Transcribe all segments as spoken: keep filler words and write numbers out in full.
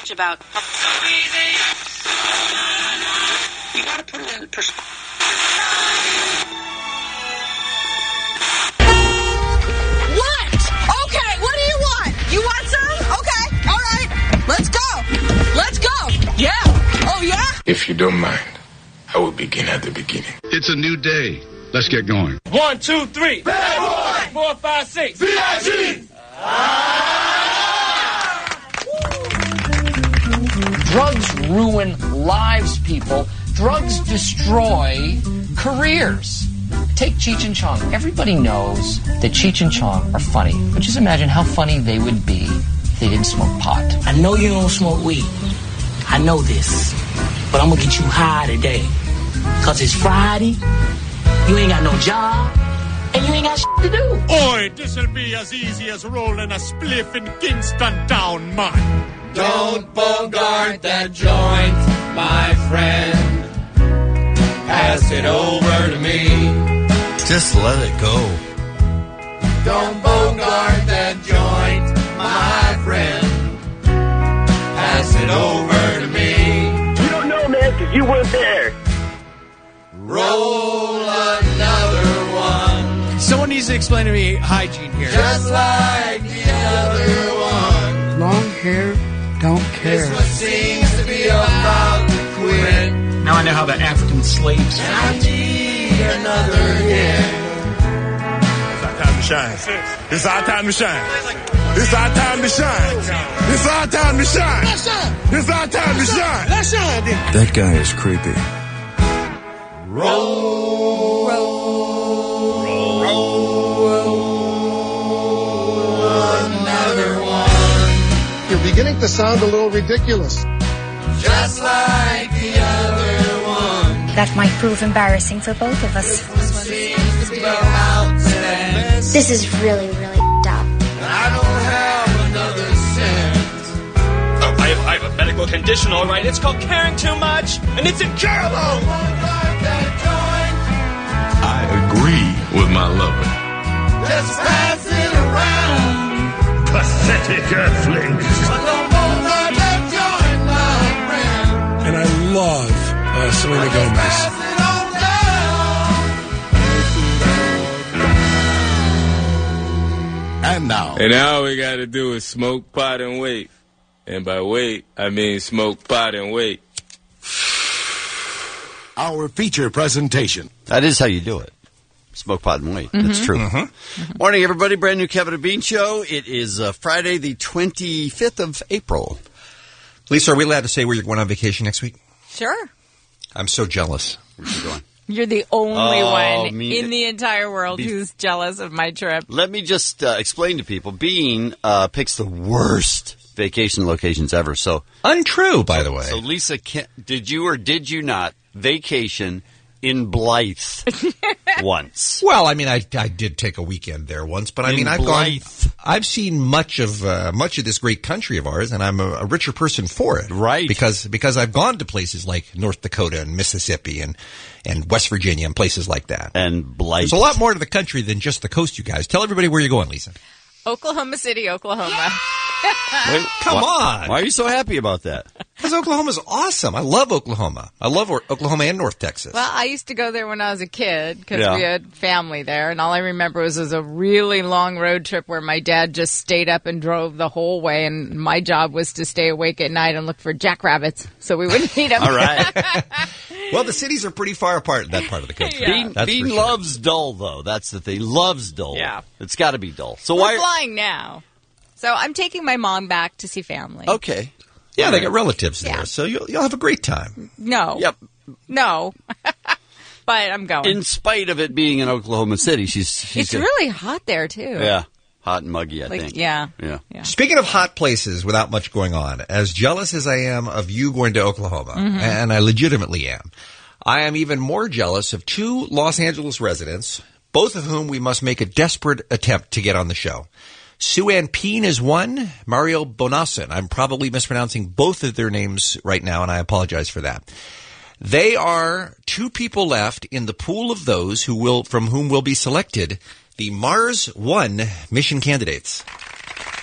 much about... You gotta put it in perspective. What? Okay, what do you want? You want some? Okay, all right. Let's go. Let's go. Yeah. Oh, yeah? If you don't mind, I will begin at the beginning. It's a new day. Let's get going. One, two, three. Bad boy. Four, five, six. B I G. Drugs ruin lives, people. Drugs destroy careers. Take Cheech and Chong. Everybody knows that Cheech and Chong are funny. But just imagine how funny they would be if they didn't smoke pot. I know you don't smoke weed. I know this. But I'm gonna get you high today. Cause it's Friday, you ain't got no job, and you ain't got shit to do. Oi, this'll be as easy as rolling a spliff in Kingston Town, man. Don't bogart that joint, my friend. Pass it over to me. Just let it go. Don't bogart that joint, my friend. Pass it over to me. You don't know, man, because you weren't there. Roll another one. Someone needs to explain to me hygiene here. Just like the other one. Long hair, don't care. This one seems to be about to quit. Now I know how the African slaves. And I need another hit. It's our time to shine. It's our time to shine. It's our time to shine. It's our time to shine. It's our time to shine. Let's shine, then. That guy is creepy. Roll, roll, roll, roll another one. You're beginning to sound a little ridiculous. Just like the other one. That might prove embarrassing for both of us. Seems to be about to This is really, really dumb. I don't have another cent. Oh, I, have, I have a medical condition, all right. It's called caring too much, and it's incurable. I agree with my lover. Just pass it around. Pathetic earthlings. And I love uh, Selena Gomez. And now. And all we got to do is smoke pot and wait. And by wait, I mean smoke pot and wait. Our feature presentation. That is how you do it. Smoke pot and wait. Mm-hmm. That's true. Mm-hmm. Mm-hmm. Morning, everybody. Brand new Kevin and Bean Show. It is uh, Friday, the twenty-fifth of April. Lisa, are we allowed to say where you're going on vacation next week? Sure. I'm so jealous. Where's you going? You're the only oh, one me, in the entire world be, who's jealous of my trip. Let me just uh, explain to people. Bean uh, picks the worst vacation locations ever. So untrue, by the way. So Lisa, can, did you or did you not vacation in Blythe once? Well, I mean, I, I did take a weekend there once, but I in mean, I've Blythe. gone, I've seen much of uh, much of this great country of ours, and I'm a, a richer person for it, right? Because because I've gone to places like North Dakota and Mississippi and and West Virginia and places like that. And Blythe. There's a lot more to the country than just the coast. You guys, tell everybody where you're going, Lisa. Oklahoma City, Oklahoma. Wait, come why, on. Why are you so happy about that? Because Oklahoma's awesome. I love Oklahoma. I love or- Oklahoma and North Texas. Well, I used to go there when I was a kid because yeah. we had family there. And all I remember was, was a really long road trip where my dad just stayed up and drove the whole way. And my job was to stay awake at night and look for jackrabbits so we wouldn't eat them. All right. Well, the cities are pretty far apart in that part of the country. Yeah. Bean, Bean sure. loves dull, though. That's the thing. He loves dull. Yeah. It's got to be dull. So We're why? flying now. So I'm taking my mom back to see family. Okay. Yeah, they got relatives yeah. there, so you'll, you'll have a great time. No. Yep. No. But I'm going. In spite of it being in Oklahoma City, she's... she's it's gonna, really hot there, too. Yeah. Hot and muggy, I like, think. Yeah. yeah. Yeah. Speaking of hot places without much going on, as jealous as I am of you going to Oklahoma, mm-hmm. and I legitimately am, I am even more jealous of two Los Angeles residents, both of whom we must make a desperate attempt to get on the show. Sue Ann Peen is one, Mario Bonasson. I'm probably mispronouncing both of their names right now, and I apologize for that. They are two people left in the pool of those who will, from whom will be selected the Mars One mission candidates.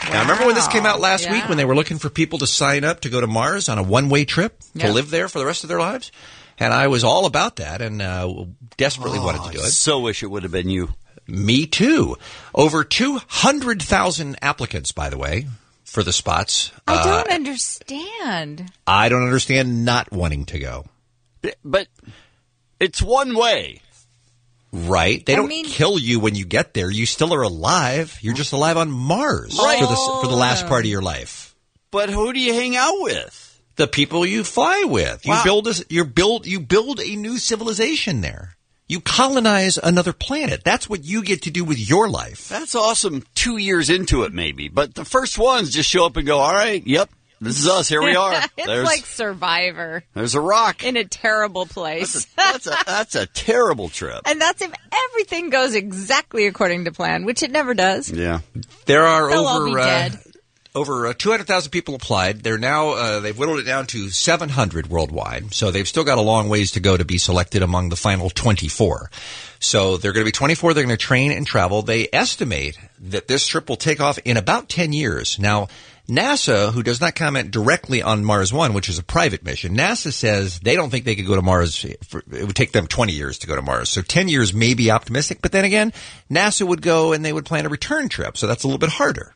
Now, remember when this came out last Yeah. week when they were looking for people to sign up to go to Mars on a one-way trip to Yeah. live there for the rest of their lives? And I was all about that and uh, desperately Oh, wanted to do I it. so wish it would have been you. Me too. Over two hundred thousand applicants, by the way, for the spots. I don't Uh, understand. I don't understand not wanting to go. But it's one way. Right? They I don't mean- kill you when you get there. You still are alive. You're just alive on Mars Right. for the for the last part of your life. But who do you hang out with? The people you fly with. You Wow. build a, you build you build a new civilization there. You colonize another planet. That's what you get to do with your life. That's awesome. Two years into it, maybe. But the first ones just show up and go, all right, yep, this is us. Here we are. It's There's, like Survivor there's a rock. in a terrible place. That's a, that's a terrible trip. And that's if everything goes exactly according to plan, which it never does. Yeah. There are They'll all over be uh, dead. over uh, two hundred thousand people applied. They're now uh, they've whittled it down to seven hundred worldwide. So they've still got a long ways to go to be selected among the final twenty-four. So they're going to be twenty-four. They're going to train and travel. They estimate that this trip will take off in about ten years. Now, NASA, who does not comment directly on Mars One, which is a private mission, NASA says they don't think they could go to Mars. For, it would take them twenty years to go to Mars. So ten years may be optimistic. But then again, NASA would go and they would plan a return trip. So that's a little bit harder.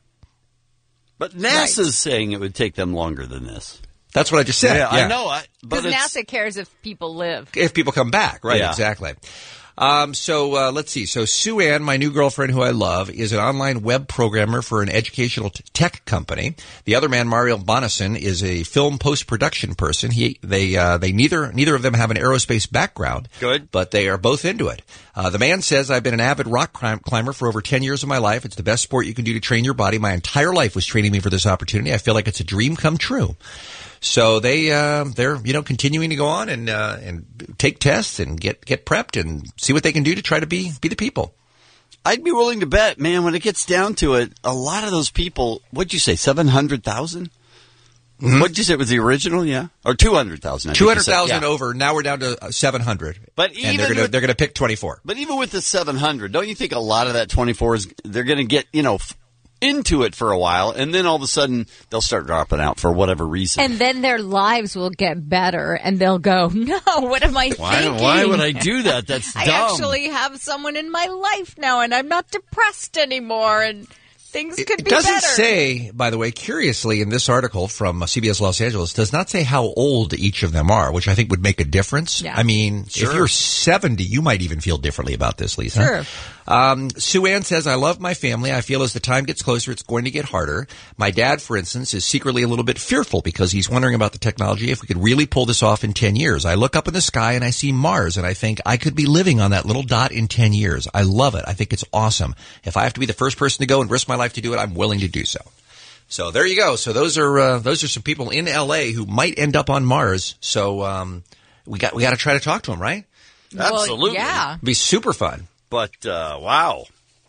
But NASA's saying it would take them longer than this. That's what I just said. Yeah, I know. I, but Because it's, NASA cares if people live. If people come back, right? Yeah. Exactly. Um, so uh, let's see. So Sue Ann, my new girlfriend who I love, is an online web programmer for an educational t- tech company. The other man, Mario Bonison, is a film post-production person. He, they, uh, they neither, neither of them have an aerospace background. Good. But they are both into it. Uh, the man says, I've been an avid rock climb- climber for over ten years of my life. It's the best sport you can do to train your body. My entire life was training me for this opportunity. I feel like it's a dream come true. So they uh, they're you know continuing to go on and uh, and take tests and get get prepped and see what they can do to try to be be the people. I'd be willing to bet, man, when it gets down to it, a lot of those people, what'd you say, seven hundred thousand? Mm-hmm. What'd you say was the original, yeah? Or two hundred thousand? two hundred thousand over, now we're down to seven hundred. But and even they're going to with- they're going to pick twenty-four. But even with the seven hundred, don't you think a lot of that twenty-four is, they're going to get, you know, f- into it for a while, and then all of a sudden they'll start dropping out for whatever reason. And then their lives will get better, and they'll go, no, what am I Why, thinking? why would I do that? That's I dumb. actually have someone in my life now, and I'm not depressed anymore, and things could It be doesn't better. say, by the way, curiously, in this article from uh, C B S Los Angeles, does not say how old each of them are, which I think would make a difference. Yeah. I mean, Sure. if you're seventy, you might even feel differently about this, Lisa. Sure. Um, Sue Ann says, I love my family. I feel as the time gets closer, it's going to get harder. My dad, for instance, is secretly a little bit fearful because he's wondering about the technology, if we could really pull this off in ten years. I look up in the sky and I see Mars and I think I could be living on that little dot in ten years. I love it. I think it's awesome. If I have to be the first person to go and risk my life to do it, I'm willing to do so. So there you go. So those are, uh, those are some people in L A who might end up on Mars. So, um, we got, we got to try to talk to them, right? Well, Absolutely. yeah. It'd be super fun. But, uh, wow.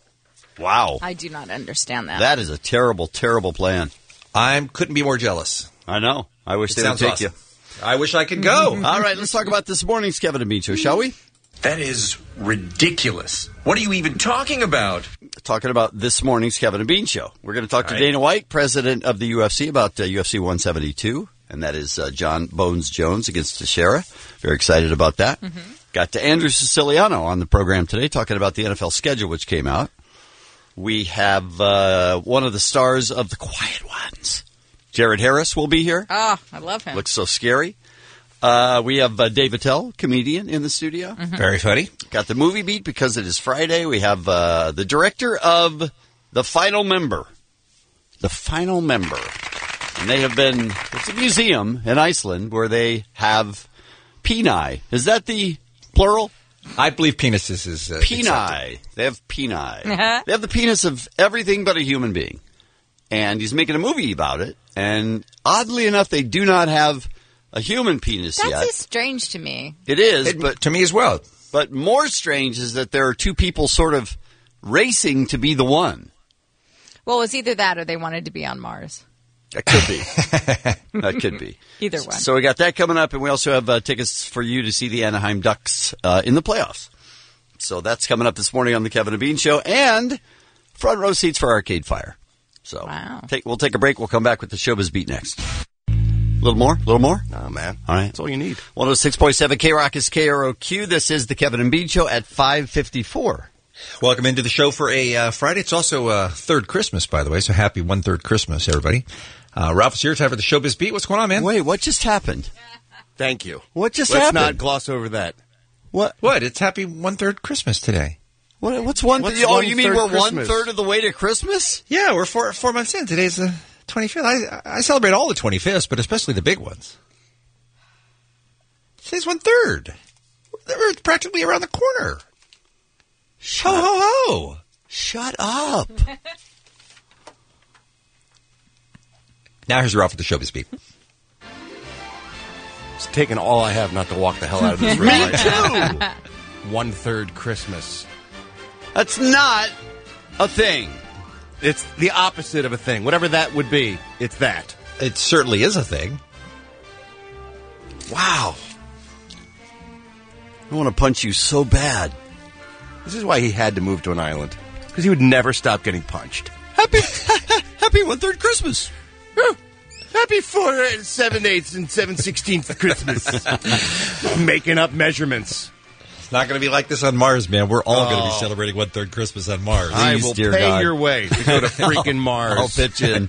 Wow. I do not understand that. That is a terrible, terrible plan. I couldn't be more jealous. I know. I wish It they would sounds take awesome. you. I wish I could go. All right, let's talk about this morning's Kevin and Bean Show, shall we? That is ridiculous. What are you even talking about? Talking about this morning's Kevin and Bean Show. We're going to talk to Right. Dana White, president of the U F C, about uh, U F C one seventy-two, and that is uh, John Bones Jones against Teixeira. Very excited about that. Mm-hmm. Got to Andrew Siciliano on the program today, talking about the N F L schedule, which came out. We have uh, one of the stars of The Quiet Ones. Jared Harris will be here. Oh, I love him. Looks so scary. Uh, we have uh, Dave Attell, comedian, in the studio. Mm-hmm. Very funny. Got the movie beat because it is Friday. We have uh, the director of The Final Member. The Final Member. And they have been, it's a museum in Iceland where they have peni. Is that the plural? I believe penises is uh, Peni. accepted. They have peni. They have the penis of everything but a human being. And he's making a movie about it. And oddly enough, they do not have a human penis That's yet. just strange to me. It is, It- but to me as well. But more strange is that there are two people sort of racing to be the one. Well, it's either that or they wanted to be on Mars. That could be. That could be. Either one. So we got that coming up, and we also have uh, tickets for you to see the Anaheim Ducks uh, in the playoffs. So that's coming up this morning on the Kevin and Bean Show, and front row seats for Arcade Fire. So wow. take, we'll take a break. We'll come back with the Showbiz Beat next. A little more? A little more? Nah, man. All right. That's all you need. one oh six point seven K-Rock is K R O Q. This is the Kevin and Bean Show at five fifty-four. Welcome into the show for a uh, Friday. It's also uh, third Christmas, by the way, so happy one-third Christmas, everybody. Uh, Ralph is here. Time for the Showbiz Beat. What's going on, man? Wait, what just happened? Thank you. What just Let's happened? Let's not gloss over that. What? What? It's happy one-third Christmas today. What, what's one? What's th- oh, one you mean third we're Christmas? one-third of the way to Christmas? Yeah, we're four, four months in. Today's the twenty-fifth. I, I celebrate all the twenty-fifths, but especially the big ones. Today's one-third. We're practically around the corner. Shut ho, ho, ho. Shut up. Now here's Ralph with the Showbiz Beat. It's taken all I have not to walk the hell out of this room. Me right too. now. One-third Christmas. That's not a thing. It's the opposite of a thing. Whatever that would be, it's that. It certainly is a thing. Wow. I want to punch you so bad. This is why he had to move to an island. Because he would never stop getting punched. Happy, happy one-third Christmas. Happy four and seven eighths and seven sixteenths Christmas. Making up measurements. It's not going to be like this on Mars, man. We're all Oh. going to be celebrating one-third Christmas on Mars. I Please, will dear pay God. your way to go to freaking Mars. I'll pitch in.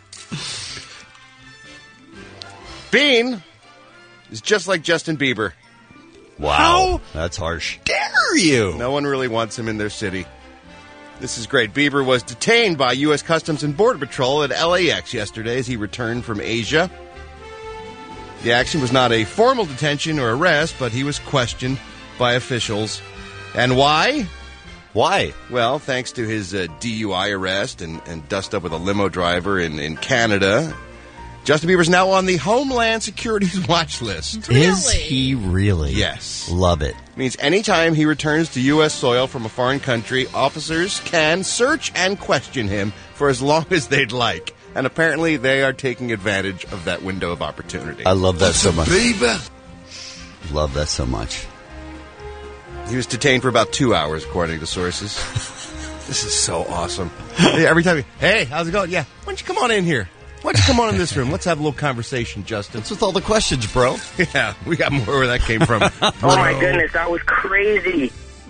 Bean is just like Justin Bieber. Wow. That's harsh. Dare you? No one really wants him in their city. This is great. Bieber was detained by U S Customs and Border Patrol at L A X yesterday as he returned from Asia. The action was not a formal detention or arrest, but he was questioned by officials. And why? Why? Well, thanks to his uh, D U I arrest and, and dust up with a limo driver in, in Canada, Justin Bieber's now on the Homeland Security's watch list. Is he really? Yes. Love it. Means anytime he returns to U S soil from a foreign country, officers can search and question him for as long as they'd like. And apparently they are taking advantage of that window of opportunity. I love that so much. Baby. Love that so much. He was detained for about two hours, according to sources. This is so awesome. Every time, he, hey, how's it going? Yeah, why don't you come on in here? Why don't you come on in this room? Let's have a little conversation, Justin. What's with all the questions, bro? Yeah, we got more where that came from. Oh, my goodness, that was crazy.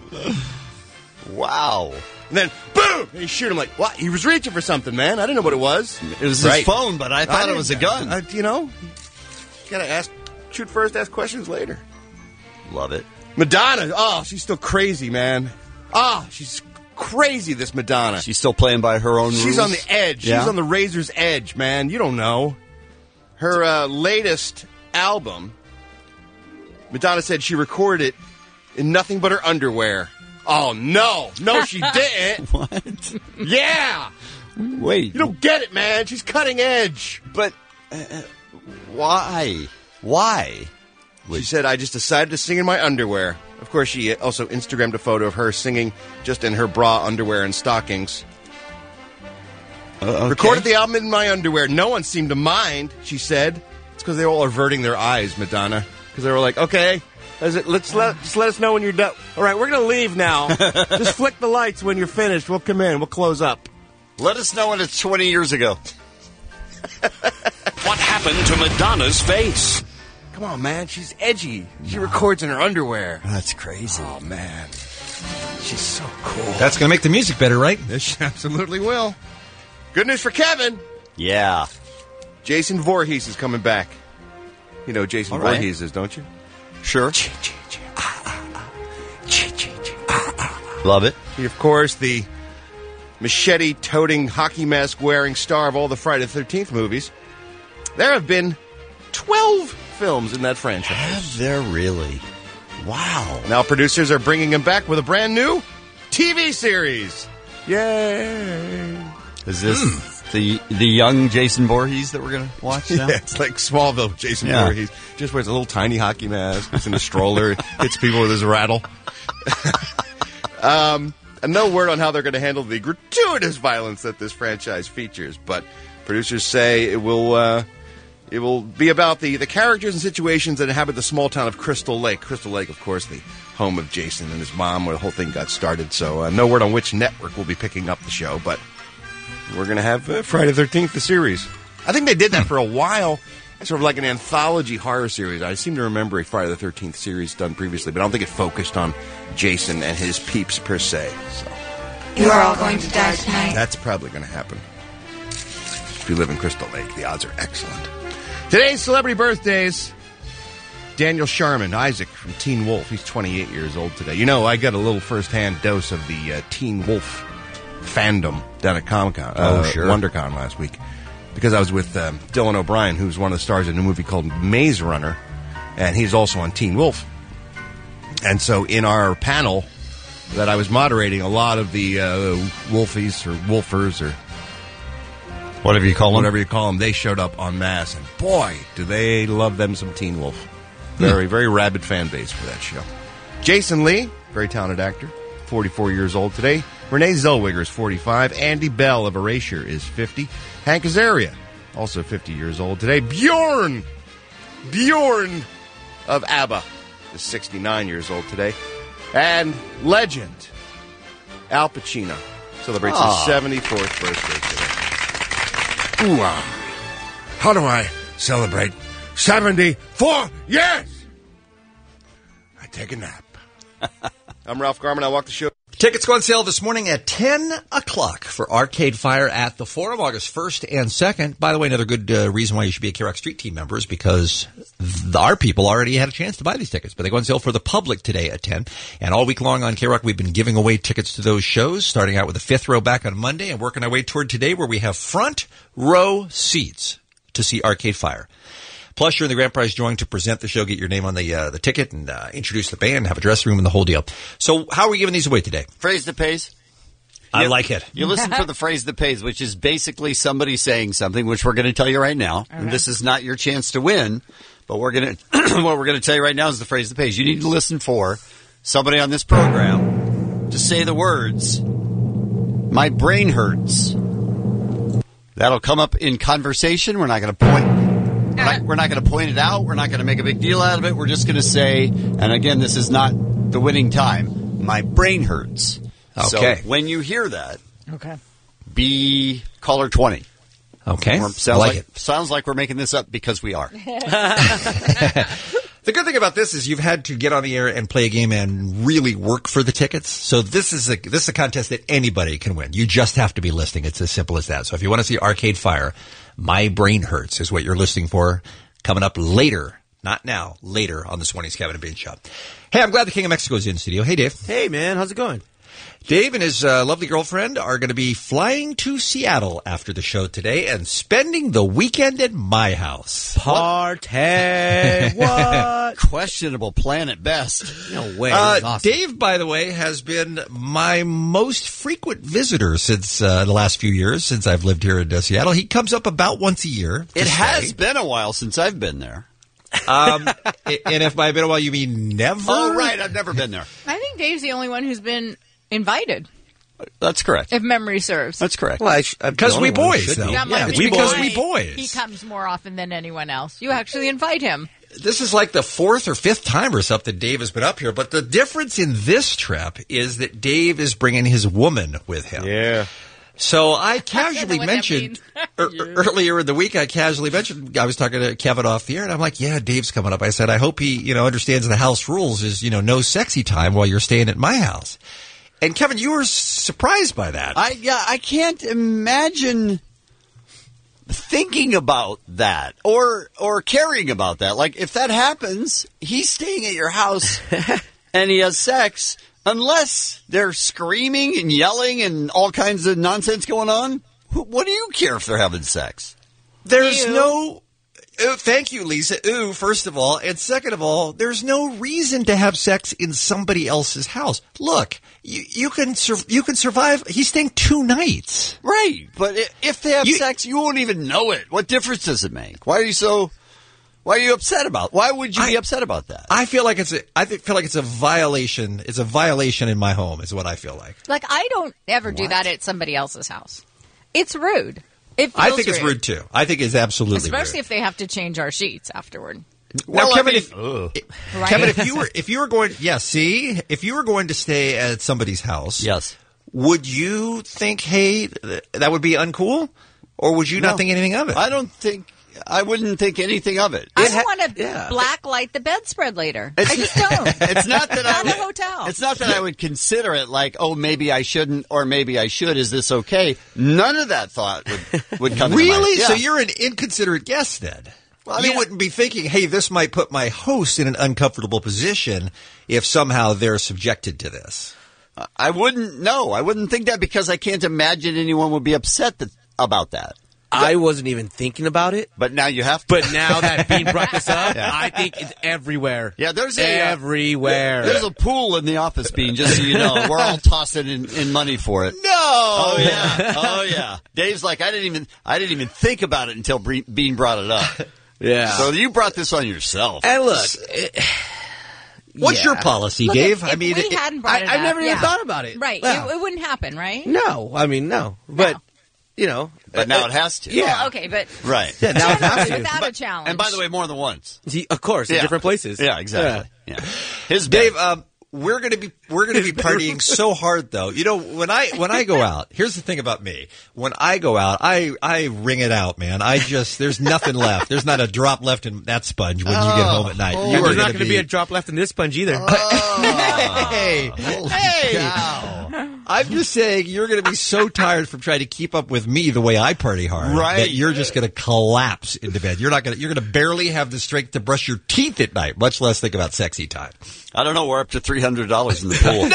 Wow. And then, boom! And you shoot him like, what? He was reaching for something, man. I didn't know what it was. It was Right. his phone, but I thought it was a gun. I, you know, you gotta ask, shoot first, ask questions later. Love it. Madonna, oh, she's still crazy, man. Oh, she's crazy, this Madonna. She's still playing by her own rules. She's on the edge. Yeah? She's on the razor's edge, man. You don't know. Her uh, latest album, Madonna said she recorded it in nothing but her underwear. Oh, no. No, she didn't. What? Yeah. Wait. You don't get it, man. She's cutting edge. But uh, why? Why? She said, I just decided to sing in my underwear. Of course, she also Instagrammed a photo of her singing just in her bra, underwear, and stockings. Uh, okay. Recorded the album in my underwear. No one seemed to mind, she said. It's because they were all averting their eyes, Madonna. Because they were like, okay, is it, let's let, just let us know when you're done. All right, we're going to leave now. Just flick the lights when you're finished. We'll come in. We'll close up. Let us know when it's twenty years ago. What happened to Madonna's face? Come on, man. She's edgy. She records in her underwear. That's crazy. Oh, man. She's so cool. That's going to make the music better, right? This absolutely will. Good news for Kevin. Yeah. Jason Voorhees is coming back. You know who Jason All right. Voorhees is, don't you? Sure. Love it. He, of course, the machete-toting, hockey mask-wearing star of all the Friday the thirteenth movies. There have been twelve films in that franchise. Have there really? Wow. Now producers are bringing him back with a brand new T V series. Yay! Is this the the young Jason Voorhees that we're going to watch now? Yeah, it's like Smallville Jason Yeah. Voorhees. Just wears a little tiny hockey mask, he's in a stroller, hits people with his rattle. um, and no word on how they're going to handle the gratuitous violence that this franchise features, but producers say it will uh, it will be about the, the characters and situations that inhabit the small town of Crystal Lake. Crystal Lake, of course, the home of Jason and his mom, where the whole thing got started. So uh, no word on which network will be picking up the show, but we're going to have uh, Friday the thirteenth, the series. I think they did that for a while, sort of like an anthology horror series. I seem to remember a Friday the thirteenth series done previously, but I don't think it focused on Jason and his peeps per se. So. You are all going to die tonight. That's probably going to happen. If you live in Crystal Lake, the odds are excellent. Today's celebrity birthdays. Daniel Sharman, Isaac from Teen Wolf. He's twenty-eight years old today. You know, I got a little first-hand dose of the uh, Teen Wolf fandom down at Comic-Con, uh, oh, sure. WonderCon last week. Because I was with um, Dylan O'Brien, who's one of the stars of a new movie called Maze Runner, and he's also on Teen Wolf. And so in our panel that I was moderating, a lot of the uh, Wolfies or Wolfers or whatever you call them, whatever you call them, they showed up en masse, and boy, do they love them some Teen Wolf. Very, very rabid fan base for that show. Jason Lee, very talented actor, forty-four years old today. Renee Zellweger is forty-five. Andy Bell of Erasure is fifty. Hank Azaria, also fifty years old today. Bjorn, Bjorn of ABBA is sixty-nine years old today. And legend, Al Pacino, celebrates Aww. his seventy-fourth birthday today. Ooh, uh, how do I celebrate seventy-four years? I take a nap. I'm Ralph Garman. I walk the show. Tickets go on sale this morning at ten o'clock for Arcade Fire at the Forum, August first and second. By the way, another good uh, reason why you should be a K-Rock Street Team member is because the, our people already had a chance to buy these tickets. But they go on sale for the public today at ten. And all week long on K-Rock, we've been giving away tickets to those shows, starting out with the fifth row back on Monday and working our way toward today where we have front row seats to see Arcade Fire. Plus, you're in the grand prize drawing to present the show, get your name on the uh, the ticket, and uh, introduce the band, have a dressing room, and the whole deal. So how are we giving these away today? Phrase that pays. I You- like it. You listen for the phrase that pays, which is basically somebody saying something, which we're going to tell you right now. And this is not your chance to win, but we're going to what we're going to tell you right now is the phrase that pays. You need to listen for somebody on this program to say the words, "My brain hurts." That'll come up in conversation. We're not going to point. We're not, we're not going to point it out. We're not going to make a big deal out of it. We're just going to say, and again, this is not the winning time. My brain hurts. Okay. So when you hear that, Okay. be caller twenty. Okay. Or sounds I like like sounds like we're making this up because we are. The good thing about this is you've had to get on the air and play a game and really work for the tickets. So this is a this is a contest that anybody can win. You just have to be listening. It's as simple as that. So if you want to see Arcade Fire, My Brain Hurts is what you're listening for. Coming up later, not now, later on this morning's Kevin and Bean Show. Hey, I'm glad the King of Mexico is in studio. Hey, Dave. Hey, man. How's it going? Dave and his uh, lovely girlfriend are going to be flying to Seattle after the show today and spending the weekend at my house. Party. What? Questionable plan at best. No way. Uh, Awesome. Dave, by the way, has been my most frequent visitor since uh, the last few years, since I've lived here in uh, Seattle. He comes up about once a year. It to has stay. been a while since I've been there. Um, and if by been a while, you mean never? Oh, right. I've never been there. I think Dave's the only one who's been invited, That's correct. if memory serves. That's correct. Well, I sh- I'm Because the we only one who boys, should though. be. That might Yeah, be we because why we boys. He comes more often than anyone else. You actually invite him. This is like the fourth or fifth time or something Dave has been up here. But the difference in this trip is that Dave is bringing his woman with him. Yeah. So I casually what that mentioned er, earlier in the week. I casually mentioned I was talking to Kevin off the air, and I'm like, "Yeah, Dave's coming up." I said, "I hope he, you know, understands the house rules is, you know, no sexy time while you're staying at my house." And Kevin, you were surprised by that. I yeah, I can't imagine thinking about that or or caring about that. Like if that happens, he's staying at your house and he has sex, unless they're screaming and yelling and all kinds of nonsense going on. wh- What do you care if they're having sex? There's Ew. no. Oh, thank you, Lisa. Ooh, first of all. And second of all, there's no reason to have sex in somebody else's house. Look, you, you can sur- you can survive. He's staying two nights. Right, but i- if they have You- sex, you won't even know it. What difference does it make? Why are you so? Why are you upset about? Why would you be I- upset about that? I feel like it's a. I think- feel like it's a violation. It's a violation in my home. Is what I feel like. Like, I don't ever do that at somebody else's house. It's rude. It feels I think it's rude too. I think it's absolutely Especially rude. if they have to change our sheets afterward. Now, Well, I Kevin, mean- if, Right? Kevin, if you were if you were going, yeah, see, if you were going to stay at somebody's house, Yes. would you think, hey, th- that would be uncool? Or would you No. not think anything of it? I don't think, I wouldn't think anything of it. I It don't ha- want to yeah. blacklight the bedspread later. It's- I just don't. It's not that I Not would, a hotel. It's not that I would consider it like, oh, maybe I shouldn't, or maybe I should. Is this okay? None of that thought would, would come to mind. Really? Yeah. So you're an inconsiderate guest then? Well, I you mean, wouldn't be thinking, hey, this might put my host in an uncomfortable position if somehow they're subjected to this. I wouldn't, no, I wouldn't think that because I can't imagine anyone would be upset that, about that. I wasn't even thinking about it. But now you have to. But now that Bean brought this up, Yeah. I think it's everywhere. Yeah, there's a, uh, everywhere. There's a pool in the office, Bean, just so you know. We're all tossing in, in money for it. No! Oh, yeah. Oh, yeah. Dave's like, I didn't even, I didn't even think about it until Bre- Bean brought it up. Yeah. So you brought this on yourself. And look, it, What's yeah. your policy, Look, Dave? If, if I mean, we it- hadn't brought I, it I've up, never even yeah. thought about it. Right. Wow. It, it wouldn't happen, right? No, I mean no, but No. you know, But now it has to. Yeah. Well, okay, but Right. Yeah, now it has to. without a But- challenge. And by the way, more than once. See, of course, in Yeah. different places. Yeah, exactly. Yeah. His Dave, bed. um, we're gonna be we're gonna be partying so hard though. You know, when I when I go out, here's the thing about me. When I go out, I I ring it out, man. I just there's nothing left. There's not a drop left in that sponge when you get home at night. Oh, You are there's not gonna going to be a drop left in this sponge either. Hey, hey! I'm just saying you're going to be so tired from trying to keep up with me the way I party hard, Right. that you're just going to collapse into bed. You're not going to. You're going to barely have the strength to brush your teeth at night, much less think about sexy time. I don't know. We're up to three hundred dollars in the pool.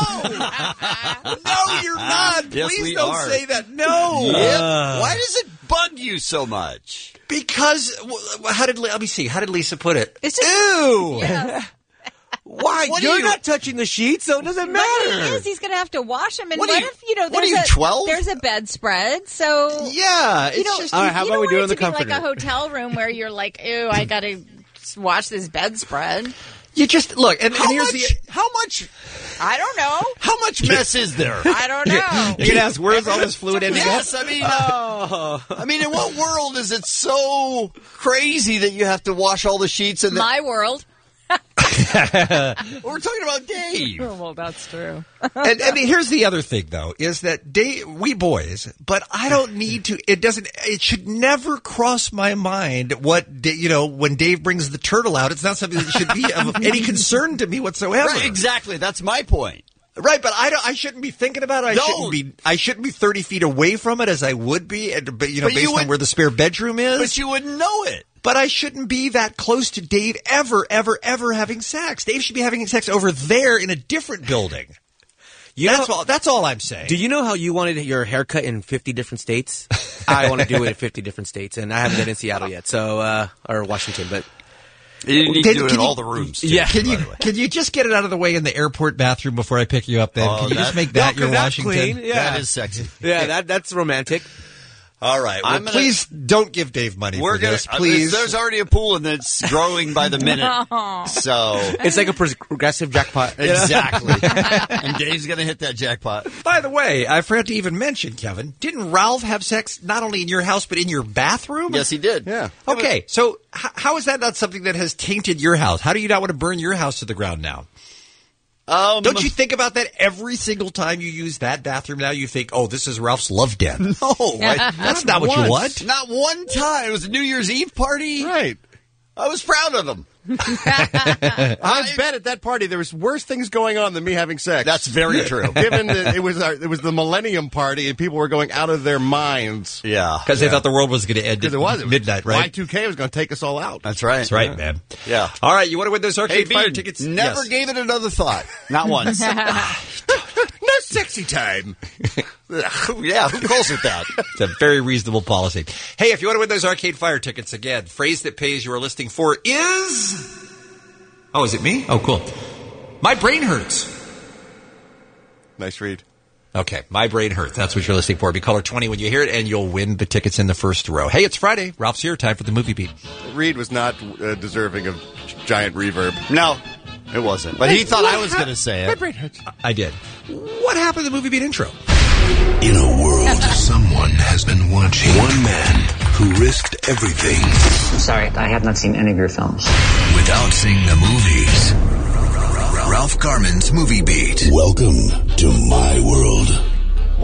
No, no, you're not. Yes, Please we don't are. say that. No, Yep. Uh. Why does it bug you so much? because wh- how did let me see? How did Lisa put it? It's just, Ew. Yes. Why? What, do you're you- not touching the sheets, so it doesn't But he matter. is. He's going to have to wash them. And What what, are you- if, you know, what there's are you, a, twelve? There's a bedspread, so... Yeah, it's You know, just. All right, how you about don't we do it want in it the to be like a comforter? hotel room where you're like, ew, I got to wash this bedspread. You just look, and, and How here's much? the. How much? I don't know. How much mess is there? I don't know. You can ask, where's all this fluid ending Yes, up? I mean, uh, I mean, in what world is it so crazy that you have to wash all the sheets? And the, My world. we're talking about Dave. Well, that's true. and, and here's the other thing, though, is that Dave, we boys, but I don't need to. It doesn't. It should never cross my mind what Da- you know when Dave brings the turtle out. It's not something that should be of any concern to me whatsoever. Right, exactly. That's my point. Right, but I don't. I shouldn't be thinking about it. I No. shouldn't be. I shouldn't be thirty feet away from it as I would be. And, but you know, But you based on would- where the spare bedroom is. But you wouldn't know it. But I shouldn't be that close to Dave ever, ever, ever having sex. Dave should be having sex over there in a different building. You that's know- all. That's all I'm saying. Do you know how you wanted your haircut in fifty different states? I want to do it in fifty different states, and I haven't been in Seattle yet, so uh, or Washington, but You need Can- to do it can in you- all the rooms. Too, Yeah. Can by you the way. can you just get it out of the way in the airport bathroom before I pick you up? Then Oh, can you that- just make that No, your 'cause that's Washington? clean. Yeah. That is sexy. yeah, that that's romantic. All right. Well, I'm gonna- please don't give Dave money We're for gonna. this, uh, please. There's already a pool, and it's growing by the minute. So It's like a progressive jackpot. you know? exactly. And Dave's gonna hit that jackpot. By the way, I forgot to even mention, Kevin. Didn't Ralph have sex not only in your house but in your bathroom? Yes, he did. Yeah. Okay, so h- how is that not something that has tainted your house? How do you not want to burn your house to the ground now? Um, Don't you think about that every single time you use that bathroom now? You think, oh, this is Ralph's love den. No, I, That's not what you want. Not one time. It was a New Year's Eve party. Right. I was proud of him. I bet at that party there was worse things going on than me having sex. That's very true. Given that it was our, it was the Millennium Party and people were going out of their minds. Yeah, Because they thought the world was going to end Because at it was. It was midnight, right? Y two K was going to take us all out. that's right. That's right, man. Yeah. All right, you want to win those Hey, arcade fire Bean, tickets? never Yes. gave it another thought. Not once. No sexy time. Yeah, who calls it that? It's a very reasonable policy. Hey, if you want to win those arcade fire tickets again, phrase that pays you are listing for is... Oh, is it me? Oh, cool. My brain hurts. Nice read. Okay, my brain hurts. That's what you're listening for. Be caller twenty when you hear it, and you'll win the tickets in the first row. Hey, it's Friday. Ralph's here. Time for the movie beat. Reed was not uh, deserving of giant reverb. No, it wasn't. But he thought I was going to say it. brain hurts. I did. What happened to the movie beat intro? In a world, someone has been watching. One man who risked everything I'm sorry, I have not seen any of your films. without seeing the movies. Ralph Garman's Movie Beat. Welcome to my world.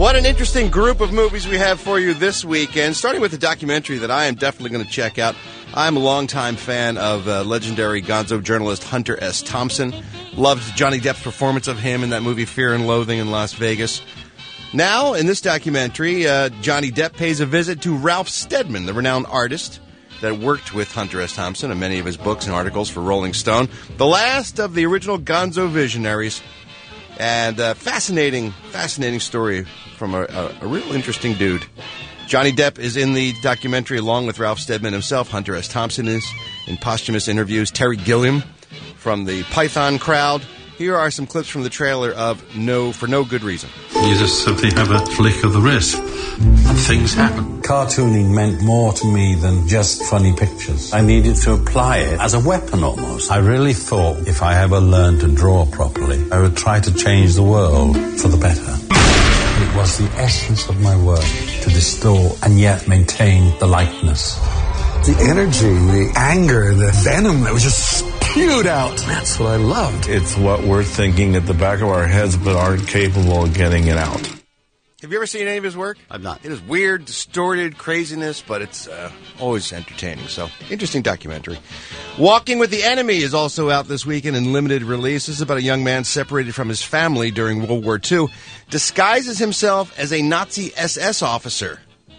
What an interesting group of movies we have for you this weekend, starting with a documentary that I am definitely going to check out. I'm a longtime fan of uh, legendary gonzo journalist Hunter S. Thompson. Loved Johnny Depp's performance of him in that movie Fear and Loathing in Las Vegas. Now, in this documentary, uh, Johnny Depp pays a visit to Ralph Steadman, the renowned artist that worked with Hunter S. Thompson in many of his books and articles for Rolling Stone. The last of the original gonzo visionaries. And uh, fascinating, fascinating story from a, a, a real interesting dude. Johnny Depp is in the documentary along with Ralph Steadman himself. Hunter S. Thompson is in posthumous interviews. Terry Gilliam from the Python crowd. Here are some clips from the trailer of No For No Good Reason. You just simply have a flick of the wrist, and things happen. Cartooning meant more to me than just funny pictures. I needed to apply it as a weapon almost. I really thought if I ever learned to draw properly, I would try to change the world for the better. It was the essence of my work to distort and yet maintain the likeness. The energy, the anger, the venom that was just spewed out. That's what I loved. It's what we're thinking at the back of our heads but aren't capable of getting it out. Have you ever seen any of his work? I've not. It is weird, distorted craziness, but it's uh, always entertaining. So, interesting documentary. Walking with the Enemy is also out this weekend in limited release. This is about a young man separated from his family during World War Two, disguises himself as a Nazi S S officer.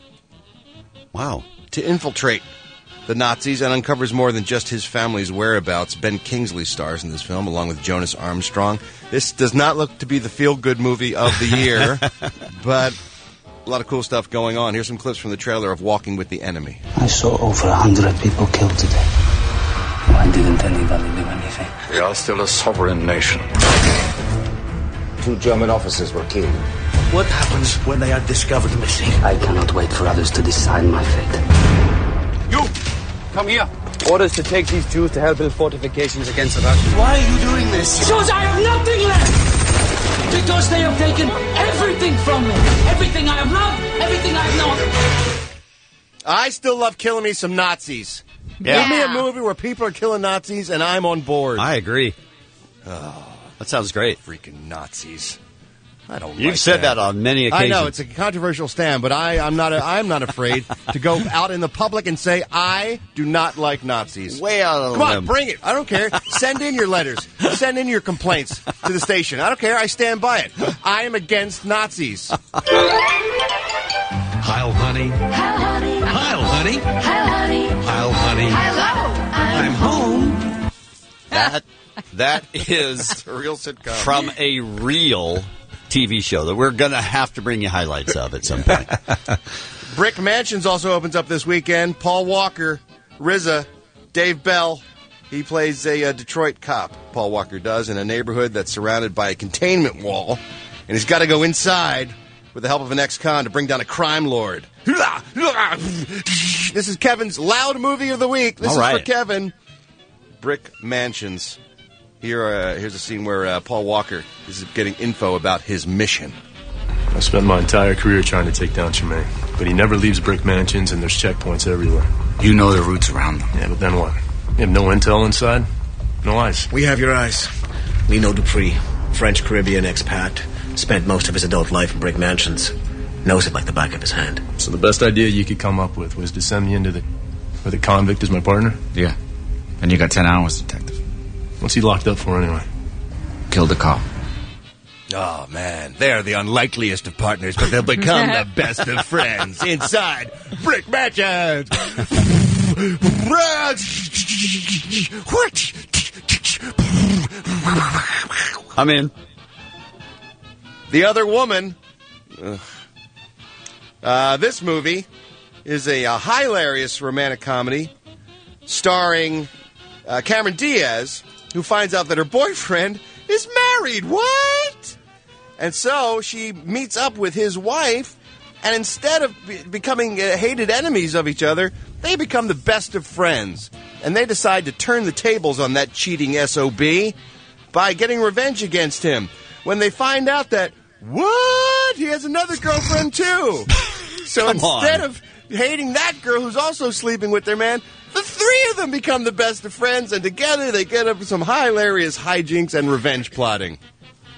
Wow. To infiltrate the Nazis and uncovers more than just his family's whereabouts. Ben Kingsley stars in this film, along with Jonas Armstrong. This does not look to be the feel-good movie of the year, but a lot of cool stuff going on. Here's some clips from the trailer of Walking with the Enemy. I saw over a hundred people killed today. Why didn't anybody do anything? We are still a sovereign nation. Two German officers were killed. What happens when they are discovered missing? I cannot wait for others to decide my fate. You! Come here. Orders to take these Jews to help build fortifications against the Russians. Why are you doing this? Because I have nothing left! Because they have taken everything from me. Everything I have loved, everything I have known. I still love killing me some Nazis. Yeah. Give me a movie where people are killing Nazis and I'm on board. I agree. Oh, that sounds great. Freaking Nazis. I don't You've like said that. that on many occasions. I know, it's a controversial stand, but I, I'm not a, I'm not afraid to go out in the public and say, I do not like Nazis. Way out of Come on, limb. bring it. I don't care. Send in your letters. Send in your complaints to the station. I don't care. I stand by it. I am against Nazis. Heil, honey. Heil, honey. Heil, honey. Heil, honey. Heil, honey. Hello. I'm home. That, that is a real sitcom. from a real T V show that we're going to have to bring you highlights of at some point. Brick Mansions also opens up this weekend. Paul Walker, R Z A, Dave Bell. He plays a, uh Detroit cop, Paul Walker does, in a neighborhood that's surrounded by a containment wall. And he's got to go inside with the help of an ex-con to bring down a crime lord. This is Kevin's Loud Movie of the Week. This All is right. for Kevin. Brick Mansions. Here, uh, here's a scene where uh, Paul Walker is getting info about his mission. I spent my entire career trying to take down Tremaine, but he never leaves Brick Mansions, and there's checkpoints everywhere. You know the routes around them. Yeah, but then what? You have no intel inside? No eyes. We have your eyes. Lino Dupree, French Caribbean expat, spent most of his adult life in Brick Mansions. Knows it like the back of his hand. So the best idea you could come up with was to send me into the... where the convict is my partner? Yeah. And you got ten hours, detective. What's he locked up for anyway? Killed a cop. Oh, man. They're the unlikeliest of partners, but they'll become the best of friends inside Brick Mansions. I'm in. The Other Woman. Ugh. Uh, this movie is a, a hilarious romantic comedy starring uh, Cameron Diaz, who finds out that her boyfriend is married. What? And so she meets up with his wife, and instead of be- becoming uh, hated enemies of each other, they become the best of friends. And they decide to turn the tables on that cheating S O B by getting revenge against him. When they find out that, what? He has another girlfriend, too. So Come instead on. of hating that girl who's also sleeping with their man, the three of them become the best of friends, and together they get up some hilarious hijinks and revenge plotting.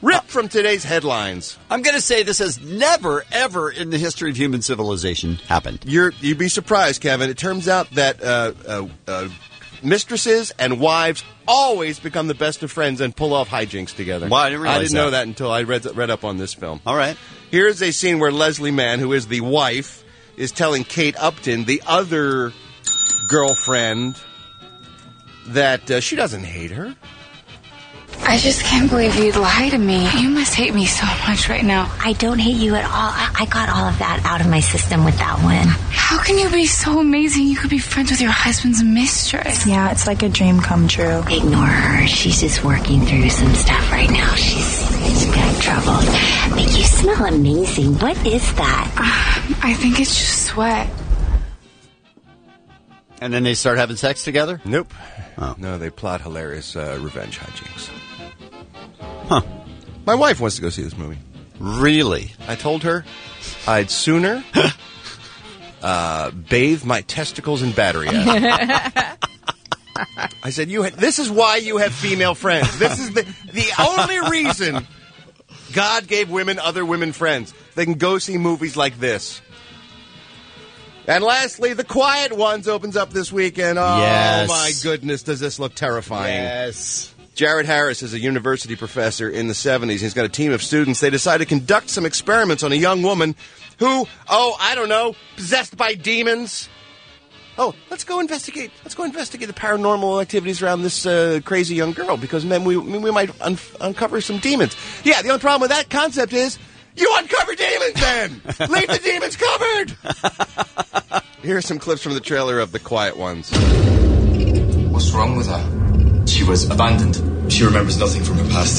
Ripped from today's headlines. I'm going to say this has never, ever in the history of human civilization happened. You're, you'd be surprised, Kevin. It turns out that uh, uh, uh, mistresses and wives always become the best of friends and pull off hijinks together. Wow, I didn't realize I didn't that. know that until I read, read up on this film. All right. Here's a scene where Leslie Mann, who is the wife, is telling Kate Upton, the other girlfriend, that uh, she doesn't hate her. I just can't believe you'd lie to me. You must hate me so much right now. I don't hate you at all. I, I got all of that out of my system with that one. How can you be so amazing? You could be friends with your husband's mistress. Yeah, it's like a dream come true. Ignore her. She's just working through some stuff right now. She's, she's got trouble. But you smell amazing. What is that? Uh, I think it's just sweat. And then they start having sex together? Nope. Oh. No, they plot hilarious uh, revenge hijinks. Huh. My wife wants to go see this movie. Really? I told her I'd sooner uh, bathe my testicles in battery acid. I said, "You. Ha- this is why you have female friends. This is the the only reason God gave women other women friends. They can go see movies like this." And lastly, The Quiet Ones opens up this weekend. Oh, yes. My goodness, does this look terrifying. Yes. Jared Harris is a university professor in the seventies. He's got a team of students. They decided to conduct some experiments on a young woman who, oh, I don't know, possessed by demons. Oh, let's go investigate. Let's go investigate the paranormal activities around this uh, crazy young girl because then we, we might un- uncover some demons. Yeah, the only problem with that concept is you uncover demons then! Leave the demons covered! Here are some clips from the trailer of The Quiet Ones. What's wrong with her? She was abandoned. She remembers nothing from her past.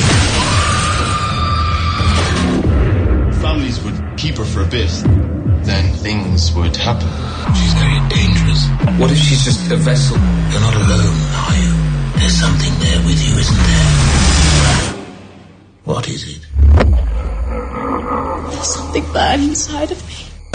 Families would keep her for a bit. Then things would happen. She's very dangerous. What if she's just a vessel? You're not alone, are you? There's something there with you, isn't there? What is it? There's something bad inside of me.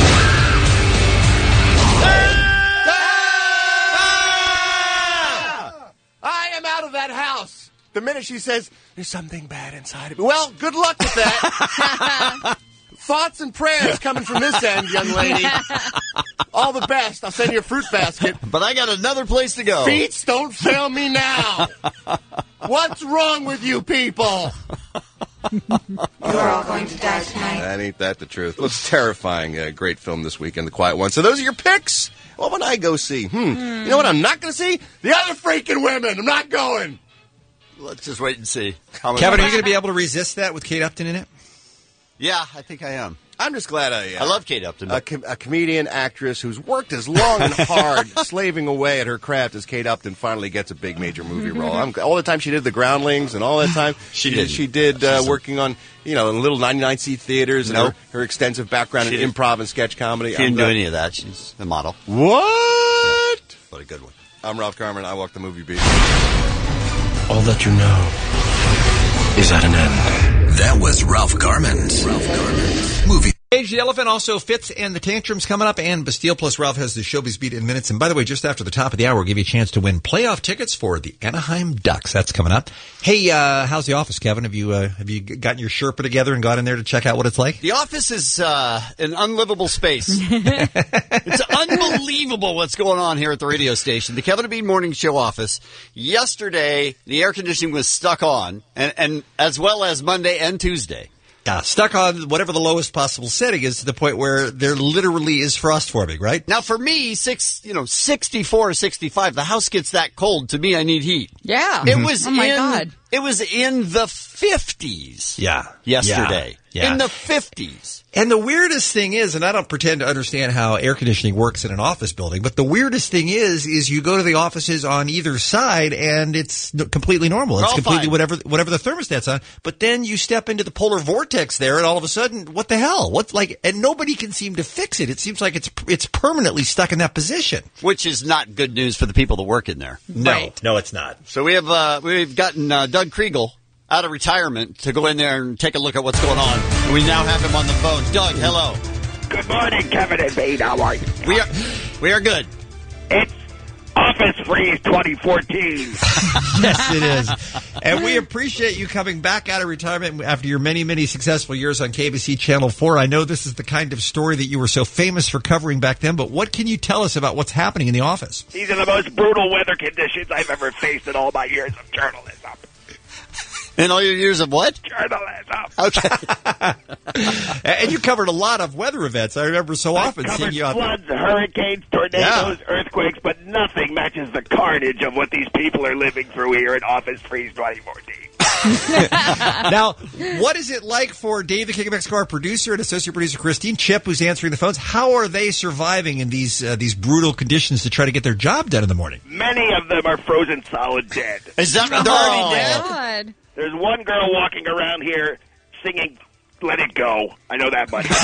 I am out of that house. The minute she says, there's something bad inside of me. Well, good luck with that. Thoughts and prayers coming from this end, young lady. All the best. I'll send you a fruit basket. But I got another place to go. Feats, don't fail me now. What's wrong with you people? You're all going to die tonight. That ain't that the truth. Looks terrifying. Uh, great film this weekend, The Quiet One. So those are your picks. What would I go see? Hmm. Mm. You know what I'm not going to see? The other freaking women. I'm not going. Let's just wait and see. Kevin, are you going to be able to resist that with Kate Upton in it? Yeah, I think I am. I'm just glad I uh, I love Kate Upton. A, com- a comedian, actress who's worked as long and hard, slaving away at her craft as Kate Upton finally gets a big major movie role. I'm, all the time she did The Groundlings and all that time she, she did. She did uh, working on, you know, in little ninety-nine seat theaters and nope. her, her extensive background she in did. improv and sketch comedy. She didn't I'm do the, any of that. She's the model. What? What a good one. I'm Ralph Garman. I walk the movie beat. All that you know is at an end. That was Ralph Garman's Ralph Garman movie. Cage the Elephant, also Fitz and the Tantrums coming up, and Bastille plus Ralph has the Showbiz Beat in minutes. And by the way, just after the top of the hour, we'll give you a chance to win playoff tickets for the Anaheim Ducks. That's coming up. Hey, uh, how's the office, Kevin? Have you uh, have you gotten your Sherpa together and got in there to check out what it's like? The office is uh, an unlivable space. It's unbelievable what's going on here at the radio station. The Kevin and Bean Morning Show office. Yesterday, the air conditioning was stuck on, and, and as well as Monday and Tuesday. Yeah, stuck on whatever the lowest possible setting is to the point where there literally is frost forming, right? Now, for me, six, you know, sixty-four, sixty-five, the house gets that cold. To me, I need heat. Yeah. It was oh, my in, God. It was in the fifties. Yeah. Yesterday. Yeah. Yeah. In the fifties. And the weirdest thing is, and I don't pretend to understand how air conditioning works in an office building, but the weirdest thing is, is you go to the offices on either side and it's completely normal. It's all completely fine. whatever whatever the thermostat's on. But then you step into the polar vortex there, and all of a sudden, what the hell? What's like? And nobody can seem to fix it. It seems like it's it's permanently stuck in that position, Which is not good news for the people that work in there. No, Right. no, it's not. So we have uh, we've gotten uh, Doug Kriegel out of retirement to go in there and take a look at what's going on. And we now have him on the phone. Doug, hello. Good morning, Kevin and Bean. How are you? We are we are good. It's office Freeze twenty fourteen. Yes, it is. And we appreciate you coming back out of retirement after your many, many successful years on K B C Channel four. I know this is the kind of story that you were so famous for covering back then, but what can you tell us about what's happening in the office? These are the most brutal weather conditions I've ever faced in all my years of journalism. In all your years of what? Journalism. Okay. And you covered a lot of weather events. I remember so often I've seeing you out floods, there. hurricanes, tornadoes, Yeah. earthquakes, but nothing matches the carnage of what these people are living through here in Office Freeze twenty fourteen. Now, what is it like for Dave the King of Mexico, our producer, and associate producer Christine, Chip, who's answering the phones? How are they surviving in these uh, these brutal conditions to try to get their job done in the morning? Many of them are frozen solid dead. Is that they're already dead? God. There's one girl walking around here singing Let It Go. I know that much.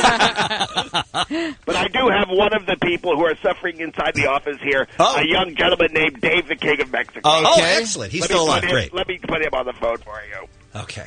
But I do have one of the people who are suffering inside the office here, Oh. a young gentleman named Dave the King of Mexico. Okay. Oh, excellent. He's Let still me alive. put him- Great. Let me put him on the phone for you. Okay.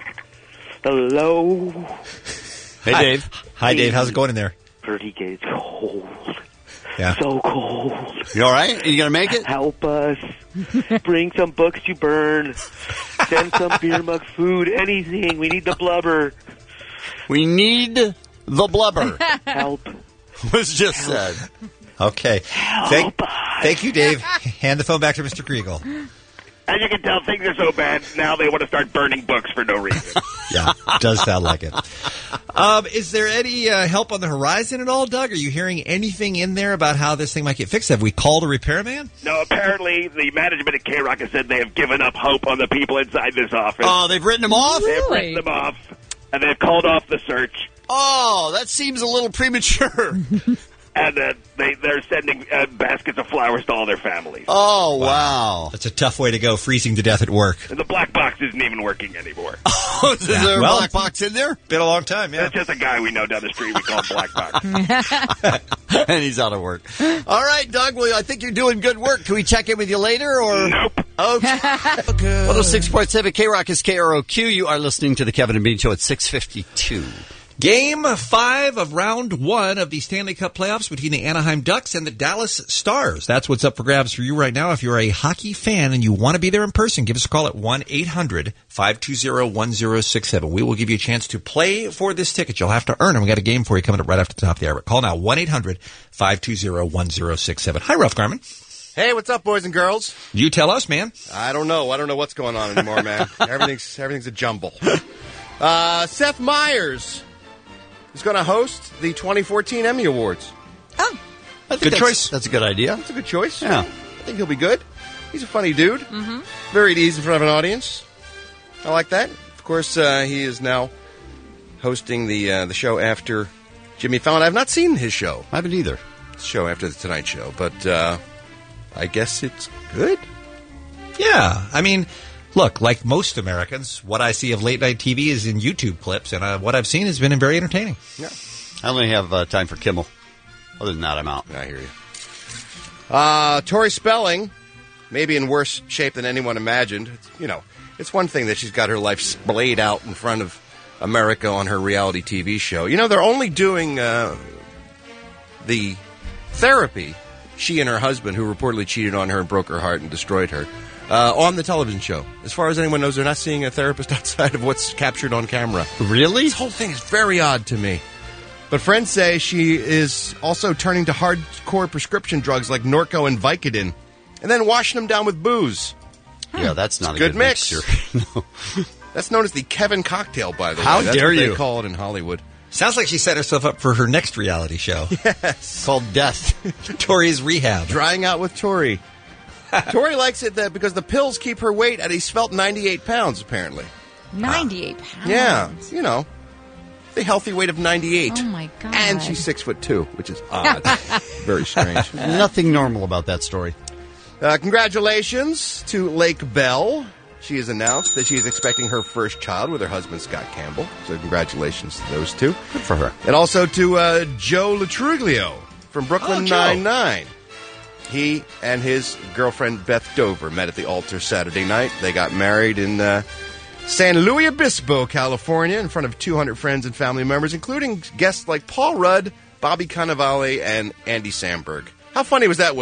Hello? Hey, Dave. Hi, Dave. How's it going in there? Pretty good. It's cold. Yeah. So cold. You all right? Are you going to make it? Help us. Bring some books you burn. Send some beer mug food. Anything. We need the blubber. We need the blubber. Help. Was just said. Okay. Thank, thank you, Dave. Hand the phone back to Mister Kriegel. As you can tell, things are so bad, now they want to start burning books for no reason. Yeah, does sound like it. Um, is there any uh, help on the horizon at all, Doug? Are you hearing anything in there about how this thing might get fixed? Have we called a repairman? No, apparently the management at K-Rock has said they have given up hope on the people inside this office. Oh, they've written them off? They've Really? written them off, and they've called off the search. Oh, that seems a little premature. And uh, they, they're sending uh, baskets of flowers to all their families. Oh, wow. That's a tough way to go, freezing to death at work. And the black box isn't even working anymore. Oh, is Yeah. there a Well, black box in there? Been a long time, yeah. That's just a guy we know down the street we call Black Box. And he's out of work. All right, Doug, well, I think you're doing good work. Can we check in with you later? Or Nope. Okay. one oh six point seven K-Rock is K R O Q. You are listening to the Kevin and Bean Show at six fifty-two. Game five of round one of the Stanley Cup playoffs between the Anaheim Ducks and the Dallas Stars. That's what's up for grabs for you right now. If you're a hockey fan and you want to be there in person, give us a call at one eight hundred five two zero one zero six seven. We will give you a chance to play for this ticket. You'll have to earn them. We got a game for you coming up right after the top of the hour. Call now, one eight hundred five two zero one zero six seven. Hi, Ralph Garman. Hey, what's up, boys and girls? You tell us, man. I don't know. I don't know what's going on anymore, man. everything's everything's a jumble. Uh, Seth Meyers is going to host the twenty fourteen Emmy Awards. Oh, I think Good that's- choice. That's a good idea. That's a good choice. Yeah. I think he'll be good. He's a funny dude. Mm-hmm. Very at ease in front of an audience. I like that. Of course, uh, he is now hosting the uh, the show after Jimmy Fallon. I've not seen his show. I haven't either. The show after the Tonight Show, but uh, I guess it's good. Yeah, I mean, look, like most Americans, what I see of late night T V is in YouTube clips, and uh, what I've seen has been very entertaining. Yeah, I only have uh, time for Kimmel. Other than that, I'm out. I hear you. Uh, Tori Spelling, maybe in worse shape than anyone imagined. It's, you know, it's one thing that she's got her life splayed out in front of America on her reality T V show. You know, they're only doing uh, the therapy, she and her husband, who reportedly cheated on her and broke her heart and destroyed her, uh, on the television show. As far as anyone knows, they're not seeing a therapist outside of what's captured on camera. Really? This whole thing is very odd to me. But friends say she is also turning to hardcore prescription drugs like Norco and Vicodin, and then washing them down with booze. Yeah, that's not It's a a good, good mix. mixture. No. That's known as the Kevin cocktail, by the How way. That's dare what you. They call it in Hollywood. Sounds like she set herself up for her next reality show. Yes. Called Death. Tori's Rehab. Drying out with Tori. Tori likes it that because the pills keep her weight at a svelte ninety-eight pounds, apparently. ninety-eight pounds. Yeah, you know, the healthy weight of ninety-eight. Oh, my God. And she's six foot two, which is odd. Very strange. Nothing normal about that story. Uh, congratulations to Lake Bell. She has announced that she is expecting her first child with her husband, Scott Campbell. So congratulations to those two. Good for her. And also to uh, Joe Latruglio from Brooklyn Oh, Joe. Nine-Nine. He and his girlfriend, Beth Dover, met at the altar Saturday night. They got married in uh, San Luis Obispo, California, in front of two hundred friends and family members, including guests like Paul Rudd, Bobby Cannavale, and Andy Samberg. How funny was that wedding?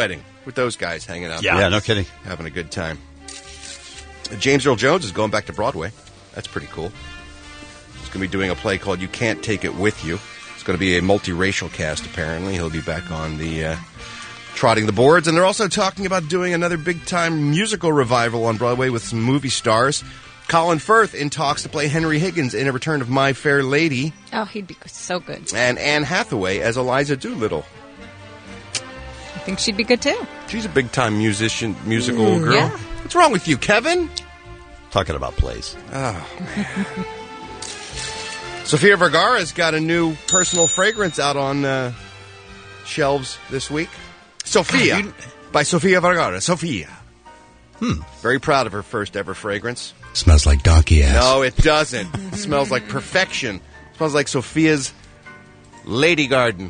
with those guys hanging out. Yeah, yeah, no kidding. Having a good time. James Earl Jones is going back to Broadway. That's pretty cool. He's going to be doing a play called You Can't Take It With You. It's going to be a multiracial cast, apparently. He'll be back on the uh, trotting the boards. And they're also talking about doing another big-time musical revival on Broadway with some movie stars. Colin Firth in talks to play Henry Higgins in a return of My Fair Lady. Oh, he'd be so good. And Anne Hathaway as Eliza Doolittle. I think she'd be good, too. She's a big-time musician, musical Mm, girl. yeah. What's wrong with you, Kevin? Talking about plays. Oh, man. Sofia Vergara's got a new personal fragrance out on uh, shelves this week. Sofia, God, by Sofia Vergara. Sofia. Hmm. Very proud of her first ever fragrance. Smells like donkey ass. No, it doesn't. It smells like perfection. It smells like Sophia's Lady Garden.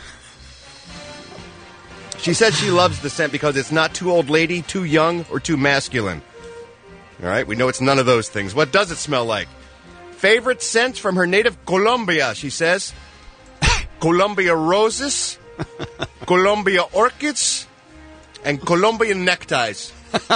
She says she loves the scent because it's not too old lady, too young, or too masculine. All right, we know it's none of those things. What does it smell like? Favorite scents from her native Colombia, she says. Colombia roses, Colombia orchids, and Colombian neckties.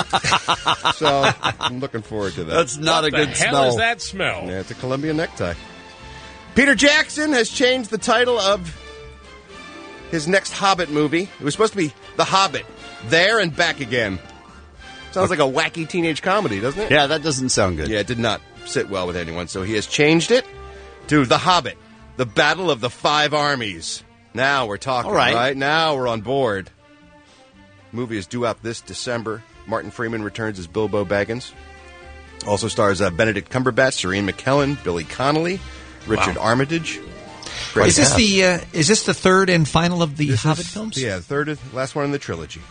So, I'm looking forward to that. That's not what a good the hell smell. is that smell? Yeah, it's a Colombian necktie. Peter Jackson has changed the title of his next Hobbit movie. It was supposed to be The Hobbit, There and Back Again. Sounds like a wacky teenage comedy, doesn't it? Yeah, that doesn't sound good. Yeah, it did not sit well with anyone, so he has changed it to The Hobbit, The Battle of the Five Armies. Now we're talking, All right. right? Now we're on board. Movie is due out this December. Martin Freeman returns as Bilbo Baggins. Also stars uh, Benedict Cumberbatch, Serene McKellen, Billy Connolly, Richard Wow. Armitage. Great is this cast. the uh, is this the third and final of the This Hobbit is, films? Yeah, the third, last one in the trilogy.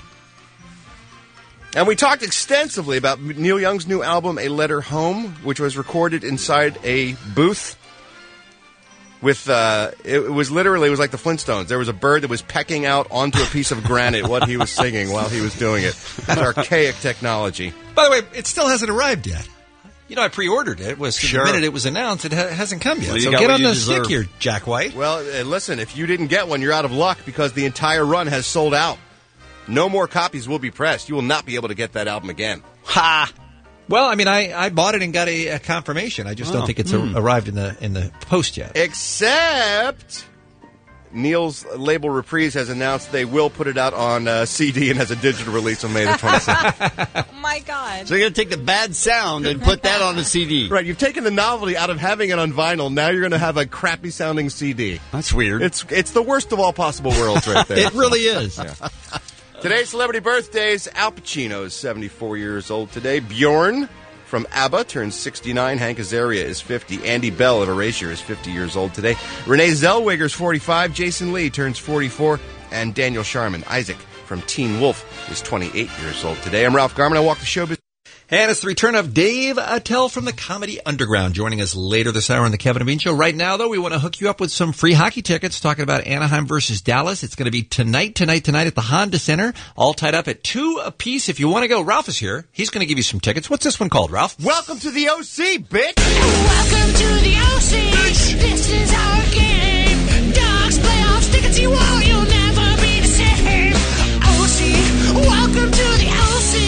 And we talked extensively about Neil Young's new album, A Letter Home, which was recorded inside a booth. With uh, it, it was literally it was like the Flintstones. There was a bird that was pecking out onto a piece of granite what he was singing while he was doing it. It's archaic technology. By the way, it still hasn't arrived yet. You know, I pre-ordered it. It was Sure. the minute it was announced, it ha- hasn't come yet. Well, you so got get what on you the deserve. stick here, Jack White. Well, uh, listen, if you didn't get one, you're out of luck because the entire run has sold out. No more copies will be pressed. You will not be able to get that album again. Ha! Well, I mean, I, I bought it and got a, a confirmation. I just Oh. don't think it's Hmm. a, arrived in the in the post yet. Except Neil's label Reprise has announced they will put it out on uh, C D and as a digital release on May the twenty-second. Oh, my God. So you're going to take the bad sound and put that on a C D. Right, you've taken the novelty out of having it on vinyl. Now you're going to have a crappy sounding C D. That's weird. It's it's the worst of all possible worlds right there. It really is. Yeah. Today's celebrity birthdays. Al Pacino is seventy-four years old today. Bjorn from ABBA turns sixty-nine. Hank Azaria is fifty. Andy Bell of Erasure is fifty years old today. Renee Zellweger is forty-five. Jason Lee turns forty-four. And Daniel Sharman, Isaac from Teen Wolf, is twenty-eight years old today. I'm Ralph Garman. I walk the showbiz. And it's the return of Dave Attell from the Comedy Underground, joining us later this hour on the Kevin and Bean Show. Right now, though, we want to hook you up with some free hockey tickets, talking about Anaheim versus Dallas. It's going to be tonight, tonight, tonight at the Honda Center, all tied up at two apiece. If you want to go, Ralph is here. He's going to give you some tickets. What's this one called, Ralph? Welcome to the O C, bitch! Welcome to the O C. This is our game. Dogs playoffs, tickets you want, you'll never be the same. O C, welcome to the O C.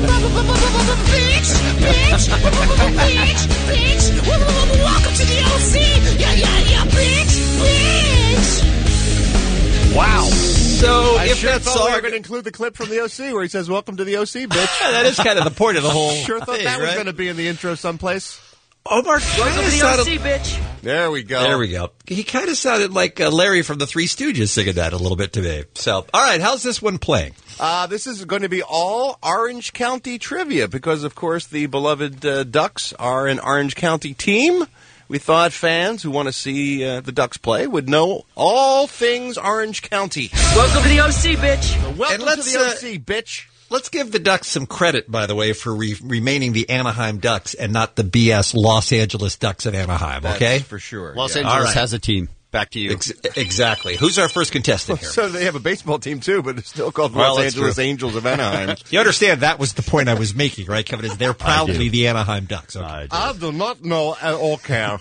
Bitch, bitch, bitch, bitch. Welcome to the O C. Yeah, yeah, yeah, bitch, bitch. Wow. So I if sure that's thought all, we were going to include the clip from the O C where he says, "Welcome to the O C, bitch." that is kind of the point of the whole Sure thought thing, that was right? going to be in the intro someplace. Omar kind of sounded... bitch. There we go. There we go. He kind of sounded like uh, Larry from the Three Stooges singing that a little bit to me. So, all right, how's this one playing? Uh, this is going to be all Orange County trivia because, of course, the beloved uh, Ducks are an Orange County team. We thought fans who want to see uh, the Ducks play would know all things Orange County. Welcome to the O C, bitch. Welcome And let's, to the uh, O C, bitch. Let's give the Ducks some credit, by the way, for re- remaining the Anaheim Ducks and not the B S Los Angeles Ducks of Anaheim, okay? That's for sure. Los yeah. Angeles All right. has a team. Back to you. Ex- exactly. Who's our first contestant here? So they have a baseball team, too, but it's still called Well, Los that's Angeles true. Angels of Anaheim. You understand that was the point I was making, right, Kevin? Is they're proudly the Anaheim Ducks. Okay. I do. I do not know at all, care.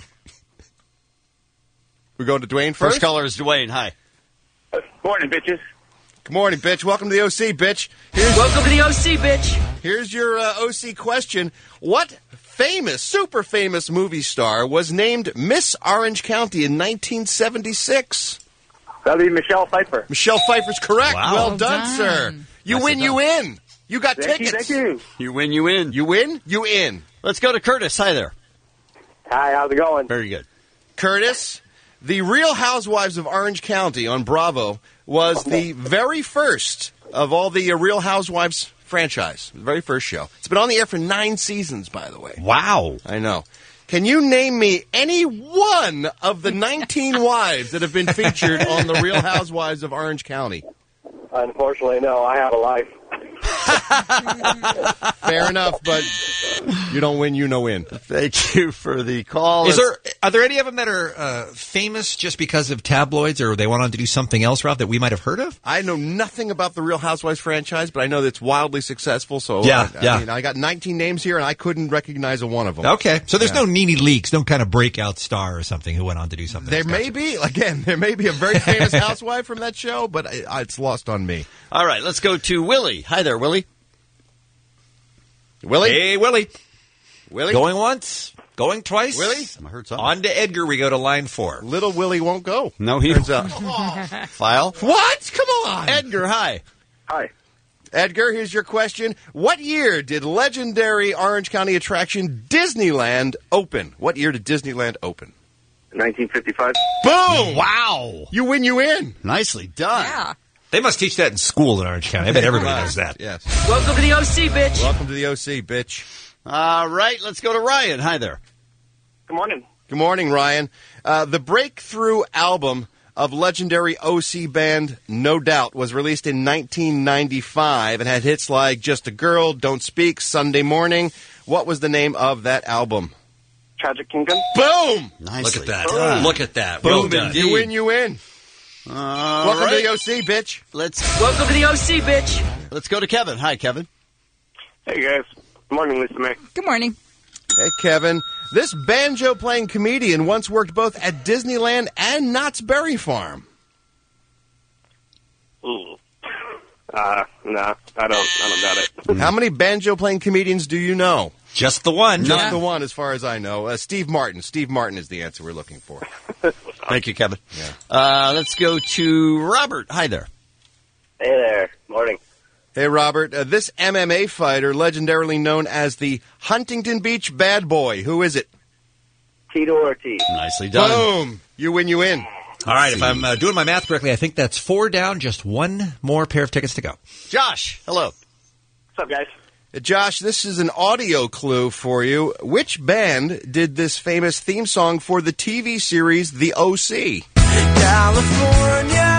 We going to Dwayne first? First caller is Dwayne. Hi. Morning, bitches. Good morning, bitch. Welcome to the O C, bitch. Here's, Welcome to the O C, bitch. Here's your uh, O C question. What famous, super famous movie star was named Miss Orange County in nineteen seventy-six? That'd be Michelle Pfeiffer. Michelle Pfeiffer's correct. Wow. Well, Well done, done. sir. You Nicely win, you done. win. You got Thank you, tickets. thank you. You win, you win. You win, you in. Let's go to Curtis. Hi there. Hi, how's it going? Very good. Curtis, the Real Housewives of Orange County on Bravo was the very first of all the uh, Real Housewives franchise. The very first show. It's been on the air for nine seasons, by the way. Wow. I know. Can you name me any one of the nineteen wives that have been featured on the Real Housewives of Orange County? Unfortunately, no. I have a life. Fair enough, but you don't win, you no win. Thank you for the call. Is there are there any of them that are uh, famous just because of tabloids, or they went on to do something else, Rob, that we might have heard of? I know nothing about the Real Housewives franchise, but I know that it's wildly successful. So Yeah, I, yeah. I mean, I got nineteen names here, and I couldn't recognize a one of them. Okay, so there's Yeah. no Nene Leakes, no kind of breakout star or something who went on to do something. There else. may be, again, there may be a very famous housewife from that show, but I, it's lost on me. All right, let's go to Willie. Hi there, Willie. Willie? Hey, Willie. Willie? Going once, going twice. Willie? I heard something. On to Edgar, we go to line four. Little Willie won't go. No, he Turns out. File. What? Come on. Edgar, hi. Hi. Edgar, here's your question. What year did legendary Orange County attraction Disneyland open? What year did Disneyland open? nineteen fifty-five. Boom! Wow. You win, you win. Nicely done. Yeah. They must teach that in school in Orange County. I bet everybody knows that. Yes. Welcome to the O C, bitch. Welcome to the O C, bitch. All right, let's go to Ryan. Hi there. Good morning. Good morning, Ryan. Uh, the breakthrough album of legendary O C band No Doubt was released in nineteen ninety-five and had hits like Just a Girl, Don't Speak, Sunday Morning. What was the name of that album? Tragic Kingdom. Boom! Nicely Look at that. done. Look at that. Boom, Well done. indeed. You win, you win. All Welcome right. to the O C, bitch. Let's Welcome to the O C, bitch. let's go to Kevin. Hi, Kevin. Hey, guys. Good morning, Lisa May. Good morning. Hey, Kevin. This banjo-playing comedian once worked both at Disneyland and Knott's Berry Farm. Ooh. Uh, no, I don't, I don't doubt it. How many banjo-playing comedians do you know? Just the one. Just Yeah. the one, as far as I know. Uh, Steve Martin. Steve Martin is the answer we're looking for. Thank you, Kevin. Uh, let's go to Robert. Hi there. Hey there. Morning. Hey, Robert. Uh, this M M A fighter, legendarily known as the Huntington Beach Bad Boy. Who is it? Tito Ortiz. Nicely done. Boom. You win, you win. All right, if I'm uh, doing my math correctly, I think that's four down, just one more pair of tickets to go. Josh, hello. What's up, guys? Uh, Josh, this is an audio clue for you. Which band did this famous theme song for the T V series The O C? California.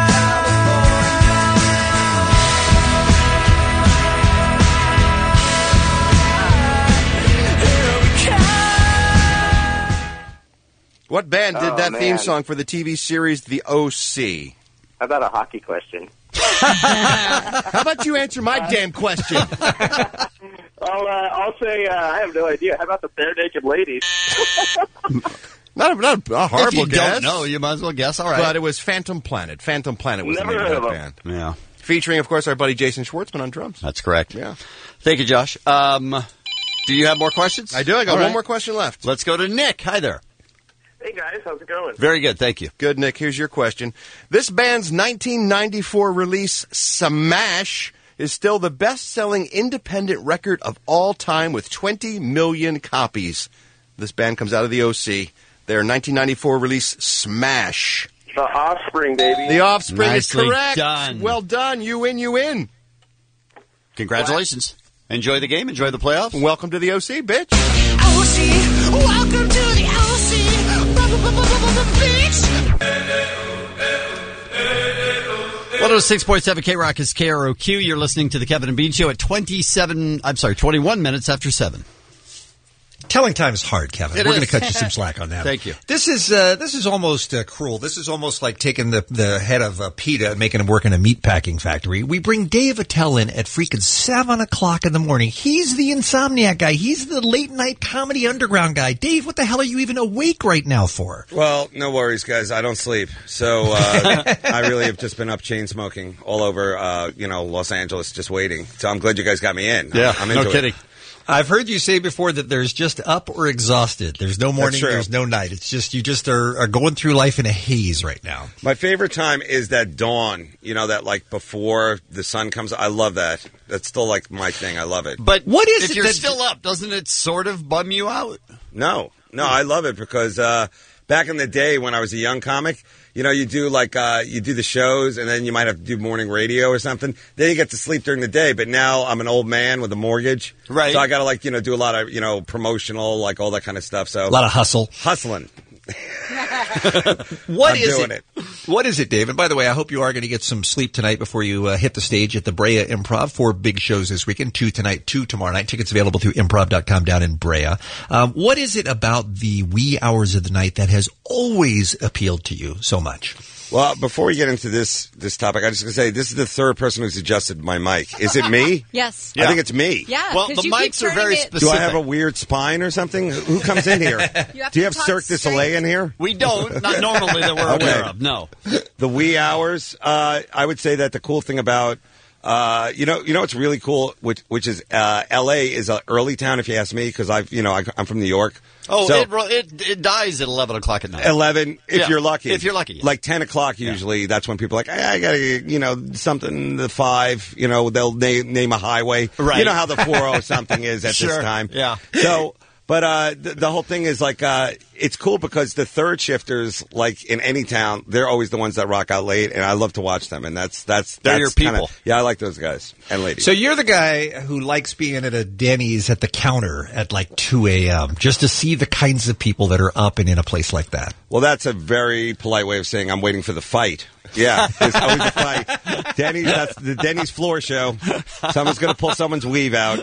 What band did Oh, that man. theme song for the T V series The O C? How about a hockey question? How about you answer my damn question? I'll, uh, I'll say uh, I have no idea. How about the Bare Naked Ladies? Not a, not a horrible if you guess. don't know, you might as well guess. All right. But it was Phantom Planet. Phantom Planet was Never the name heard of that of band. yeah, Featuring, of course, our buddy Jason Schwartzman on drums. that's correct. Yeah. Thank you, Josh. Um, do you have more questions? I do. I got All one right. more question left. Let's go to Nick. Hi there. Hey, guys. How's it going? Very good. Thank you. Good, Nick. Here's your question. This band's nineteen ninety-four release, Smash, is still the best-selling independent record of all time with twenty million copies. This band comes out of the O C. Their nineteen ninety-four release, Smash. The Offspring, baby. The Offspring Nicely is correct. done. Well done. You win, you win. Congratulations. Enjoy the game. Enjoy the playoffs. Welcome to the O C, bitch. O C. Welcome to the O C. Bitch. one oh six point seven K-Rock is K R O Q. You're listening to the Kevin and Bean Show at twenty-seven, I'm sorry, twenty-one minutes after seven. Telling time is hard, Kevin. It We're is. going to cut you some slack on that. Thank you. This is uh, this is almost uh, cruel. This is almost like taking the, the head of uh, PETA and making him work in a meat packing factory. We bring Dave Attell in at freaking seven o'clock in the morning. He's the insomniac guy. He's the late night comedy underground guy. Dave, what the hell are you even awake right now for? Well, no worries, guys. I don't sleep, so uh, I really have just been up chain smoking all over, uh, you know, Los Angeles, just waiting. So I'm glad you guys got me in. Yeah, I'm into no kidding. It. I've heard you say before that there's just up or exhausted. There's no morning, true. there's no night. It's just you just are, are going through life in a haze right now. My favorite time is that dawn, you know, that like before the sun comes. I love that. That's still like my thing. I love it. But what is if it you're that- still up, doesn't it sort of bum you out? No, no, I love it because uh, back in the day when I was a young comic, you know, you do like uh, you do the shows and then you might have to do morning radio or something. Then you get to sleep during the day. But now I'm an old man with a mortgage, right? So I got to like you know do a lot of you know promotional like all that kind of stuff. So A lot of hustle. hustling. What I'm is doing it? What is it, Dave? And by the way, I hope you are going to get some sleep tonight before you uh, hit the stage at the Brea Improv. Four big shows this weekend, two tonight, two tomorrow night. Tickets available through improv dot com down in Brea. Um, what is it about the wee hours of the night that has always appealed to you so much? Well, before we get into this this topic, I just going to say this is the third person who's adjusted my mic. Is it me? Yes. I think it's me. Yeah. Well, 'cause the you keep mics are turning very it- specific. Do I have a weird spine or something? Who comes in here? You have Do you to have talk Cirque du Soleil straight. in here? We don't. Not normally that we're Okay. aware of. No. The wee hours. Uh, I would say that the cool thing about uh, you know, you know, what's really cool, which which is uh, L A is an early town, if you ask me, because I've you know I, I'm from New York. Oh, So- it, ro- it it dies at eleven o'clock at night. Eleven, if Yeah, you're lucky. if you're lucky, yeah. Like ten o'clock usually. That's when people are like, hey, I gotta, you know, something the five. You know, they'll name name a highway. Right. You know how the four oh something is at Sure, this time. yeah. So, but uh, the, the whole thing is like, uh, it's cool because the third shifters, like in any town, they're always the ones that rock out late, and I love to watch them. And that's that's They're that's your kinda- people. yeah, I like those guys and ladies. So you're the guy who likes being at a Denny's at the counter at like two a.m. just to see the kinds of people that are up and in a place like that. Well, that's a very polite way of saying I'm waiting for the fight. Yeah, there's always a fight. Denny's, that's the Denny's floor show. Someone's going to pull someone's weave out.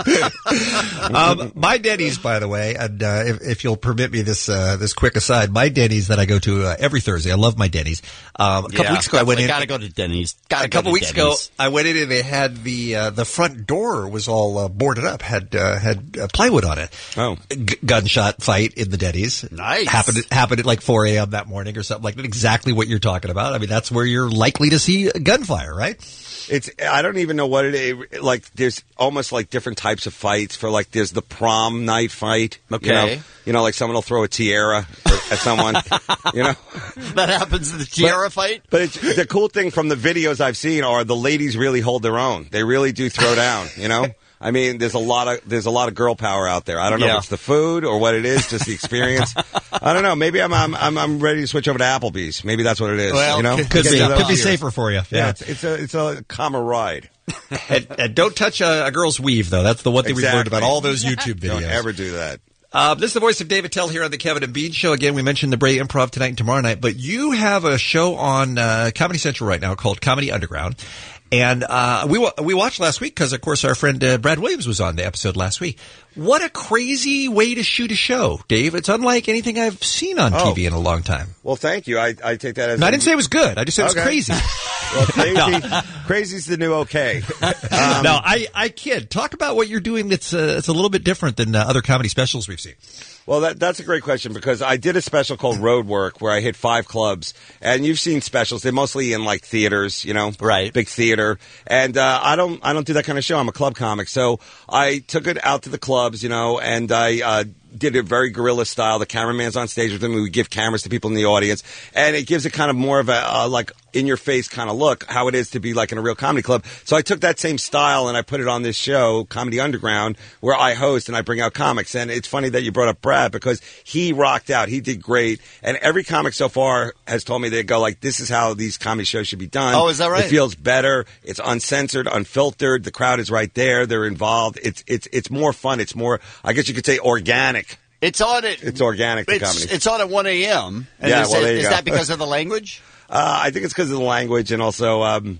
um, my Denny's, by the way, and uh, if, if you'll permit me this uh, this quick aside, my Denny's that I go to uh, every Thursday. I love my Denny's. Um, a couple Yeah, weeks ago, I went in. Gotta go to Denny's. Gotta A couple go to weeks Denny's. ago, I went in and they had the uh, the front door was all uh, boarded up, had uh, had uh, plywood on it. Oh, G- gunshot fight in the Denny's. Nice. Happened happened at like four a.m. that morning or something like that. Exactly what you're talking about. I mean, that's where you're likely to see gunfire, right? It's I don't even know what it is. Like there's almost like different types of fights. For like there's the prom night fight. Okay. You know, you know like someone will throw a tiara at someone. You know, That happens in the tiara fight. but it's, the cool thing from the videos I've seen are the ladies really hold their own. They really do throw down. You know. I mean, there's a lot of there's a lot of girl power out there. I don't know Yeah. if it's the food or what it is, just the experience. I don't know. Maybe I'm I'm I'm, I'm ready to switch over to Applebee's. Maybe that's what it is. Well, you know, could- could Get be. to those Could be years. safer for you. Yeah, Yeah. it's, it's a it's a calmer ride. and, and don't touch a, a girl's weave, though. That's the one thing we've learned Exactly. about all those YouTube videos. Don't ever do that. Uh, this is the voice of Dave Attell here on the Kevin and Bean Show. Again, we mentioned the Brea Improv tonight and tomorrow night, but you have a show on uh, Comedy Central right now called Comedy Underground. And uh, we wa- we watched last week because, of course, our friend uh, Brad Williams was on the episode last week. What a crazy way to shoot a show, Dave. It's unlike anything I've seen on Oh. T V in a long time. Well, thank you. I, I take that as. No, I didn't say it was good. I just said it was Okay. crazy. Well, crazy, crazy's the new okay. Um, no, I, I kid. Talk about what you're doing that's uh, it's a little bit different than uh, other comedy specials we've seen. Well, that, that's a great question because I did a special called Road Work where I hit five clubs, and you've seen specials. They're mostly in like theaters, you know, Right. big theater. And uh, I don't, I don't do that kind of show. I'm a club comic, so I took it out to the clubs, you know, and I uh, did it very guerrilla style. The cameraman's on stage with them. We give cameras to people in the audience, and it gives it kind of more of a uh, like in your face kind of look how it is to be like in a real comedy club. So I took that same style and I put it on this show, Comedy Underground, where I host and I bring out comics. And it's funny that you brought up Brad because he rocked out. He did great. And every comic so far has told me they go like, this is how these comedy shows should be done. Oh, is that right? It feels better. It's uncensored, unfiltered. The crowd is right there. They're involved. It's it's it's more fun. It's more, I guess you could say, organic. It's on it. It's organic, the It's, comedy. it's on at one a.m. And Yeah, is, well, it- there you is go. that because of the language? Uh, I think it's because of the language and also, um,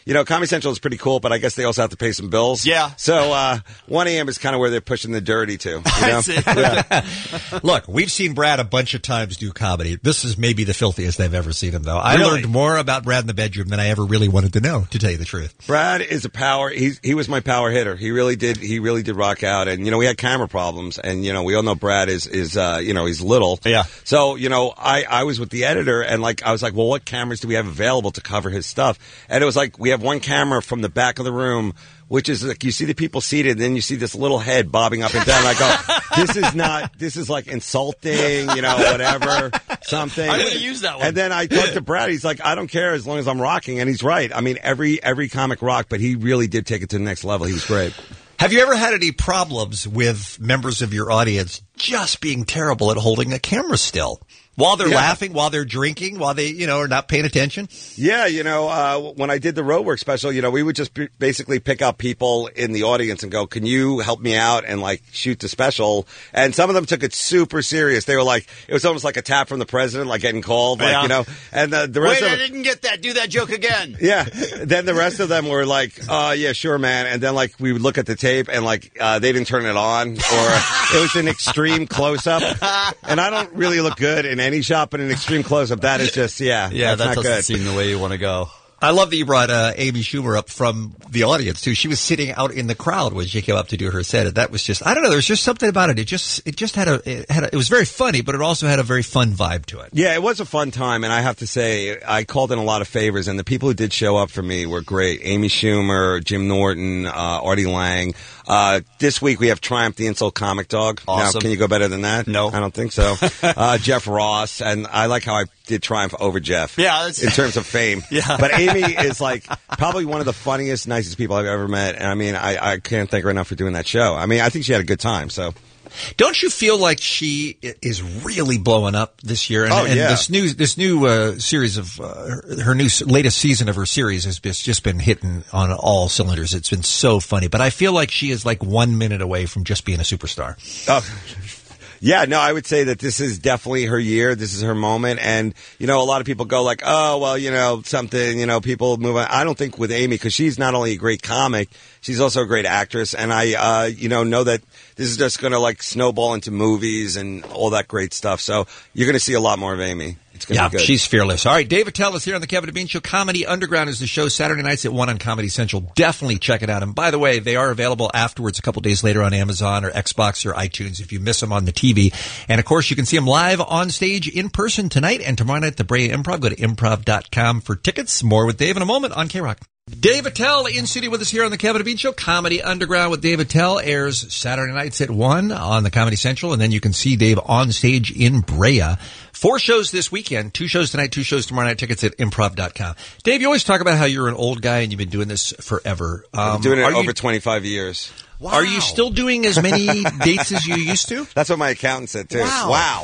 you know, Comedy Central is pretty cool, but I guess they also have to pay some bills. Yeah. So uh, one a.m. is kind of where they're pushing the dirty to. You know? Yeah. Look, we've seen Brad a bunch of times do comedy. This is maybe the filthiest I've ever seen him, though. I Really? learned more about Brad in the bedroom than I ever really wanted to know, to tell you the truth. Brad is a power. He's he was my power hitter. He really did. He really did rock out. And you know, we had camera problems, and you know, we all know Brad is is uh, you know, he's little. Yeah. So you know, I I was with the editor, and like I was like, well, what cameras do we have available to cover his stuff? And it was like we have one camera from the back of the room, which is like you see the people seated, and then you see this little head bobbing up and down. And I go, this is not, this is like insulting, you know, whatever, something. I'm going to use that one. And then I talked to Brad. He's like, I don't care as long as I'm rocking. And he's right. I mean, every every comic rocked, but he really did take it to the next level. He was great. Have you ever had any problems with members of your audience just being terrible at holding a camera still? While they're Yeah. laughing, while they're drinking, while they, you know, are not paying attention? Yeah, you know, uh, when I did the Roadwork special, you know, we would just b- basically pick out people in the audience and go, can you help me out and like shoot the special? And some of them took it super serious. They were like, it was almost like a tap from the president, like getting called, like, Yeah. you know, and the, the rest Wait, of I didn't get that. Do that joke again. Yeah. Then the rest of them were like, uh, yeah, sure, man. And then like we would look at the tape and like, uh, they didn't turn it on or it was an extreme close up. And I don't really look good in any shot, but an extreme close up, that is just, yeah, Yeah, that's that not doesn't good. seem the way you want to go. I love that you brought uh, Amy Schumer up from the audience too. She was sitting out in the crowd when she came up to do her set, and that was just—I don't know. There's just something about it. It just—it just had a, it had a, it was very funny, but it also had a very fun vibe to it. Yeah, it was a fun time, and I have to say, I called in a lot of favors, and the people who did show up for me were great. Amy Schumer, Jim Norton, uh, Artie Lang. Uh, this week we have Triumph, the Insult Comic Dog. Awesome. Now, can you go better than that? No. I don't think so. uh, Jeff Ross, and I like how I did Triumph over Jeff. Yeah, that's- in terms of fame. Yeah. But Amy is like probably one of the funniest, nicest people I've ever met, and I mean, I, I can't thank her enough for doing that show. I mean, I think she had a good time, so. Don't you feel like she i- is really blowing up this year? And, Oh, and yeah. this new this new uh, series of uh, her, her new s- latest season of her series has just, just been hitting on all cylinders. It's been so funny, but I feel like she is like one minute away from just being a superstar. Oh. Yeah, no, I would say that this is definitely her year. This is her moment. And, you know, a lot of people go like, oh, well, you know, something, you know, people move on. I don't think with Amy, because she's not only a great comic, she's also a great actress. And I, uh, you know, know that this is just going to like snowball into movies and all that great stuff. So you're going to see a lot more of Amy. It's going to Yeah, be good. she's fearless. All right, Dave Attell is here on the Kevin and Bean Show. Comedy Underground is the show Saturday nights at one on Comedy Central. Definitely check it out. And by the way, they are available afterwards a couple days later on Amazon or Xbox or iTunes if you miss them on the T V. And of course, you can see them live on stage in person tonight and tomorrow night at the Brea Improv. Go to improv dot com for tickets. More with Dave in a moment on K-Rock. Dave Attell in studio with us here on the Kevin and Bean Show. Comedy Underground with Dave Attell airs Saturday nights at one on the Comedy Central, and then you can see Dave on stage in Brea. Four shows this weekend, two shows tonight, two shows tomorrow night. Tickets at improv dot com. Dave, you always talk about how you're an old guy and you've been doing this forever. I've Um, been doing it are you- over twenty-five years. Wow. Are you still doing as many dates as you used to? That's what my accountant said, too. Wow. Wow.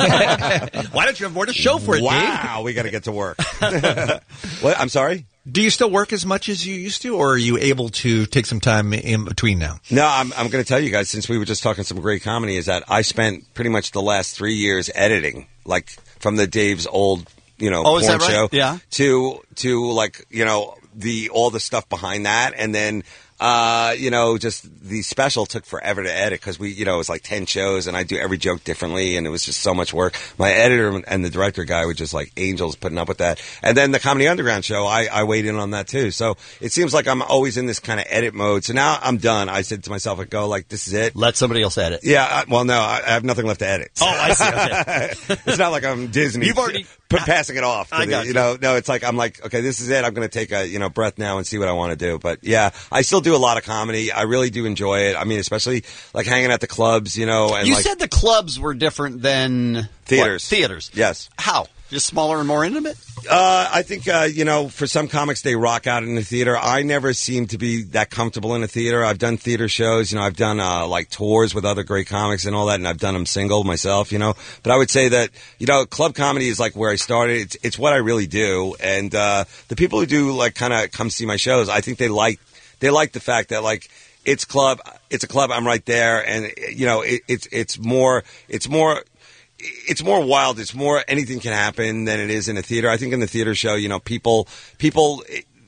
Why don't you have more to show for it, Dave? Wow, we got to get to work. What? I'm sorry? Do you still work as much as you used to, or are you able to take some time in between now? No, I'm, I'm going to tell you guys, since we were just talking some great comedy, is that I spent pretty much the last three years editing, like from the Dave's old, you know, Oh, is porn that right? show Yeah. to, to like, you know, the, all the stuff behind that. And then, uh, you know, just the special took forever to edit because we, you know, it was like ten shows and I do every joke differently and it was just so much work. My editor and the director guy were just like angels putting up with that. And then the Comedy Underground show, I, I weighed in on that too. So it seems like I'm always in this kind of edit mode. So now I'm done. I said to myself, I go like, this is it. Let somebody else edit. Yeah, I, well, no, I, I have nothing left to edit. Oh, I see. Okay. It's not like I'm Disney. You've already- put, passing it off. To I the, got you you. know, no, it's like I'm like, okay, this is it. I'm going to take a you know breath now and see what I want to do. But yeah, I still do a lot of comedy. I really do enjoy it. I mean, especially like hanging at the clubs, you know. And You like, said the clubs were different than Theaters. What? Theaters. Yes. How? Just smaller and more intimate? Uh, I think, uh, you know, for some comics, they rock out in the theater. I never seem to be that comfortable in a theater. I've done theater shows, you know, I've done, uh, like tours with other great comics and all that, and I've done them single myself, you know. But I would say that, you know, club comedy is like where I started. It's, it's what I really do. And, uh, the people who do, like, kind of come see my shows, I think they like, they like the fact that, like, it's club, it's a club, I'm right there, and, you know, it, it's, it's more, it's more, it's more wild. It's more anything can happen than it is in a theater. I think in the theater show, you know, people, people,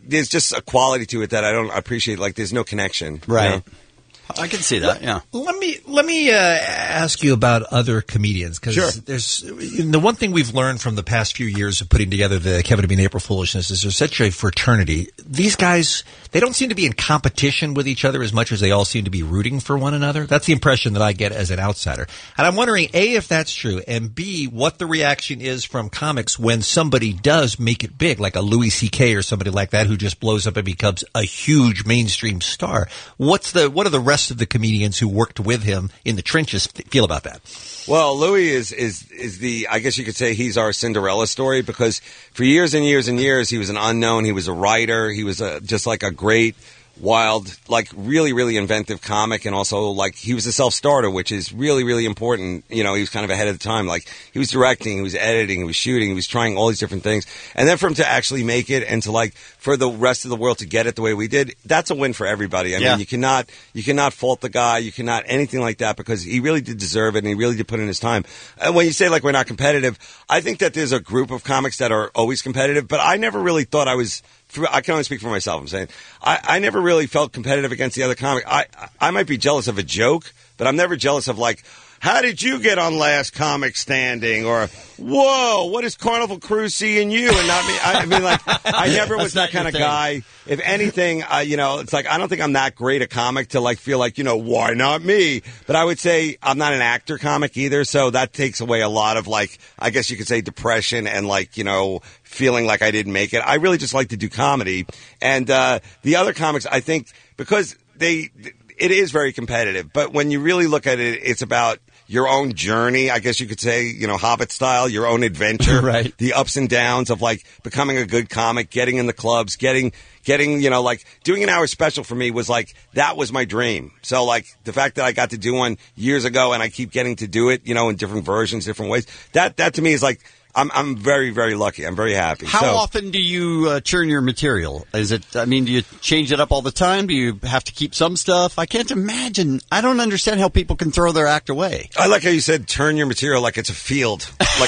there's just a quality to it that I don't appreciate. Like, there's no connection. Right. You know? I can see that, yeah. Let me let me uh, ask you about other comedians, because Sure. there's the one thing we've learned from the past few years of putting together the Kevin and Bean April Foolishness is there's such a fraternity. These guys, they don't seem to be in competition with each other as much as they all seem to be rooting for one another. That's the impression that I get as an outsider. And I'm wondering, A, if that's true, and B, what the reaction is from comics when somebody does make it big, like a Louis C K or somebody like that who just blows up and becomes a huge mainstream star. What's the what are the rest of the comedians who worked with him in the trenches feel about that? Well, Louis is, is, is the, I guess you could say he's our Cinderella story, because for years and years and years, he was an unknown. He was a writer. He was a, just like a great, wild, like really, really inventive comic. And also, like, he was a self-starter, which is really, really important. You know, he was kind of ahead of the time. Like, he was directing, he was editing, he was shooting, he was trying all these different things. And then for him to actually make it and to, like, for the rest of the world to get it the way we did, that's a win for everybody. I Yeah. mean, you cannot, you cannot fault the guy. You cannot anything like that, because he really did deserve it and he really did put in his time. And when you say, like, we're not competitive, I think that there's a group of comics that are always competitive, but I never really thought I was, I can only speak for myself, I'm saying. I, I never really felt competitive against the other comic. I, I might be jealous of a joke, but I'm never jealous of, like, how did you get on Last Comic Standing? Or, whoa, what is Carnival Crew seeing you and not me? I, I mean, like, I never was that kind of guy. If anything, I, you know, it's like, I don't think I'm that great a comic to, like, feel like, you know, why not me? But I would say I'm not an actor comic either, so that takes away a lot of, like, I guess you could say depression and, like, you know, feeling like I didn't make it. I really just like to do comedy. And uh, the other comics, I think, because they, it is very competitive. But when you really look at it, it's about your own journey, I guess you could say, you know, Hobbit style, your own adventure, Right. The ups and downs of, like, becoming a good comic, getting in the clubs, getting, getting, you know, like, doing an hour special for me was like, that was my dream. So, like, the fact that I got to do one years ago and I keep getting to do it, you know, in different versions, different ways, that, that to me is like, I'm I'm very, very lucky. I'm very happy. How so, often do you uh, churn your material? Is it, I mean, do you change it up all the time? Do you have to keep some stuff? I can't imagine. I don't understand how people can throw their act away. I like how you said turn your material like it's a field. Like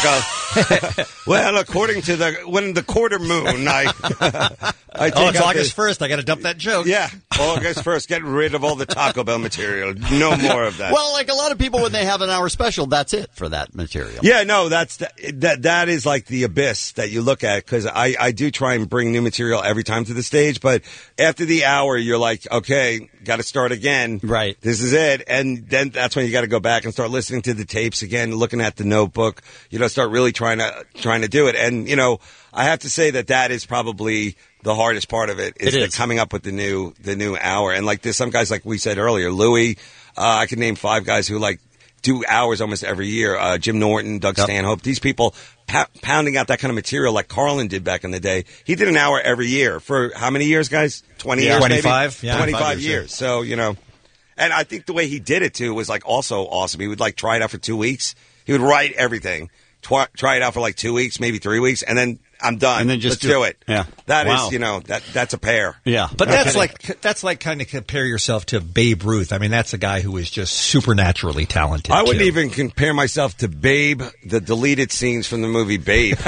a, well, according to the, when the quarter moon, I, I take Oh, it's out August the- first. I got to dump that joke. Yeah, August first. Get rid of all the Taco Bell material. No more of that. Well, like a lot of people, when they have an hour special, that's it for that material. Yeah, no, that's the, that. That is like the abyss that you look at, because I I do try and bring new material every time to the stage, but after the hour, you're like, okay, got to start again. Right. This is it, and then that's when you got to go back and start listening to the tapes again, looking at the notebook. You know, start really trying to trying to do it, and you know, I have to say that that is probably the hardest part of it is, It the is. coming up with the new the new hour. And like there's some guys, like we said earlier, Louis. Uh, I can name five guys who like do hours almost every year. Uh, Jim Norton, Doug Yep. Stanhope. These people pou- pounding out that kind of material like Carlin did back in the day. He did an hour every year for how many years, guys? Twenty Yeah. years, twenty-five, maybe? yeah. twenty-five twenty-five years. years, So you know, and I think the way he did it too was like also awesome. He would like try it out for two weeks. He would write everything, twi- try it out for like two weeks, maybe three weeks, and then I'm done. And then just Let's do do it. it. Yeah. That is, Wow. you know, that that's a pair. Yeah. But No that's kidding. like that's like kind of compare yourself to Babe Ruth. I mean, that's a guy who is just supernaturally talented. I wouldn't too. even compare myself to Babe, the deleted scenes from the movie Babe.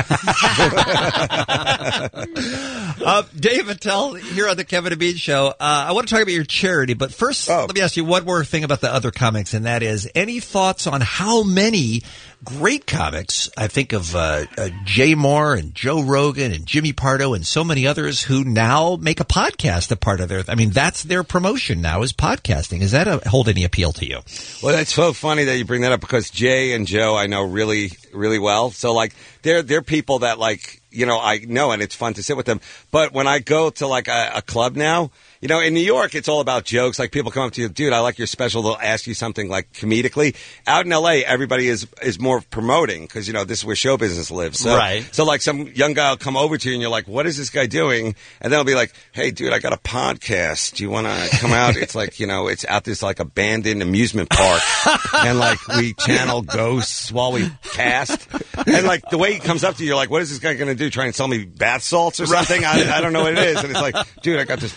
uh, Dave Attell here on the Kevin and Bean Show. Uh, I want to talk about your charity, but first, Oh. let me ask you one more thing about the other comics, and that is any thoughts on how many great comics, I think of uh, uh, Jay Moore and Joe Rogan and Jimmy Pardo and so many others who now make a podcast a part of their, I mean, that's their promotion now is podcasting. Is that a, hold any appeal to you? Well, that's so funny that you bring that up because Jay and Joe I know really, really well. So like they're they're people that like you know I know and it's fun to sit with them. But when I go to like a, a club now, you know, in New York it's all about jokes. Like people come up to you, dude, I like your special. They'll ask you something like comedically. Out in L A, everybody is is more promoting because you know this is where show business lives. So, Right. So like some young guy will come over to you and you're like, what is this guy doing? And they'll be like, hey, dude, I got a podcast. Do you want to come out? It's like you know, it's out this like abandoned amusement park. And like we channel ghosts while we cast, and like the way he comes up to you, you're like, "What is this guy going to do? Try and sell me bath salts or something?" I, I don't know what it is. And it's like, "Dude, I got this podcast.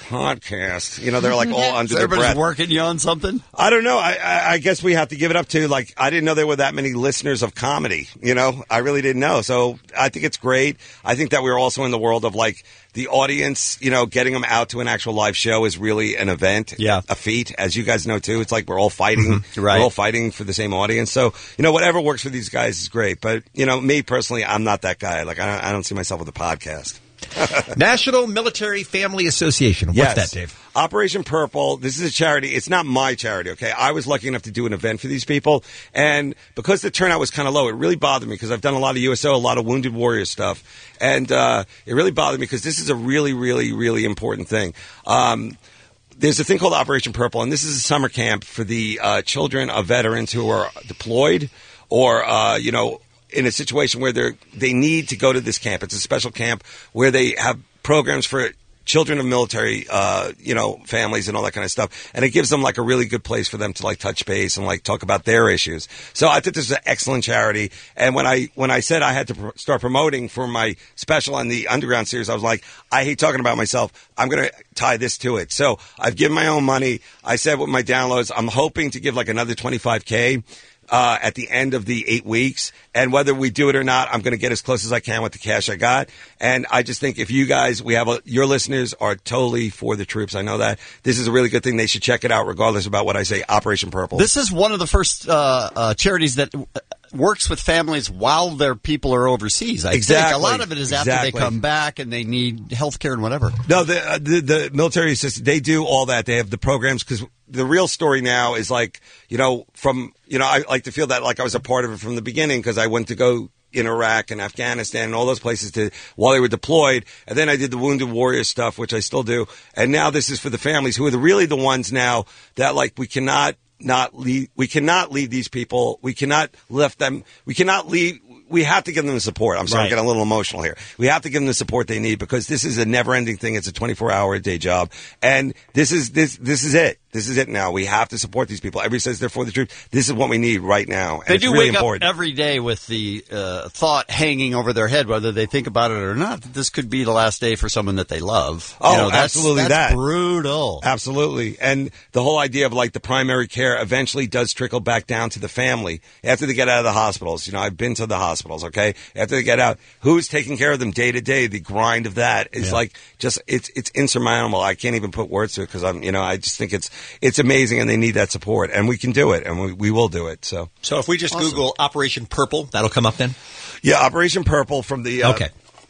podcast. You know, they're like all under their Everybody's breath. working you on something? I don't know. I, I, I guess we have to give it up to, like, I didn't know there were that many listeners of comedy. You know, I really didn't know. So I think it's great. I think that we're also in the world of, like, the audience, you know, getting them out to an actual live show is really an event, yeah, a feat, as you guys know, too. It's like we're all fighting. Mm-hmm. Right. We're all fighting for the same audience. So, you know, whatever works for these guys is great. But, you know, me personally, I'm not that guy. Like, I don't, I don't see myself with a podcast. National Military Family Association. What's Yes. that, Dave? Operation Purple. This is a charity. It's not my charity, okay? I was lucky enough to do an event for these people. And because the turnout was kind of low, it really bothered me because I've done a lot of U S O, a lot of Wounded Warrior stuff. And uh, it really bothered me because this is a really, really, really important thing. Um, there's a thing called Operation Purple, and this is a summer camp for the uh, children of veterans who are deployed or, uh, you know, in a situation where they they need to go to this camp. It's a special camp where they have programs for children of military, uh, you know, families and all that kind of stuff. And it gives them like a really good place for them to like touch base and like talk about their issues. So I think this is an excellent charity. And when I, when I said I had to pr- start promoting for my special on the Underground series, I was like, I hate talking about myself. I'm going to tie this to it. So I've given my own money. I said with my downloads, I'm hoping to give like another twenty-five K. Uh, at the end of the eight weeks. And whether we do it or not, I'm going to get as close as I can with the cash I got. And I just think if you guys, we have a, your listeners are totally for the troops. I know that. This is a really good thing. They should check it out regardless about what I say. Operation Purple. This is one of the first uh, uh, charities that uh, works with families while their people are overseas. I Exactly. think a lot of it is after Exactly. they come back and they need health care and whatever. No, the, uh, the the military system, they do all that. They have the programs because the real story now is like, you know, from, you know, I like to feel that like I was a part of it from the beginning because I went to go in Iraq and Afghanistan and all those places to while they were deployed. And then I did the Wounded Warrior stuff, which I still do. And now this is for the families who are the, really the ones now that like we cannot not leave, we cannot leave these people. We cannot left them. We cannot leave. We have to give them the support. I'm sorry, Right. I'm getting a little emotional here. We have to give them the support they need because this is a never-ending thing. It's a twenty-four hour a day job, and this is this this is it. This is it now. We have to support these people. Everybody says they're for the troops. This is what we need right now. And They it's do really wake important. up every day with the uh, thought hanging over their head, whether they think about it or not, that this could be the last day for someone that they love. Oh, You know, that's, absolutely that's that. brutal. Absolutely. And the whole idea of like the primary care eventually does trickle back down to the family after they get out of the hospitals. You know, I've been to the hospitals, okay? After they get out, who's taking care of them day to day? The grind of that is Yeah. like just, it's, it's insurmountable. I can't even put words to it because I'm, you know, I just think it's, it's amazing and they need that support and we can do it and we, we will do it. So, So if we just Awesome. Google Operation Purple, that'll come up then? yeah, Operation Purple from the, uh, Okay.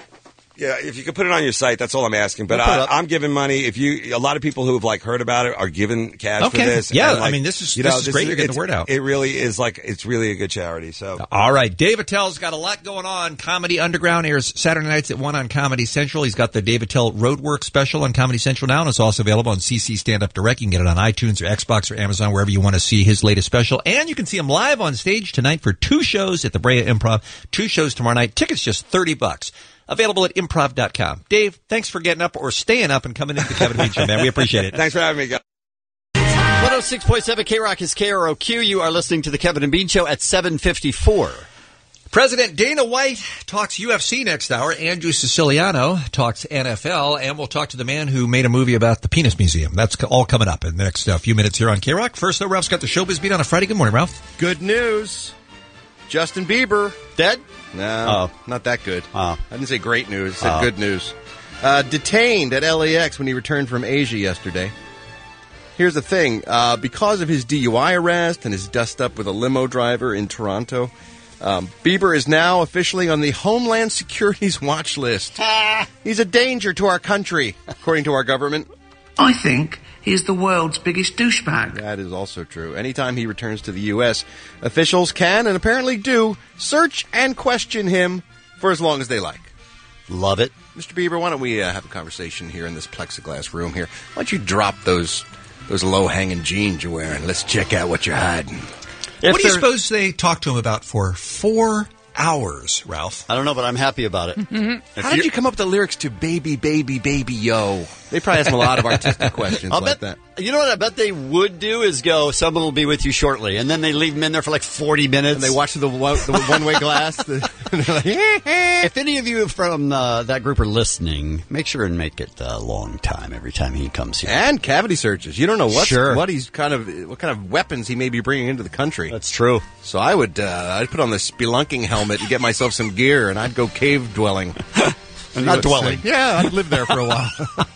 Yeah, if you could put it on your site, that's all I'm asking. But We'll put it I, up. I'm giving money. If you, a lot of people who have like heard about it are giving cash Okay. for this. Yeah, And, like, I mean, this is- you this know, is great. You're getting the it's- word out. It really is like it's really a good charity. So All right. Dave Attell's got a lot going on. Comedy Underground airs Saturday nights at one on Comedy Central. He's got the Dave Attell Roadwork special on Comedy Central now, and it's also available on C C Stand Up Direct. You can get it on iTunes or Xbox or Amazon, wherever you want to see his latest special. And you can see him live on stage tonight for two shows at the Brea Improv. Two shows tomorrow night. Tickets just thirty bucks. Available at improv dot com. Dave, thanks for getting up or staying up and coming into the Kevin and Bean Show, man. We appreciate it. thanks for having me, guys. one oh six point seven K-Rock is K R O Q. You are listening to the Kevin and Bean Show at seven fifty-four. President Dana White talks U F C next hour. Andrew Siciliano talks N F L, and we'll talk to the man who made a movie about the Penis Museum. That's co- all coming up in the next uh, few minutes here on K-Rock. First, though, Ralph's got the showbiz beat on a Friday. Good morning, Ralph. Good news. Justin Bieber. Dead? No, Oh. not that good. Oh. I didn't say great news. I said Oh. good news. Uh, detained at L A X when he returned from Asia yesterday. Here's the thing. Uh, because of his D U I arrest and his dust-up with a limo driver in Toronto, um, Bieber is now officially on the Homeland Security's watch list. He's a danger to our country, according to our government. I think he's the world's biggest douchebag. That is also true. Anytime he returns to the U S, officials can, and apparently do, search and question him for as long as they like. Love it. Mister Bieber, why don't we uh, have a conversation here in this plexiglass room here? Why don't you drop those those low-hanging jeans you're wearing? Let's check out what you're hiding. What do you suppose they talked to him about for four hours, Ralph? I don't know, but I'm happy about it. How did you come up with the lyrics to Baby, Baby, Baby, Yo? They probably ask him a lot of artistic questions I'll like bet, that. You know what I bet they would do is go, someone will be with you shortly. And then they leave him in there for like forty minutes. And they watch the, one- the one-way glass. The If any of you from uh, that group are listening, make sure and make it a long time every time he comes here. And cavity searches. You don't know what Sure. what he's kind of what kind of weapons he may be bringing into the country. That's true. So I would uh, I'd put on the spelunking helmet and get myself some gear, and I'd go cave dwelling. Not dwelling. Yeah, I'd live there for a while.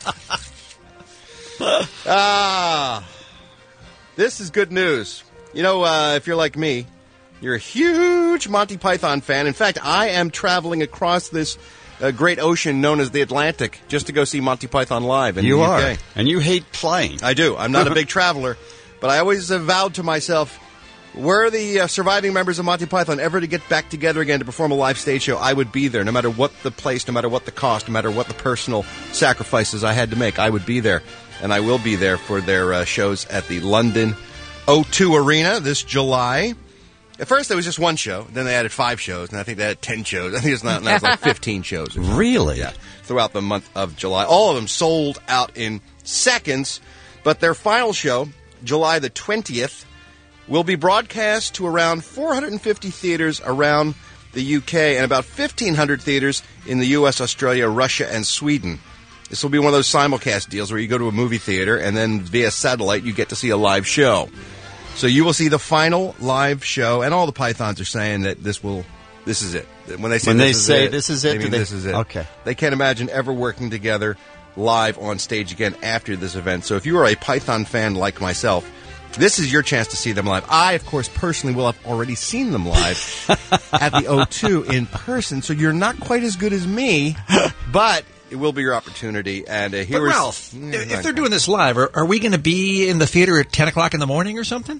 Ah, this is good news. You know, uh, if you're like me, you're a huge Monty Python fan. In fact, I am traveling across this uh, great ocean known as the Atlantic just to go see Monty Python live in You the are. U K. And you hate flying. I do. I'm not a big traveler, but I always uh, vowed to myself, were the uh, surviving members of Monty Python ever to get back together again to perform a live stage show, I would be there. No matter what the place, no matter what the cost, no matter what the personal sacrifices I had to make, I would be there. And I will be there for their uh, shows at the London O two Arena this July. At first, there was just one show. Then they added five shows, and I think they had ten shows. I think it's not, now it's like fifteen shows. Or something. Really? Yeah, throughout the month of July. All of them sold out in seconds. But their final show, July the twentieth, will be broadcast to around four hundred fifty theaters around the U K and about fifteen hundred theaters in the U S, Australia, Russia, and Sweden. This will be one of those simulcast deals where you go to a movie theater and then via satellite you get to see a live show. So you will see the final live show, and all the Pythons are saying that this will, this is it. When they say When this they is say it, this is it, they do mean they- this is it. Okay. They can't imagine ever working together live on stage again after this event. So if you are a Python fan like myself, this is your chance to see them live. I, of course, personally will have already seen them live at the O two in person, so you're not quite as good as me, but it will be your opportunity. And uh, here But is- Ralph, if they're doing this live, are, are we going to be in the theater at ten o'clock in the morning or something?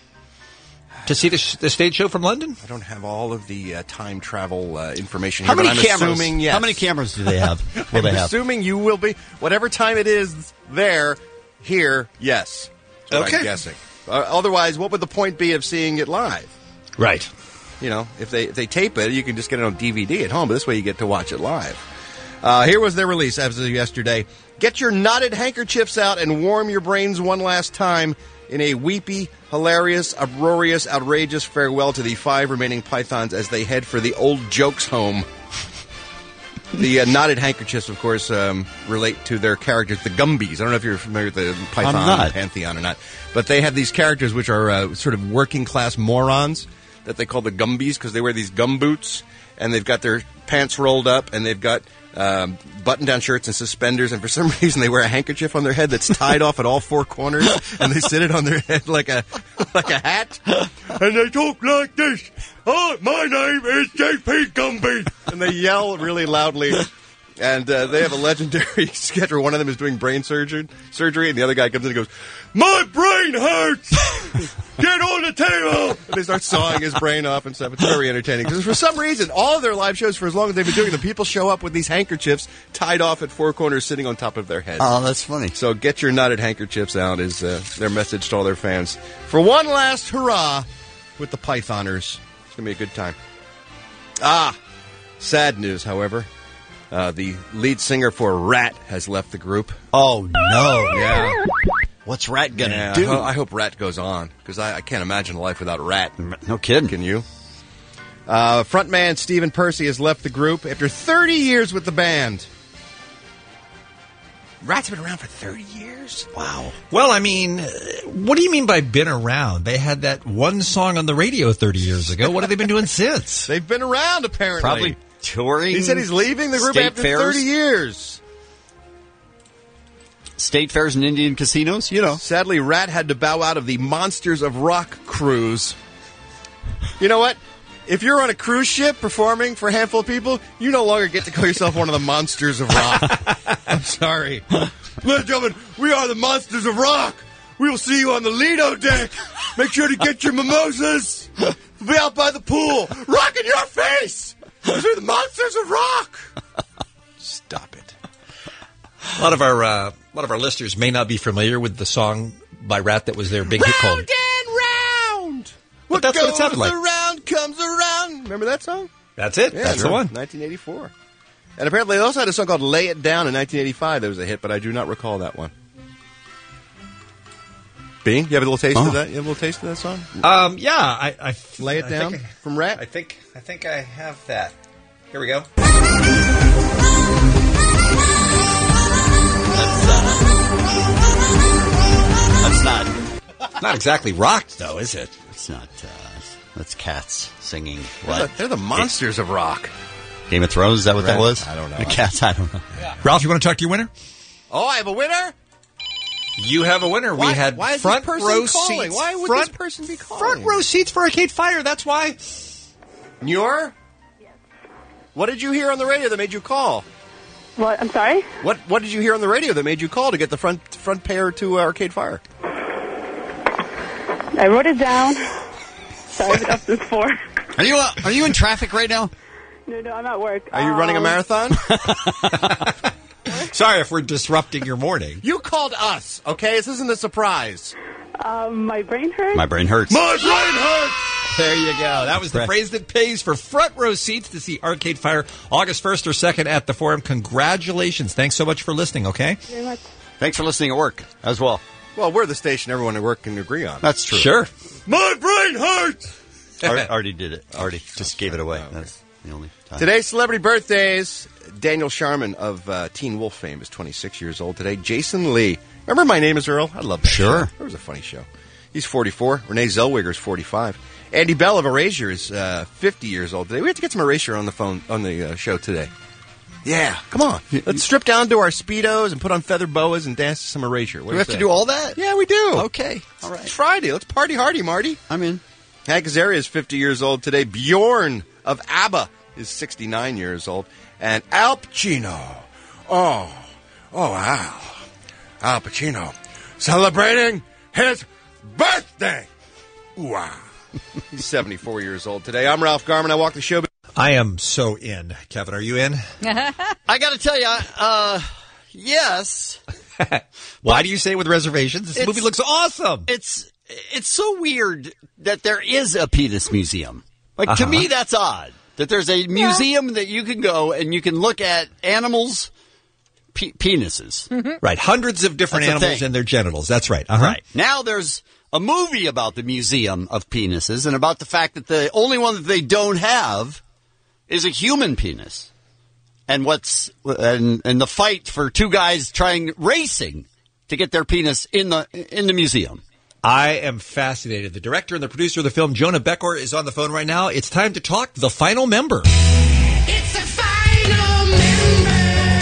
To see the, sh- the stage show from London? I don't have all of the uh, time travel uh, information How here, many but I'm cameras? assuming yes. How many cameras do they have? Will I'm they have? assuming you will be, whatever time it is there, here, yes. That's what Okay. I'm guessing. Uh, otherwise, what would the point be of seeing it live? Right. You know, if they if they tape it, you can just get it on D V D at home, but this way you get to watch it live. Uh, here was their release as of yesterday. Get your knotted handkerchiefs out and warm your brains one last time in a weepy, hilarious, uproarious, outrageous farewell to the five remaining Pythons as they head for the old jokes home. The uh, knotted handkerchiefs, of course, um, relate to their characters, the Gumbies. I don't know if you're familiar with the Python I'm not. pantheon or not, but they have these characters which are uh, sort of working-class morons that they call the Gumbies because they wear these gum boots, and they've got their pants rolled up, and they've got um, button-down shirts and suspenders, and for some reason they wear a handkerchief on their head that's tied off at all four corners, and they sit it on their head like a like a hat, and they talk like this. Oh, my name is J P Gumby, and they yell really loudly. And uh, they have a legendary sketch where one of them is doing brain surgery, surgery, and the other guy comes in and goes, "My brain hurts! Get on the table!" And they start sawing his brain off and stuff. It's very entertaining. Because for some reason, all of their live shows, for as long as they've been doing them, people show up with these handkerchiefs tied off at four corners sitting on top of their heads. Oh, that's funny. So get your knotted handkerchiefs out is uh, their message to all their fans. For one last hurrah with the Pythoners. It's going to be a good time. Ah, sad news, however. Uh, the lead singer for Rat has left the group. Oh, no. Yeah. What's Rat going to Yeah, do? I, ho- I hope Rat goes on, because I, I can't imagine a life without Rat. No kidding. Can you? Uh, frontman Stephen Percy has left the group after thirty years with the band. Rat's been around for thirty years? Wow. Well, I mean, uh, what do you mean by been around? They had that one song on the radio thirty years ago. What have they been doing since? They've been around, apparently. Probably touring. He said he's leaving the group state after fairs, thirty years. State fairs and Indian casinos, you know. Sadly, Rat had to bow out of the Monsters of Rock cruise. You know what? If you're on a cruise ship performing for a handful of people, you no longer get to call yourself one of the Monsters of Rock. I'm sorry. Ladies and gentlemen, we are the Monsters of Rock. We will see you on the Lido deck. Make sure to get your mimosas. We'll be out by the pool. Rock in your face. These are the Monsters of Rock. Stop it. A lot of our uh, a lot of our listeners may not be familiar with the song by Rat that was their big hit called. Round and round. But that's what it sounded like. Around comes around. Remember that song? That's it. Yeah, That's the one. nineteen eighty-four. And apparently they also had a song called Lay It Down in nineteen eighty-five that was a hit, but I do not recall that one. Bing, you have a little taste Oh. of that? You have a little taste of that song? Um, yeah, I, I Lay It I Down think I- from Rat? I think I think I have that. Here we go. That's not. Not exactly rock, though, is it? It's not. Uh, that's cats singing. They're What? the, they're the monsters of rock. Game of Thrones? Is that what that Right. was? I don't know. The cats? I don't know. Ralph, you want to talk to your winner? Oh, I have a winner? You have a winner. Why- we had why is this front person row calling? seats. Why would front, this person be calling? Front row seats for Arcade Fire. That's why. You're? What did you hear on the radio that made you call? What? I'm sorry? What What did you hear on the radio that made you call to get the front front pair to uh, Arcade Fire? I wrote it down. Sorry, I've been up since four. Are you uh, Are you in traffic right now? No, no, I'm at work. Are you running a Um, marathon? Sorry if we're disrupting your morning. You called us, okay? This isn't a surprise. Um, my brain hurts. My brain hurts. My brain hurts! There you go. That was the Right. phrase that pays for front row seats to see Arcade Fire August first or second at the Forum. Congratulations. Thanks so much for listening, okay? Very much. Thanks for listening at work as well. Well, we're the station everyone at work can agree on. That's true. Sure. My brain hurts! Ar- already did it. Already just gave it away. That's the only time. Today's celebrity birthdays. Daniel Sharman of uh, Teen Wolf fame is twenty-six years old today. Jason Lee. Remember My Name is Earl? I love that Sure. show. It was a funny show. He's forty-four. Renee Zellweger is forty-five. Andy Bell of Erasure is uh, fifty years old today. We have to get some Erasure on the phone on the uh, show today. Yeah, come on. Let's strip down to our Speedos and put on feather boas and dance to some Erasure. What Do we have you to say? do all that? Yeah, we do. Okay. All right. It's Friday. Let's party hardy, Marty. I'm in. Hank Azaria is fifty years old today. Bjorn of ABBA is sixty-nine years old. And Al Pacino. Oh, oh, Al. Al Pacino. Celebrating his birthday. Wow. He's seventy-four years old today. I'm Ralph Garman. I walk the show. I am so in. Kevin, are you in? I got to tell you, uh, yes. Why do you say with reservations? This It's- movie looks awesome. It's it's so weird that there is a penis museum. Like to Uh-huh. me, that's odd. That there's a museum that you can go and you can look at animals' pe- penises. Right. Hundreds of different That's a animals thing. and their genitals. That's right. Uh-huh. Right. Now there's a movie about the Museum of Penises and about the fact that the only one that they don't have is a human penis. And what's and, and the fight for two guys trying racing to get their penis in the in the museum. I am fascinated. The director and the producer of the film, Jonah Beckor, is on the phone right now. It's time to talk the final member. It's the final member.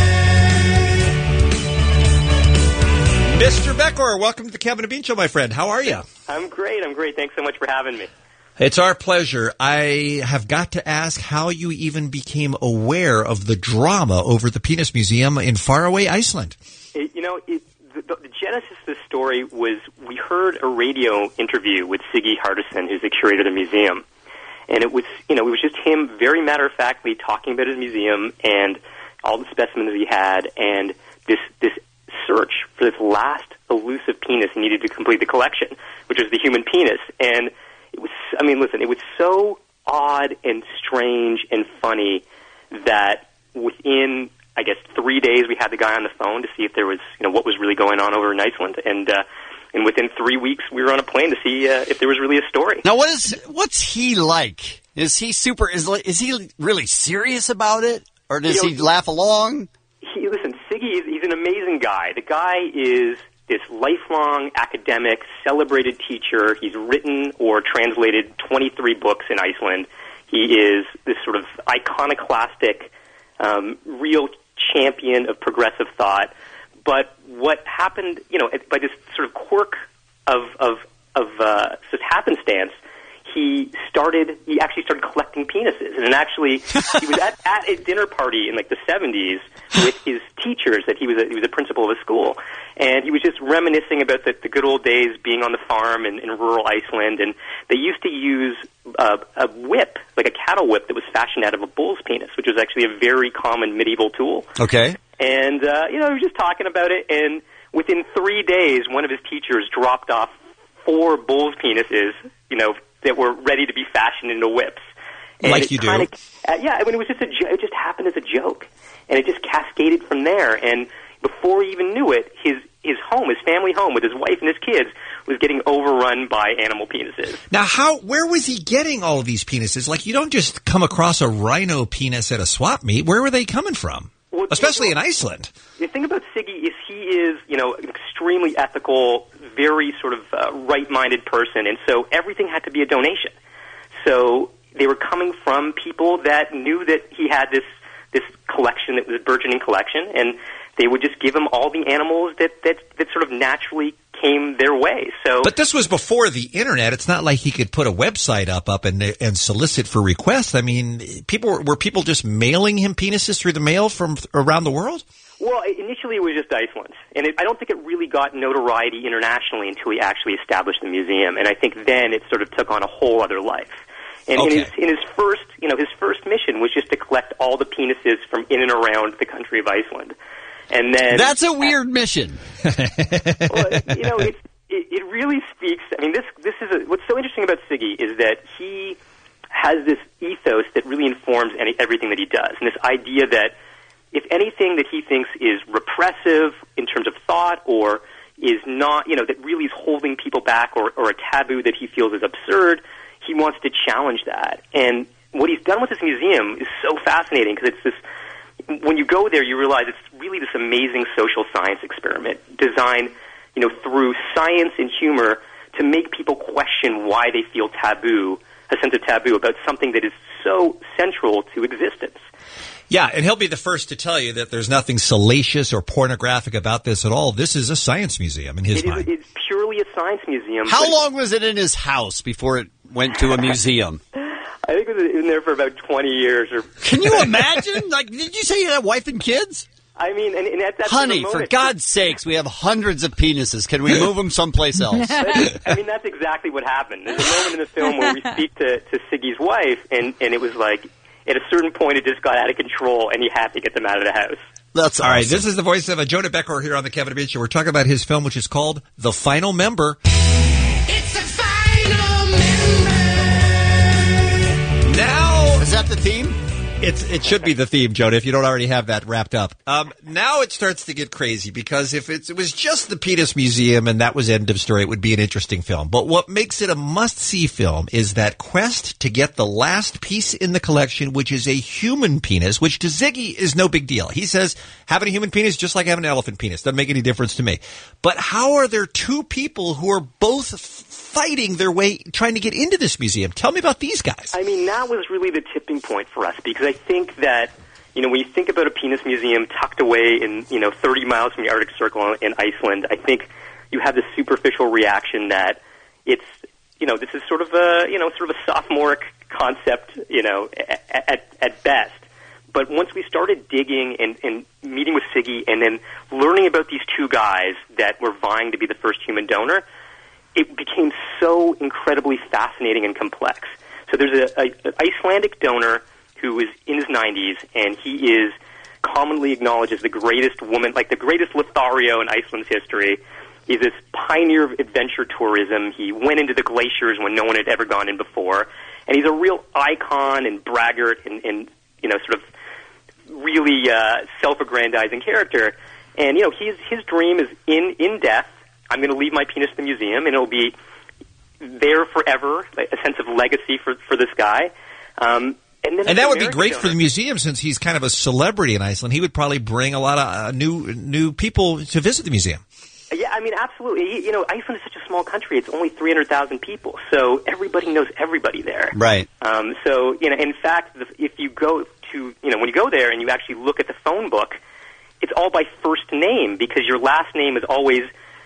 Mister Beckor, welcome to the Kevin and Bean Show, my friend. How are you? I'm great. I'm great. Thanks so much for having me. It's our pleasure. I have got to ask how you even became aware of the drama over the Penis Museum in faraway Iceland. It, you know, it, the, the genesis of this story was we heard a radio interview with Siggy Hardison, who's the curator of the museum. And it was, you know, it was just him very matter-of-factly talking about his museum and all the specimens he had and this this search for this last elusive penis he needed to complete the collection, which was the human penis. And it was, I mean, listen, it was so odd and strange and funny that within, I guess, three days we had the guy on the phone to see if there was, you know, what was really going on over in Iceland. And, uh, and within three weeks we were on a plane to see uh, if there was really a story. Now, what is what's he like? Is he super? Is is he really serious about it, or does You know, he laugh along? He, listen, Siggy is he's an amazing guy. The guy is this lifelong academic, celebrated teacher. He's written or translated twenty-three books in Iceland. He is this sort of iconoclastic, um, real champion of progressive thought. But what happened, you know, by this sort of quirk of of of uh, just happenstance, he started. He actually started collecting penises, and actually, he was at, at a dinner party in like the seventies with his teachers. That he was a, he was a principal of a school, and he was just reminiscing about the, the good old days being on the farm in, in rural Iceland. And they used to use uh, a whip, like a cattle whip, that was fashioned out of a bull's penis, which was actually a very common medieval tool. Okay. And uh, you know, he was just talking about it, and within three days, one of his teachers dropped off four bull's penises, you know, that were ready to be fashioned into whips. And Like it you do. kinda, uh, yeah, I mean, it was just a jo- it just happened as a joke, and it just cascaded from there. And before he even knew it, his his home, his family home with his wife and his kids, was getting overrun by animal penises. Now, how? Where was he getting all of these penises? Like, you don't just come across a rhino penis at a swap meet. Where were they coming from? Well, Especially you know, in Iceland. The thing about Siggy is he is, you know, an extremely ethical, very sort of uh, right-minded person, and so everything had to be a donation. So they were coming from people that knew that he had this this collection, that was a burgeoning collection, and they would just give him all the animals that, that, that sort of naturally came their way. So, But this was before the internet. It's not like he could put a website up up and and solicit for requests. I mean, people were, were people just mailing him penises through the mail from around the world? Well, initially it was just Iceland, and it, I don't think it really got notoriety internationally until he actually established the museum, and I think then it sort of took on a whole other life. And Okay. in, his, in his first, you know, his first mission was just to collect all the penises from in and around the country of Iceland. And then That's a weird mission. well, you know, it, it, it really speaks. I mean, this this is a, what's so interesting about Siggy is that he has this ethos that really informs any, everything that he does, and this idea that if anything that he thinks is repressive in terms of thought, or is not, you know, that really is holding people back, or, or a taboo that he feels is absurd, he wants to challenge that. And what he's done with this museum is so fascinating, because it's this. When you go there, you realize it's really this amazing social science experiment designed, you know, through science and humor to make people question why they feel taboo, a sense of taboo about something that is so central to existence. Yeah, and he'll be the first to tell you that there's nothing salacious or pornographic about this at all. This is a science museum in his It is, mind. it's purely a science museum. How but- long was it in his house before it went to a museum? I think it was in there for about twenty years. Or Can you imagine? Like, did you say you had a wife and kids? I mean, and, and at that Honey, sort for of moment, God's sakes, we have hundreds of penises. Can we move them someplace else? I mean, that's exactly what happened. There's a moment in the film where we speak to, to Siggy's wife, and, and it was like, at a certain point, it just got out of control, and he had to get them out of the house. That's all right. This is the voice of uh, Jonah Becker here on the Kevin and Bean Show. We're talking about his film, which is called The Final Member. It's the final member. Now, is that the theme? It's it should be the theme, Jonah, if you don't already have that wrapped up. Um, now it starts to get crazy, because if it's, it was just the Penis Museum and that was end of story, it would be an interesting film. But what makes it a must-see film is that quest to get the last piece in the collection, which is a human penis, which to Ziggy is no big deal. He says having a human penis just like having an elephant penis. Doesn't make any difference to me. But how are there two people who are both f- fighting their way, trying to get into this museum? Tell me about these guys. I mean, that was really the tipping point for us, because I think that, you know, when you think about a penis museum tucked away in, you know, thirty miles from the Arctic Circle in Iceland, I think you have this superficial reaction that it's, you know, this is sort of a, you know, sort of a sophomoric concept, you know, at, at, at best. But once we started digging and, and meeting with Siggy and then learning about these two guys that were vying to be the first human donor, it became so incredibly fascinating and complex. So there's a, a, an Icelandic donor who is in his nineties, and he is commonly acknowledged as the greatest woman, like the greatest Lothario in Iceland's history. He's this pioneer of adventure tourism. He went into the glaciers when no one had ever gone in before, and he's a real icon and braggart and, and you know, sort of really uh, self-aggrandizing character. And, you know, his, his dream is in, in death, I'm going to leave my penis at the museum, and it'll be there forever, like a sense of legacy for, for this guy. Um, and then And that would be American great donor. for the museum, since he's kind of a celebrity in Iceland. He would probably bring a lot of uh, new new people to visit the museum. Yeah, I mean, absolutely. You know, Iceland is such a small country. It's only three hundred thousand people, so everybody knows everybody there. Right. Um, so, you know, in fact, the, if you go to, you know, when you go there and you actually look at the phone book, it's all by first name, because your last name is always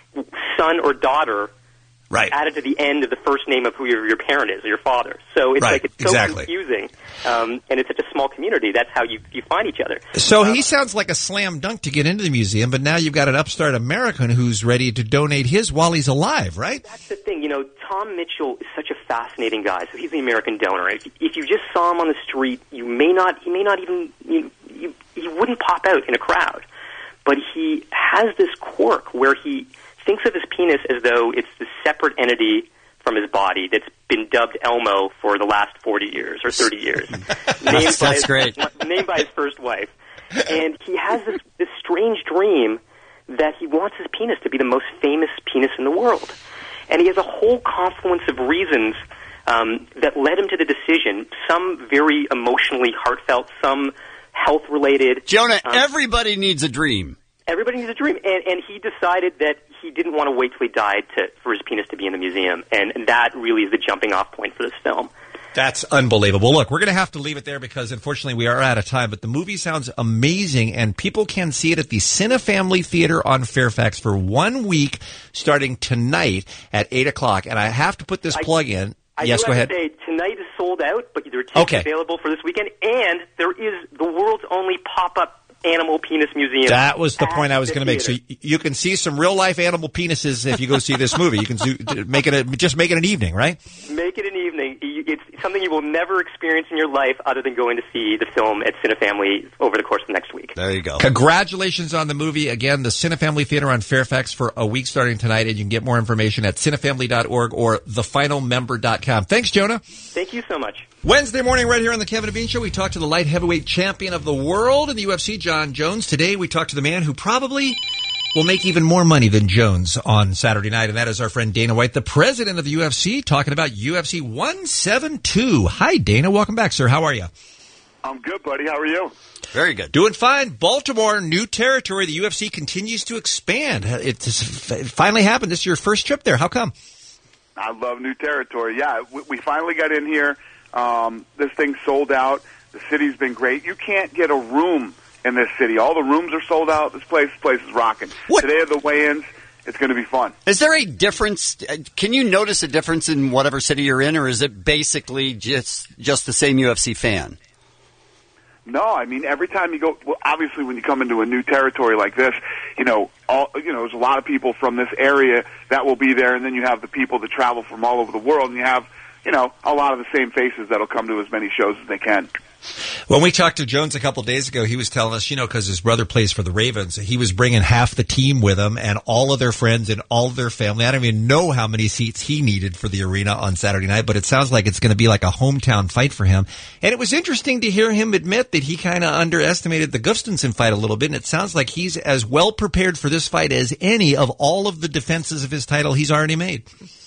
son or daughter, right, added to the end of the first name of who your, your parent is, or your father. So it's Right, like it's so exactly. confusing, um, and it's such a small community. That's how you you find each other. So he sounds like a slam dunk to get into the museum, but now you've got an upstart American who's ready to donate his while he's alive, right? That's the thing. You know, Tom Mitchell is such a fascinating guy. So he's the American donor. If, if you just saw him on the street, you may not, he may not even, you, you, he wouldn't pop out in a crowd. But he has this quirk where he thinks of his penis as though it's this separate entity from his body that's been dubbed Elmo for the last forty years or thirty years. That's, named by that's his, great. Named by his first wife. And he has this, this strange dream that he wants his penis to be the most famous penis in the world. And he has a whole confluence of reasons um, that led him to the decision, some very emotionally heartfelt, some health-related. Jonah, um, everybody needs a dream. Everybody needs a dream. And, and he decided that he didn't want to wait till he died to, for his penis to be in the museum. And, and that really is the jumping-off point for this film. That's unbelievable. Look, we're going to have to leave it there because, unfortunately, we are out of time. But the movie sounds amazing, and people can see it at the Cinefamily Theater on Fairfax for one week, starting tonight at eight o'clock. And I have to put this plug in. I yes, do go have ahead. to say, tonight is sold out, but there are tickets Okay. available for this weekend. And there is the world's only pop-up animal penis museum. That was the at point I was the going to make. So theater. y- you can see some real life animal penises if you go see this movie. You can do, make it a, just make it an evening, right? Make it an evening. It's something you will never experience in your life other than going to see the film at Cinefamily over the course of the next week. There you go. Congratulations on the movie. Again, the Cinefamily Theater on Fairfax for a week starting tonight, and you can get more information at cinefamily dot org or the final member dot com. Thanks, Jonah. Thank you so much. Wednesday morning right here on the Kevin and Bean Show, we talk to the light heavyweight champion of the world in the U F C, John Jones. Today we talk to the man who probably will make even more money than Jones on Saturday night, and that is our friend Dana White, the president of the U F C, talking about U F C one seventy-two. Hi, Dana. Welcome back, sir. How are you? I'm good, buddy. How are you? Very good. Doing fine. Baltimore, new territory. The U F C continues to expand. It finally happened. This is your first trip there. How come? I love new territory. Yeah, we, we finally got in here. Um, this thing's sold out. The city's been great. You can't get a room in this city. All the rooms are sold out. This place, this place is rocking. What? Today are the weigh-ins. It's going to be fun. Is there a difference? uh, Can you notice a difference in whatever city you're in, or is it basically just just the same U F C fan? No, I mean, every time you go, well, obviously when you come into a new territory like this, you know, all, you know, there's a lot of people from this area that will be there, and then you have the people that travel from all over the world, and you have, you know, a lot of the same faces that'll come to as many shows as they can. When we talked to Jones a couple of days ago, he was telling us, you know, because his brother plays for the Ravens, he was bringing half the team with him and all of their friends and all of their family. I don't even know how many seats he needed for the arena on Saturday night, but it sounds like it's going to be like a hometown fight for him. And it was interesting to hear him admit that he kind of underestimated the Gustafsson fight a little bit, and it sounds like he's as well prepared for this fight as any of all of the defenses of his title he's already made.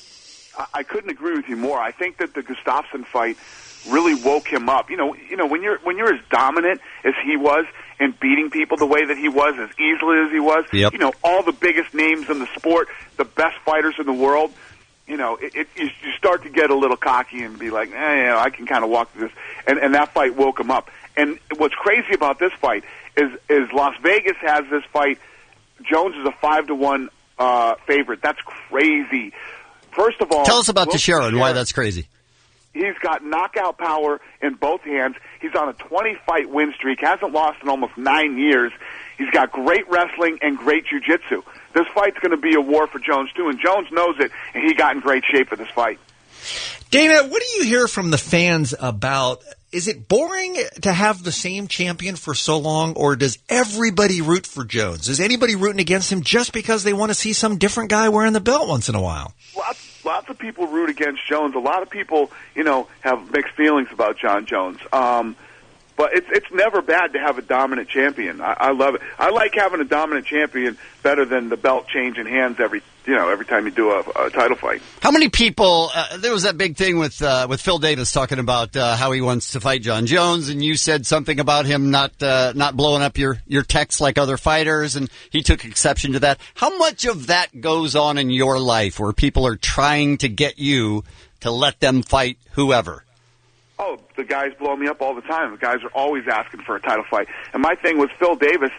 I, I couldn't agree with you more. I think that the Gustafsson fight really woke him up. You know, you know when you're when you're as dominant as he was and beating people the way that he was, as easily as he was, Yep. you know, all the biggest names in the sport, the best fighters in the world, you know, it, it, you start to get a little cocky and be like, eh, you know, I can kind of walk through this. And, and that fight woke him up. And what's crazy about this fight is, is Las Vegas has this fight. Jones is a five to one uh, favorite. That's crazy. First of all, Tell us about Will Teixeira and why Teixeira- that's crazy. He's got knockout power in both hands. He's on a twenty-fight win streak, hasn't lost in almost nine years. He's got great wrestling and great jiu-jitsu. This fight's going to be a war for Jones, too, and Jones knows it, and he got in great shape for this fight. Dana, what do you hear from the fans about, is it boring to have the same champion for so long, or does everybody root for Jones? Is anybody rooting against him just because they want to see some different guy wearing the belt once in a while? Lots, lots of people root against Jones. A lot of people, you know, have mixed feelings about John Jones. Um, but it's it's never bad to have a dominant champion. I, I love it. I like having a dominant champion better than the belt changing hands every you know every time you do a, a title fight. How many people? Uh, there was that big thing with uh, with Phil Davis talking about uh, how he wants to fight John Jones, and you said something about him not uh, not blowing up your your texts like other fighters, and he took exception to that. How much of that goes on in your life where people are trying to get you to let them fight whoever? Oh, the guys blow me up all the time. The guys are always asking for a title fight. And my thing was Phil Davis,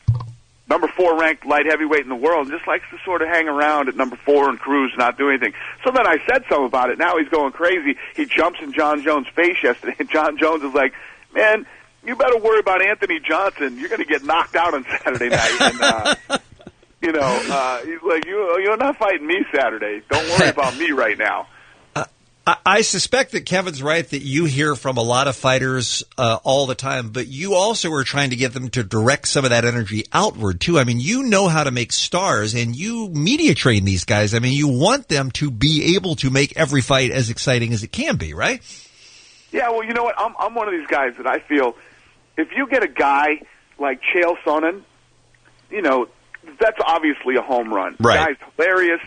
number four ranked light heavyweight in the world, just likes to sort of hang around at number four and cruise, not do anything. So then I said something about it. Now he's going crazy. He jumps in John Jones' face yesterday, and John Jones is like, man, you better worry about Anthony Johnson. You're going to get knocked out on Saturday night. And, uh, you know, uh, he's like, you, you're not fighting me Saturday. Don't worry about me right now. I, I suspect that Kevin's right that you hear from a lot of fighters uh, all the time, but you also are trying to get them to direct some of that energy outward, too. I mean, you know how to make stars, and you media train these guys. I mean, you want them to be able to make every fight as exciting as it can be, right? Yeah, well, you know what? I'm, I'm one of these guys that I feel if you get a guy like Chael Sonnen, you know, that's obviously a home run. Right. The guy's hilarious,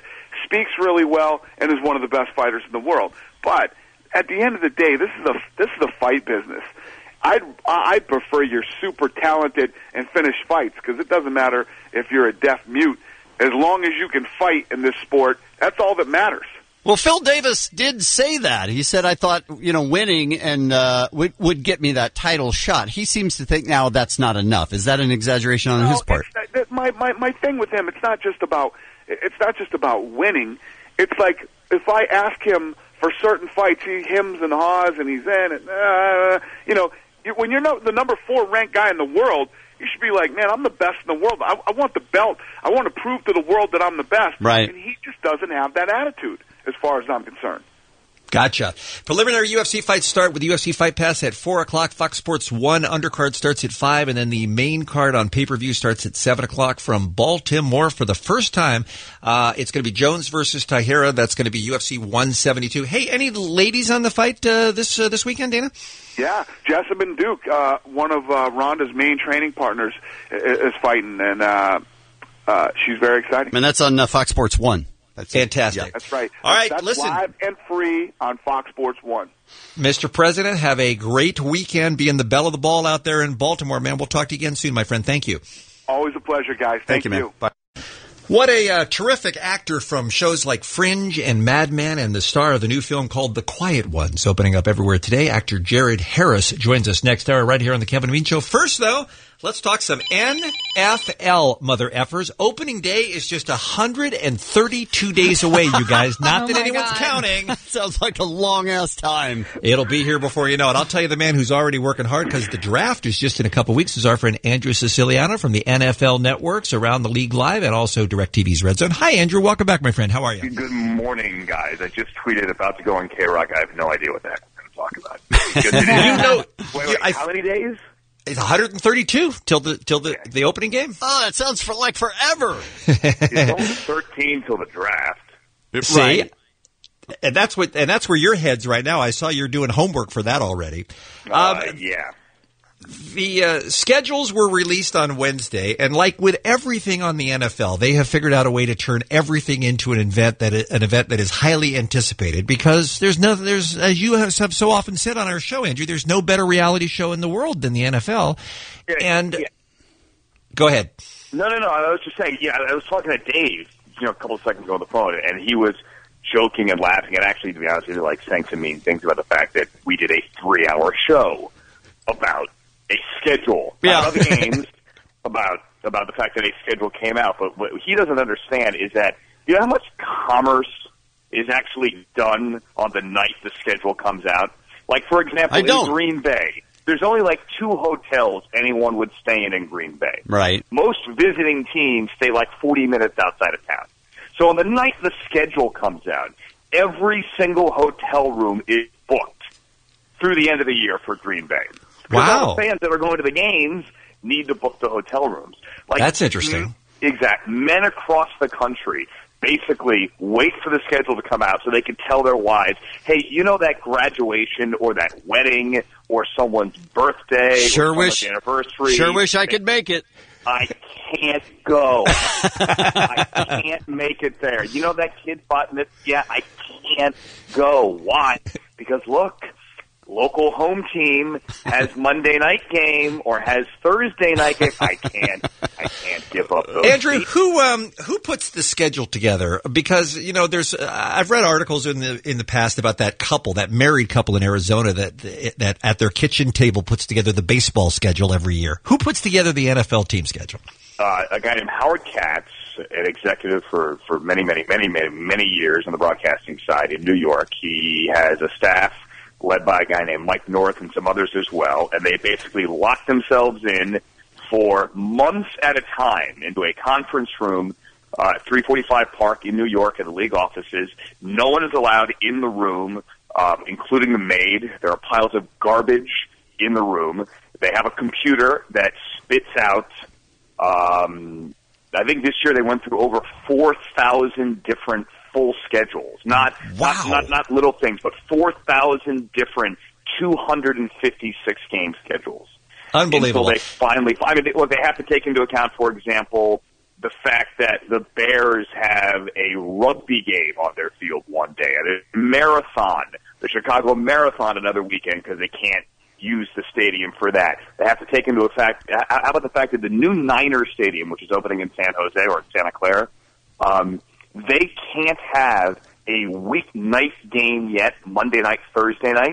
speaks really well, and is one of the best fighters in the world. But at the end of the day, this is a this is a fight business. I'd I'd prefer you're super talented and finish fights, because it doesn't matter if you're a deaf mute. As long as you can fight in this sport, that's all that matters. Well, Phil Davis did say that. He said, I thought, you know, winning and uh, would, would get me that title shot. He seems to think now that's not enough. Is that an exaggeration on no, his part? It's, that, my, my, my thing with him, it's not just about it's not just about winning. It's like if I ask him for certain fights, he hems and haws and he's in it. Uh, you know, when you're no, the number four ranked guy in the world, you should be like, man, I'm the best in the world. I, I want the belt. I want to prove to the world that I'm the best. Right. And he just doesn't have that attitude, as far as I'm concerned. Gotcha. Preliminary U F C fights start with the U F C Fight Pass at four o'clock. Fox Sports one undercard starts at five, and then the main card on pay-per-view starts at seven o'clock from Baltimore. For the first time, uh, it's going to be Jones versus Tahira. That's going to be U F C one seventy-two. Hey, any ladies on the fight uh, this uh, this weekend, Dana? Yeah, Jessamine Duke, uh, one of uh, Ronda's main training partners, is, is fighting, and uh, uh, she's very exciting. And that's on uh, Fox Sports one. That's fantastic. Yeah. That's right. All right, that's listen. Live and free on Fox Sports one. Mister President, have a great weekend. Be in the bell of the ball out there in Baltimore, man. We'll talk to you again soon, my friend. Thank you. Always a pleasure, guys. Thank, Thank you, you. man. Bye. What a uh, terrific actor from shows like Fringe and Mad Men, and the star of the new film called The Quiet Ones, opening up everywhere today. Actor Jared Harris joins us next hour right here on the Kevin and Bean Show. First, though, let's talk some N F L, mother effers. Opening day is just one hundred thirty-two days away, you guys. Not Oh that my anyone's God. counting. Sounds like a long-ass time. It'll be here before you know it. I'll tell you the man who's already working hard, because the draft is just in a couple weeks, is our friend Andrew Siciliano from the N F L networks, Around the League Live, and also DirecTV's Red Zone. Hi, Andrew. Welcome back, my friend. How are you? Good morning, guys. I just tweeted about to go on K-Rock. I have no idea what the heck I'm going to talk about. Good to You know, wait, wait, I- how many days? It's one hundred thirty-two till the till the, the opening game. Oh, that sounds for like forever. It's only thirteen till the draft. See? Right. And that's what and that's where your head's right now. I saw you're doing homework for that already. Uh, Um, yeah. The uh, schedules were released on Wednesday, and like with everything on the N F L, they have figured out a way to turn everything into an event that an event that is highly anticipated. Because there's no, there's as you have so often said on our show, Andrew, there's no better reality show in the world than the N F L. Yeah, and yeah. go ahead. No, no, no. I was just saying, yeah, I was talking to Dave, you know, a couple of seconds ago on the phone, and he was joking and laughing, and actually, to be honest with you, like saying some mean things about the fact that we did a three-hour show about a schedule, Yeah. not about the games, about about the fact that a schedule came out. But what he doesn't understand is that, you know how much commerce is actually done on the night the schedule comes out? Like, for example, I don't. in Green Bay, there's only like two hotels anyone would stay in in Green Bay. Right. Most visiting teams stay like forty minutes outside of town. So on the night the schedule comes out, every single hotel room is booked through the end of the year for Green Bay. Because Wow. all the fans that are going to the games need to book the hotel rooms. Like, That's interesting. Exact. Men across the country basically wait for the schedule to come out so they can tell their wives, hey, you know that graduation or that wedding or someone's birthday Sure or someone's wish- anniversary. Sure wish I could make it. I can't go. I can't make it there. You know that kid bought this? Yeah, I can't go. Why? Because look, local home team has Monday night game or has Thursday night game. I can't. I can't give up those. Andrew, seats. who um who puts the schedule together? Because you know, there's uh, I've read articles in the in the past about that couple, that married couple in Arizona that that at their kitchen table puts together the baseball schedule every year. Who puts together the N F L team schedule? Uh, a guy named Howard Katz, an executive for, for many, many, many, many, many years on the broadcasting side in New York. He has a staff led by a guy named Mike North and some others as well, and they basically lock themselves in for months at a time into a conference room uh, at three forty-five Park in New York at the league offices. No one is allowed in the room, um, including the maid. There are piles of garbage in the room. They have a computer that spits out Um, I think this year they went through over four thousand different full schedules. Not, Wow. not, not, not little things, but four thousand different two hundred fifty-six game schedules. Unbelievable. Until they finally, I mean, they, well, they have to take into account, for example, the the fact that the Bears have a rugby game on their field one day, and a marathon, the Chicago Marathon another weekend because they can't use the stadium for that. They have to take into effect, how about the fact that the new Niner Stadium, which is opening in San Jose or Santa Clara, um, they can't have a weeknight game yet, Monday night, Thursday night,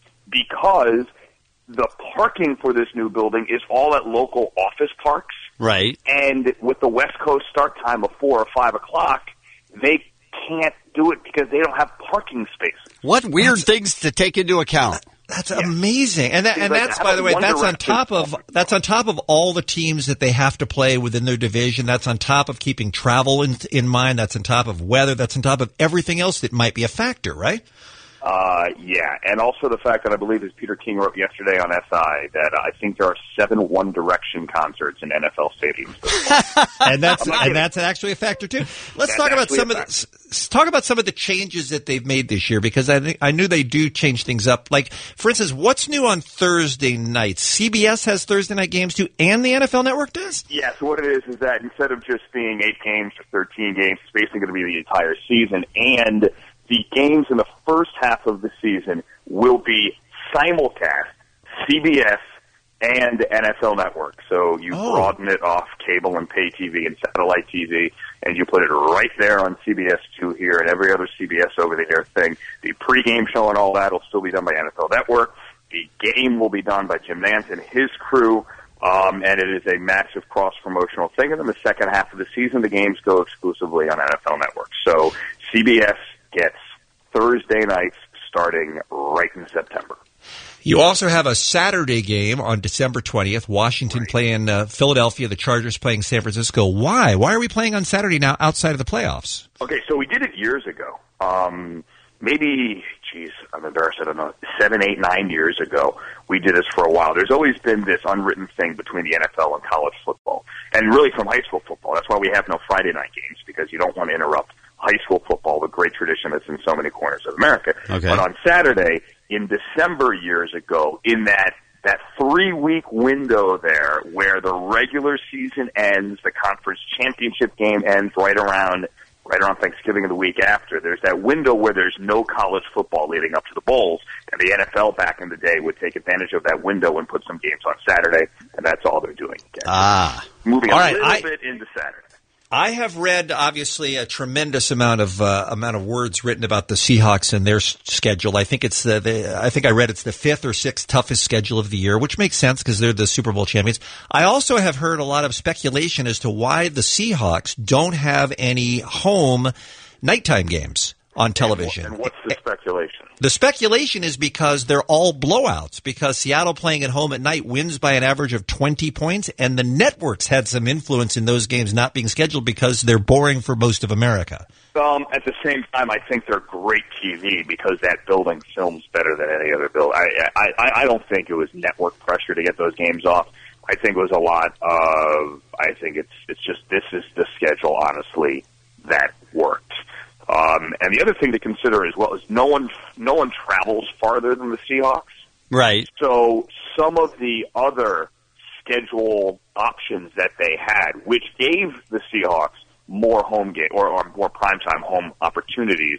because the parking for this new building is all at local office parks. Right. And with the West Coast start time of four or five o'clock, they can't do it because they don't have parking spaces. What weird that's, things to take into account. That's yeah. amazing. And that, and like, that's, by the way, that's on top of, that's on top of all the teams that they have to play within their division. That's on top of keeping travel in, in mind. That's on top of weather. That's on top of everything else that might be a factor, right? Uh, yeah, and also the fact that I believe, as Peter King wrote yesterday on S I, that I think there are seven One Direction concerts in N F L stadiums. and that's and that's actually a factor too. Let's that's talk about some of the, talk about some of the changes that they've made this year, because I think I knew they do change things up. Like, for instance, what's new on Thursday nights? C B S has Thursday night games too, and the N F L Network does. Yeah, so what it is is that instead of just being eight games or thirteen games, it's basically going to be the entire season, and the games in the first half of the season will be simulcast, C B S and N F L Network. So you oh. broaden it off cable and pay T V and satellite T V, and you put it right there on C B S two here and every other C B S over-the-air thing. The pregame show and all that will still be done by N F L Network. The game will be done by Jim Nantz and his crew, um, and it is a massive cross-promotional thing. And then the second half of the season, the games go exclusively on N F L Network. So C B S gets Thursday nights starting right in September. You also have a Saturday game on December twentieth. Washington right. playing uh, Philadelphia. The Chargers playing San Francisco. Why? Why are we playing on Saturday now outside of the playoffs? Okay, so we did it years ago. Um, maybe, geez, I'm embarrassed. I don't know, seven, eight, nine years ago. We did this for a while. There's always been this unwritten thing between the N F L and college football, and really from high school football. That's why we have no Friday night games, because you don't want to interrupt high school football, the great tradition that's in so many corners of America. Okay. But on Saturday, in December years ago, in that, that three-week window there where the regular season ends, the conference championship game ends right around right around Thanksgiving and the week after, there's that window where there's no college football leading up to the bowls, and the N F L back in the day would take advantage of that window and put some games on Saturday, and that's all they're doing again. Ah. Moving all a right, little I- bit into Saturday. I have read, obviously, a tremendous amount of uh, amount of words written about the Seahawks and their s- schedule. I think it's the, the I think I read it's the fifth or sixth toughest schedule of the year, which makes sense because they're the Super Bowl champions. I also have heard a lot of speculation as to why the Seahawks don't have any home nighttime games on television. And what's the speculation? The speculation is because they're all blowouts, because Seattle playing at home at night wins by an average of twenty points, and the networks had some influence in those games not being scheduled because they're boring for most of America. Um, at the same time, I think they're great T V because that building films better than any other building. I, I, I don't think it was network pressure to get those games off. I think it was a lot of, I think it's, it's just, this is the schedule, honestly, that worked. Um, and the other thing to consider as well is no one, no one travels farther than the Seahawks. Right. So some of the other schedule options that they had, which gave the Seahawks more home game or, or more primetime home opportunities,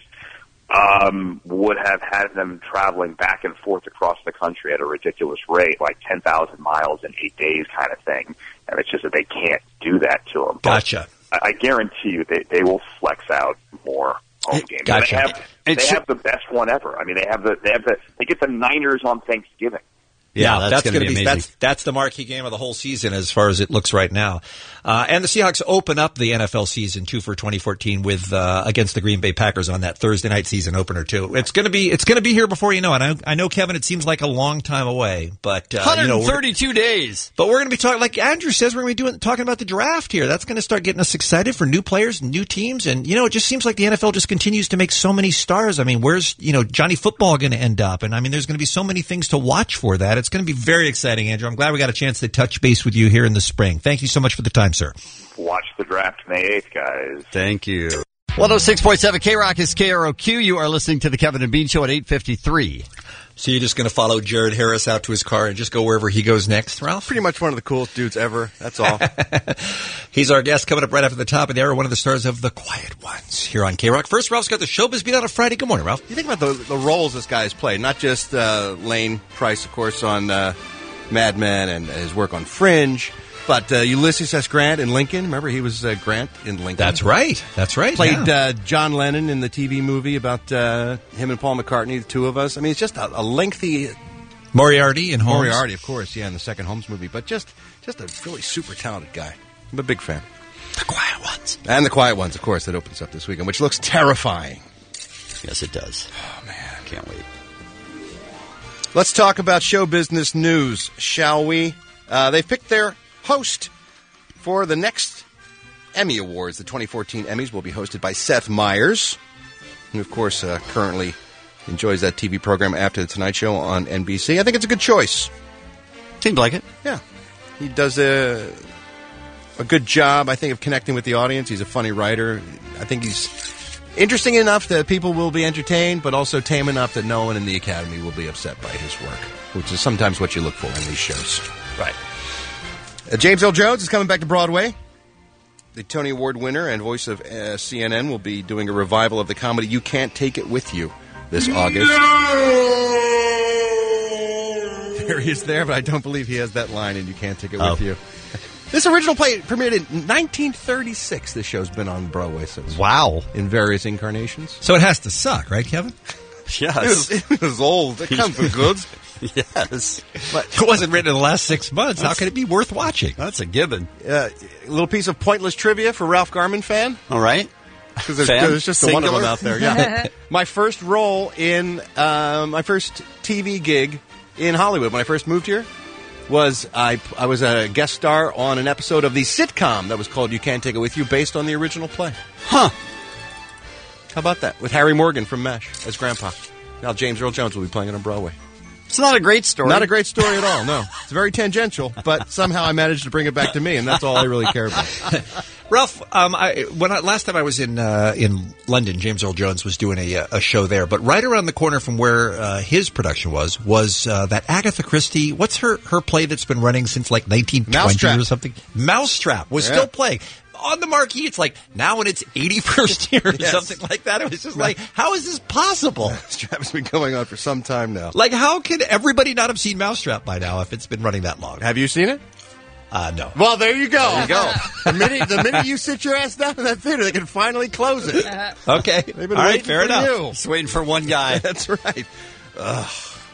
um, would have had them traveling back and forth across the country at a ridiculous rate, like ten thousand miles in eight days kind of thing. And it's just that they can't do that to them. Gotcha. But I, I guarantee you they, they will flex out more home games. Gotcha. They have, they It's- have the best one ever. I mean, they have the, they have the, they get the Niners on Thanksgiving. Yeah, that's that's, gonna going to be be, amazing. that's that's the marquee game of the whole season as far as it looks right now. Uh, and the Seahawks open up the N F L season too for twenty fourteen with uh, against the Green Bay Packers on that Thursday night season opener too. It's going to be it's going to be here before you know it. I, I know, Kevin, it seems like a long time away, but uh, you know, one hundred thirty-two days. But we're going to be talking, like Andrew says, we're going to be doing talking about the draft here. That's going to start getting us excited for new players, new teams, and you know, it just seems like the N F L just continues to make so many stars. I mean, where's you know Johnny Football going to end up? And I mean, there's going to be so many things to watch for that. It's going to be very exciting. Andrew, I'm glad we got a chance to touch base with you here in the spring. Thank you so much for the time, sir. Watch the draft May eighth, guys. Thank you. one oh six point seven K-Rock is K R O Q. You are listening to the Kevin and Bean Show at eight fifty-three. So you're just going to follow Jared Harris out to his car and just go wherever he goes next, Ralph? Pretty much one of the coolest dudes ever. That's all. He's our guest coming up right after the top of the hour, one of the stars of The Quiet Ones here on K-Rock. First, Ralph's got the Showbiz Beat on a Friday. Good morning, Ralph. You think about the, the roles this guy has played, not just uh, Lane Price, of course, on uh, Mad Men and his work on Fringe, but uh, Ulysses S. Grant in Lincoln. Remember, he was uh, Grant in Lincoln. That's right. That's right. Played yeah. uh, John Lennon in the T V movie about uh, him and Paul McCartney, the two of us. I mean, it's just a, a lengthy... Moriarty in Holmes. Moriarty, of course, yeah, in the second Holmes movie. But just just a really super talented guy. I'm a big fan. The Quiet Ones. And The Quiet Ones, of course, that opens up this weekend, which looks terrifying. Yes, it does. Oh, man. Can't wait. Let's talk about show business news, shall we? Uh, they've picked their host for the next Emmy Awards. The twenty fourteen Emmys will be hosted by Seth Meyers, who, of course, uh, currently enjoys that T V program After the Tonight Show on N B C. I think it's a good choice. Seems like it. Yeah. He does a, a good job, I think, of connecting with the audience. He's a funny writer. I think he's interesting enough that people will be entertained, but also tame enough that no one in the Academy will be upset by his work, which is sometimes what you look for in these shows. Right. Uh, James Earl Jones is coming back to Broadway. The Tony Award winner and voice of uh, C N N will be doing a revival of the comedy You Can't Take It With You this August. There he is there, but I don't believe he has that line in You Can't Take It Oh. With You. This original play premiered in nineteen thirty-six. This show's been on Broadway since. Wow. In various incarnations. So it has to suck, right, Kevin? Yes. It was, it was old. It comes with goods. Yes. But it wasn't written in the last six months. How can it be worth watching? That's a given. Uh, a little piece of pointless trivia for Ralph Garman fan. All right. Because there's, Fan? there's just a one of them Singular? out there. Yeah. My first role in uh, my first T V gig in Hollywood when I first moved here was I I was a guest star on an episode of the sitcom that was called You Can't Take It With You, based on the original play. Huh. How about that? With Harry Morgan from MASH as Grandpa. Now James Earl Jones will be playing it on Broadway. It's not a great story. Not a great story at all, no. It's very tangential, but somehow I managed to bring it back to me, and that's all I really care about. Ralph, um, I, when I, last time I was in uh, in London, James Earl Jones was doing a, a show there. But right around the corner from where uh, his production was was uh, that Agatha Christie. What's her her play that's been running since like nineteen twenty Mousetrap. or something? Mousetrap was Yeah. still playing on the marquee. It's like now in its eighty-first year or Yes. something like that. It was just like, how is this possible? Mousetrap has been going on for some time now. Like, how can everybody not have seen Mousetrap by now if it's been running that long? Have you seen it? Uh, no. Well, there you go. There you go. the minute the minute you sit your ass down in that theater, they can finally close it. Okay. They've been All right, waiting fair for enough. you. Just waiting for one guy. That's right. Ugh.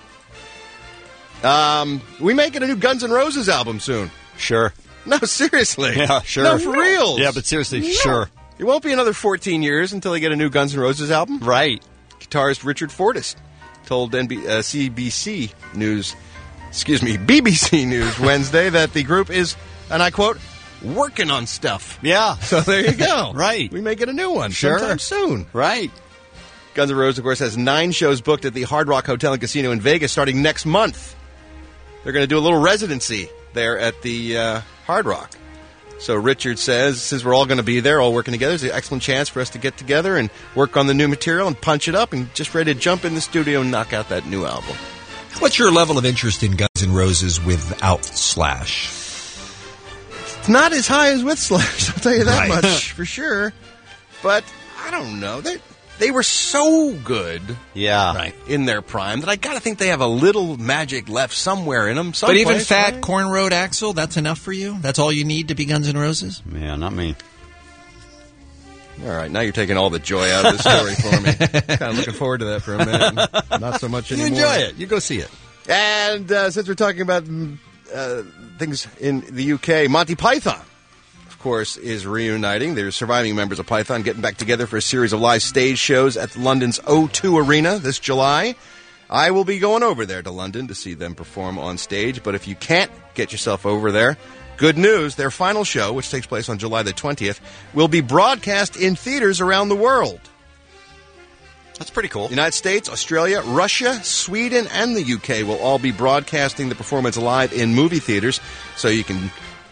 Um, we making a new Guns N' Roses album soon. Sure. No, seriously. Yeah, sure. No, for real. Yeah, but seriously, sure. It won't be another fourteen years until they get a new Guns N' Roses album. Right. Guitarist Richard Fortas told N B- uh, C B C News, excuse me, B B C News Wednesday that the group is, and I quote, working on stuff. Yeah. So there you go. Right. We may get a new one Sure. sometime soon. Right. Guns N' Roses, of course, has nine shows booked at the Hard Rock Hotel and Casino in Vegas starting next month. They're going to do a little residency there at the uh, Hard Rock. So Richard says, since we're all going to be there, all working together, it's an excellent chance for us to get together and work on the new material and punch it up and just ready to jump in the studio and knock out that new album. What's your level of interest in Guns N' Roses without Slash? It's not as high as with Slash, I'll tell you that Right. much, for sure. But I don't know. They they were so good Yeah. Right. in their prime that I got to think they have a little magic left somewhere in them. But someplace, even Fat right? Cornroad Axel, that's enough for you? That's all you need to be Guns N' Roses? Yeah, not me. All right, now you're taking all the joy out of the story for me. Kind of looking forward to that for a minute. Not so much You anymore. enjoy it. You go see it. And uh, since we're talking about mm, uh, things in the U K, Monty Python, of course, is reuniting. They're surviving members of Python getting back together for a series of live stage shows at London's O two Arena this July. I will be going over there to London to see them perform on stage, but if you can't get yourself over there, good news, their final show, which takes place on July the twentieth, will be broadcast in theaters around the world. That's pretty cool. United States, Australia, Russia, Sweden, and the U K will all be broadcasting the performance live in movie theaters, so you can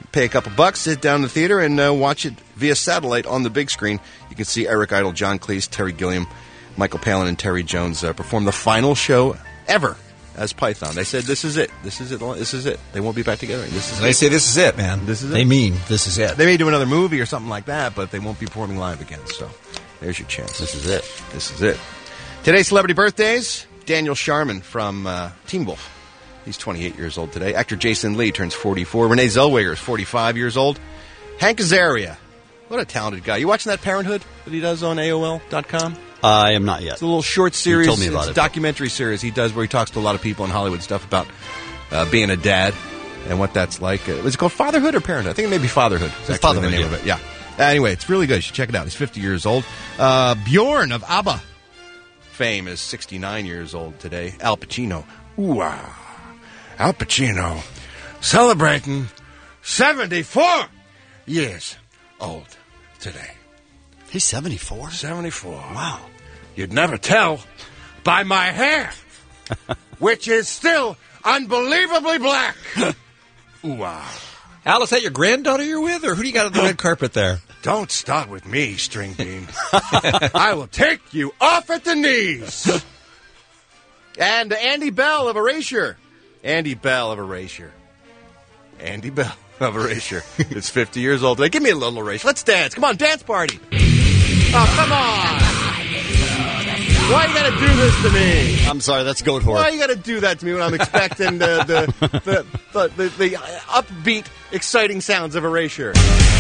pay a couple bucks, sit down in the theater, and uh, watch it via satellite on the big screen. You can see Eric Idle, John Cleese, Terry Gilliam, Michael Palin, and Terry Jones uh, perform the final show ever as Python. They said, "This is it. This is it. This is it. They won't be back together. This is." And they it. say, "This is it, man." This is they it. mean, "This is it." They may do another movie or something like that, but they won't be performing live again. So, there's your chance. This is it. This is it. Today's celebrity birthdays: Daniel Sharman from uh, Teen Wolf. He's twenty-eight years old today. Actor Jason Lee turns forty-four. Renee Zellweger is forty-five years old. Hank Azaria. What a talented guy. You watching that Parenthood that he does on A O L dot com? I am not yet. It's a little short series. You told me about it's it. a documentary series he does where he talks to a lot of people in Hollywood stuff about uh, being a dad and what that's like. Uh, is it called Fatherhood or Parenthood? I think it may be Fatherhood. It's, It's actually Fatherhood, the name yeah. of it. Yeah. Anyway, it's really good. You should check it out. He's fifty years old. Uh, Bjorn of ABBA fame is sixty-nine years old today. Al Pacino. Ooh, ah. Al Pacino celebrating seventy-four years old today. He's seventy-four? seventy-four. Wow. You'd never tell by my hair, which is still unbelievably black. Ooh, ah. Al, is that your granddaughter you're with, or who do you got on the red carpet there? Don't start with me, String Bean. I will take you off at the knees. And Andy Bell of Erasure. Andy Bell of Erasure. Andy Bell of Erasure is fifty years old today. Give me a little Erasure. Let's dance. Come on, dance party. Oh, come on. Why you got to do this to me? I'm sorry, that's goat horror. Why you got to do that to me when I'm expecting the the, the, the, the, the upbeat, exciting sounds of Erasure?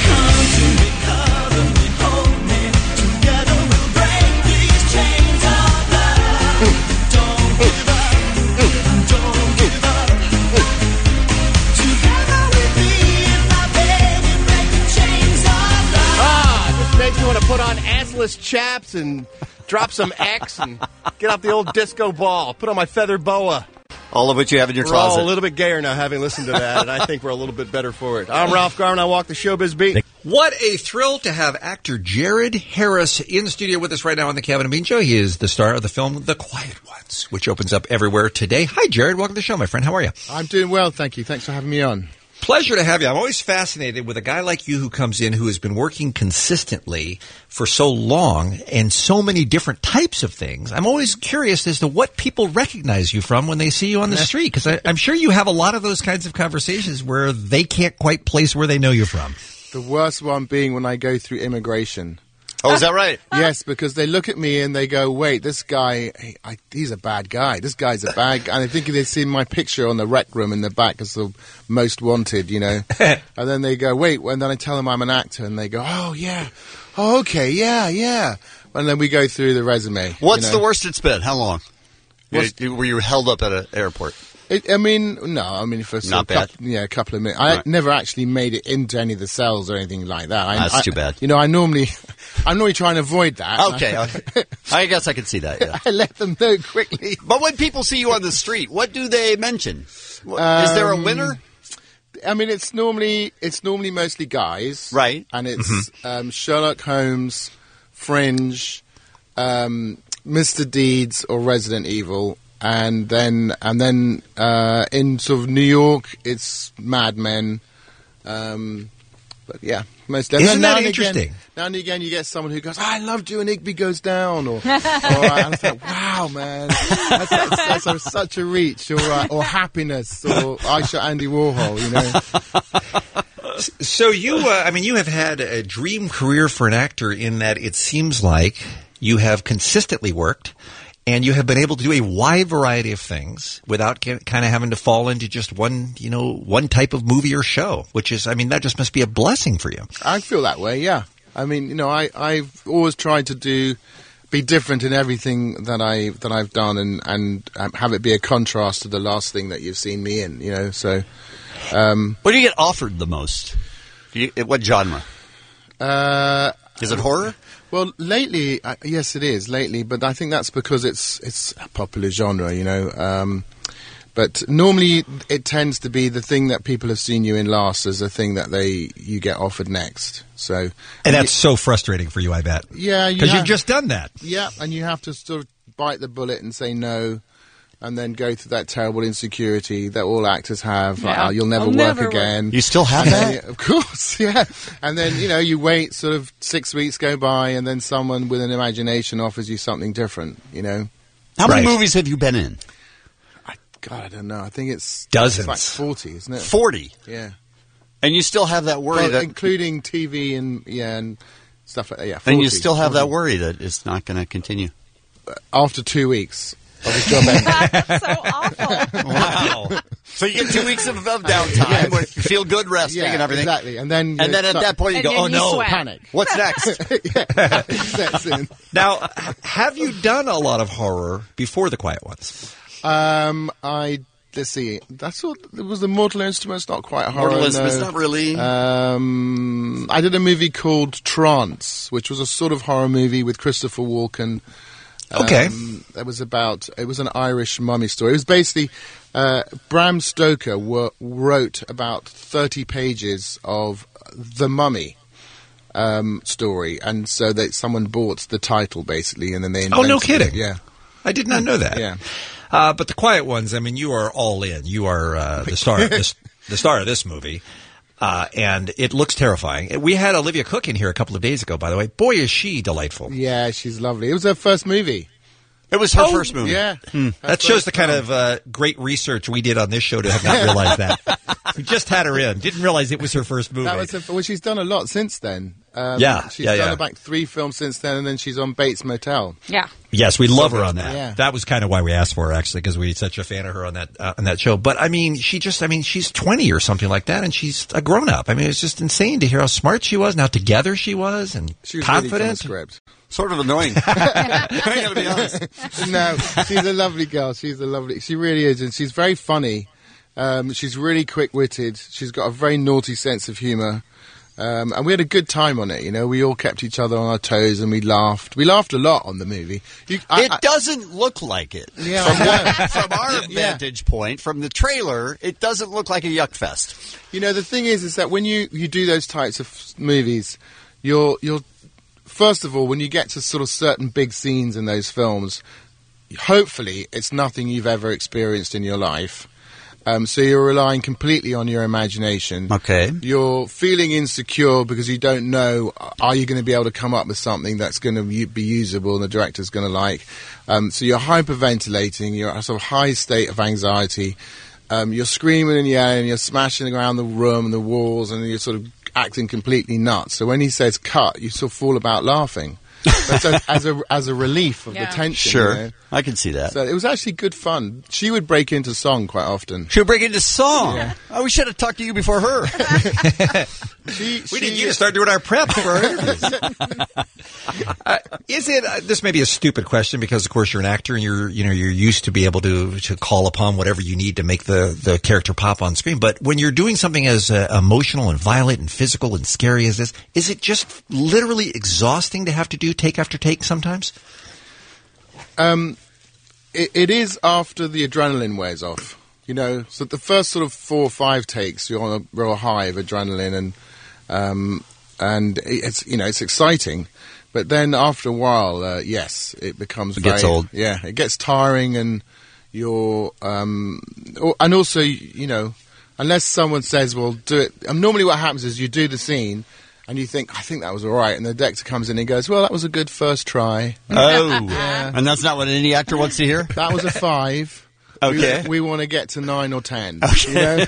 Makes me want to put on assless chaps and drop some X and get out the old disco ball. Put on my feather boa. All of which you have in your we're closet. all a little bit gayer now having listened to that, and I think we're a little bit better for it. I'm Ralph Garman. I walk the showbiz beat. What a thrill to have actor Jared Harris in the studio with us right now on the Cabin and Bean Show. He is the star of the film The Quiet Ones, which opens up everywhere today. Hi, Jared. Welcome to the show, my friend. How are you? I'm doing well, thank you. Thanks for having me on. Pleasure to have you. I'm always fascinated with a guy like you who comes in who has been working consistently for so long and so many different types of things. I'm always curious as to what people recognize you from when they see you on the street, because I'm sure you have a lot of those kinds of conversations where they can't quite place where they know you from. The worst one being when I go through immigration. Oh, is that right? Yes, because they look at me and they go, wait, this guy, he, I, he's a bad guy. This guy's a bad guy. And I think they've seen my picture on the rec room in the back as the most wanted, you know. And then they go, wait, and then I tell them I'm an actor and they go, oh, yeah. Oh, okay, yeah, yeah. And then we go through the resume. What's you know? the worst it's been? How long? What's- Were you held up at an airport? It, I mean, no, I mean, for Not a bad. couple, yeah, a couple of minutes. I Right. never actually made it into any of the cells or anything like that. I, That's I- too bad. You know, I normally, I'm normally trying to avoid that. Okay. okay. I guess I can see that, yeah. I let them know quickly. But when people see you on the street, what do they mention? What- Is there a Um, winner? I mean, it's normally it's normally mostly guys, Right. And it's um, Sherlock Holmes, Fringe, um, Mister Deeds, or Resident Evil, and then and then uh, in sort of New York, it's Mad Men. Um, but yeah, mostly. And Isn't then now that and interesting? Again, now and again, you get someone who goes, "I love doing Igby Goes Down," or, or and it's like, "Wow, man, that's, that's, that's a, such a reach," or uh, or Happiness, or I Shot Andy Warhol, you know. So you, uh, I mean, you have had a dream career for an actor in that it seems like you have consistently worked and you have been able to do a wide variety of things without kind of having to fall into just one, you know, one type of movie or show, which is, I mean, that just must be a blessing for you. I feel that way, yeah. I mean, you know, I, I've always tried to do, be different in everything that I that I've done, and and um, have it be a contrast to the last thing that you've seen me in. You know, so. Um, What do you get offered the most? Do you, what genre? Uh, Is it horror? Well, lately, uh, yes, it is lately, but I think that's because it's it's a popular genre, you know. Um, but normally, it tends to be the thing that people have seen you in last as a thing that they you get offered next. So, And that's so frustrating for you, I bet. yeah, you Because have- you've just done that. Yeah, and you have to sort of bite the bullet and say no, and then go through that terrible insecurity that all actors have. Like, Yeah. oh, you'll never I'll work never work. again. You still have And that? then, of course, yeah. And then, you know, you wait sort of six weeks go by, and then someone with an imagination offers you something different, you know. How many Right. movies have you been in? God, I don't know. I think it's Dozens. It's like forty, isn't it? Forty. Yeah. And you still have that worry Well, that, including T V and yeah and stuff like that. Yeah. and you forty, still have that forty. worry that it's not going to continue. After two weeks of the job ending. Wow. So you get two weeks of, of downtime where you feel good resting Yeah, and everything. exactly. And then you and then at start- that point you And go, then oh you no, sweat. Panic. What's next? yeah, sets in. Now, h- have you done a lot of horror before The Quiet Ones? Um, I let's see. That's what it was. The Mortal Instruments, not quite horror. Mortal Instruments, no. not really. Um, I did a movie called Trance, which was a sort of horror movie with Christopher Walken. Okay. Um, it was about. It was an Irish mummy story. It was basically uh, Bram Stoker wor- wrote about thirty pages of The Mummy. Um, story, and so that someone bought the title basically, and then they Oh, no invented kidding. it. Yeah, I did not know that. Yeah. Uh, but The Quiet Ones, I mean, you are all in. You are uh, the star, the, the star of this movie. Uh, and it looks terrifying. We had Olivia Cook in here a couple of days ago, by the way. Boy, is she delightful. yeah, she's lovely. It was her first movie. It was her Oh, first movie. Yeah, Hmm. Her That shows first the kind film. of uh, great research we did on this show to have not realized that. We just had her in. Didn't realize it was her first movie. That was her, well, she's done a lot since then. Um, Yeah, she's yeah, done yeah. about three films since then, and then she's on Bates Motel. Yeah. Yes, we love her on that. Yeah. That was kind of why we asked for her, actually, because we're such a fan of her on that uh, on that show. But I mean, she just, I mean, she's twenty or something like that, and she's a grown up. I mean, it's just insane to hear how smart she was, and how together she was, and She was reading from the confident. script. Sort of annoying. I gotta be honest. No, she's a lovely girl. She's a lovely. She really is, and she's very funny. Um, she's really quick-witted. She's got a very naughty sense of humour. Um, and we had a good time on it, you know. We all kept each other on our toes, and we laughed. We laughed a lot on the movie. You, I, It I- doesn't look like it. Yeah, from, I know. what- from our vantage point, from the trailer, it doesn't look like a yuck fest. You know, the thing is, is that when you, you do those types of f- movies, you're you're first of all, when you get to sort of certain big scenes in those films, hopefully it's nothing you've ever experienced in your life. Um, so you're relying completely on your imagination. Okay. You're feeling insecure because you don't know, are you going to be able to come up with something that's going to be usable and the director's going to like. Um, so you're hyperventilating, you're at a sort of high state of anxiety. Um, you're screaming and yelling, you're smashing around the room and the walls, and you're sort of acting completely nuts. So when he says cut, you sort of fall about laughing. But so as a as a relief of Yeah. the tension. Sure. You know? I can see that. So it was actually good fun. She would break into song quite often. She'll break into song. Yeah. Oh, we should have talked to you before her. She, We she, need you to start doing our prep for our interviews. uh, is it? Uh, this may be a stupid question because, of course, you're an actor and you're, you know, you're used to be able to to call upon whatever you need to make the the character pop on screen. But when you're doing something as uh, emotional and violent and physical and scary as this, is it just literally exhausting to have to do take after take sometimes? Um, it, it is after the adrenaline wears off. You know, so the first sort of four or five takes, you're on a real high of adrenaline, and um, and it's you know it's exciting. But then after a while, uh, yes, it becomes It gets very- old. Yeah, it gets tiring, and you're um, or, and also you know, unless someone says, "Well, do it." And normally, what happens is you do the scene. And you think, I think that was all right. And the director comes in and he goes, well, that was a good first try. Oh. Yeah. And that's not what any actor wants to hear? That was a five. Okay. We, we want to get to nine or ten. You know?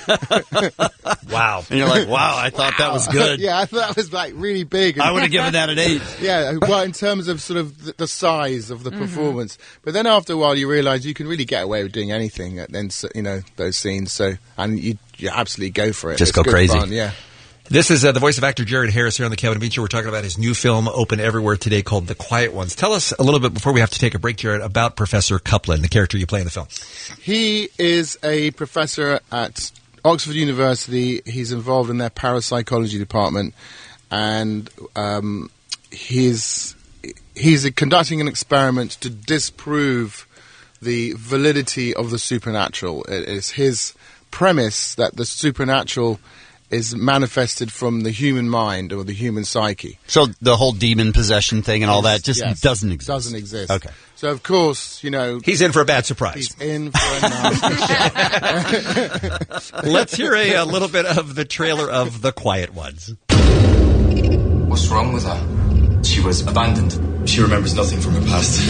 Wow. And you're like, wow, I thought that was good. Yeah, I thought that was like really big. I would have given that an eight. Yeah, well, in terms of sort of the, the size of the performance. But then after a while, you realise you can really get away with doing anything. At then, so- you know, those scenes. So, and you, you absolutely go for it. Just It's go good crazy. fun, yeah. This is uh, the voice of actor Jared Harris here on the Kevin and Bean Show. We're talking about his new film, open everywhere today, called The Quiet Ones. Tell us a little bit before we have to take a break, Jared, about Professor Coupland, the character you play in the film. He is a professor at Oxford University. He's involved in their parapsychology department, and um, he's he's conducting an experiment to disprove the validity of the supernatural. It is his premise that the supernatural is manifested from the human mind or the human psyche. So the whole demon possession thing and all that just Yes. doesn't exist. Doesn't exist. Okay. So of course, you know, He's in for a bad surprise. he's in for a nasty show. Let's hear a, a little bit of the trailer of The Quiet Ones. What's wrong with her? She was abandoned. She remembers nothing from her past.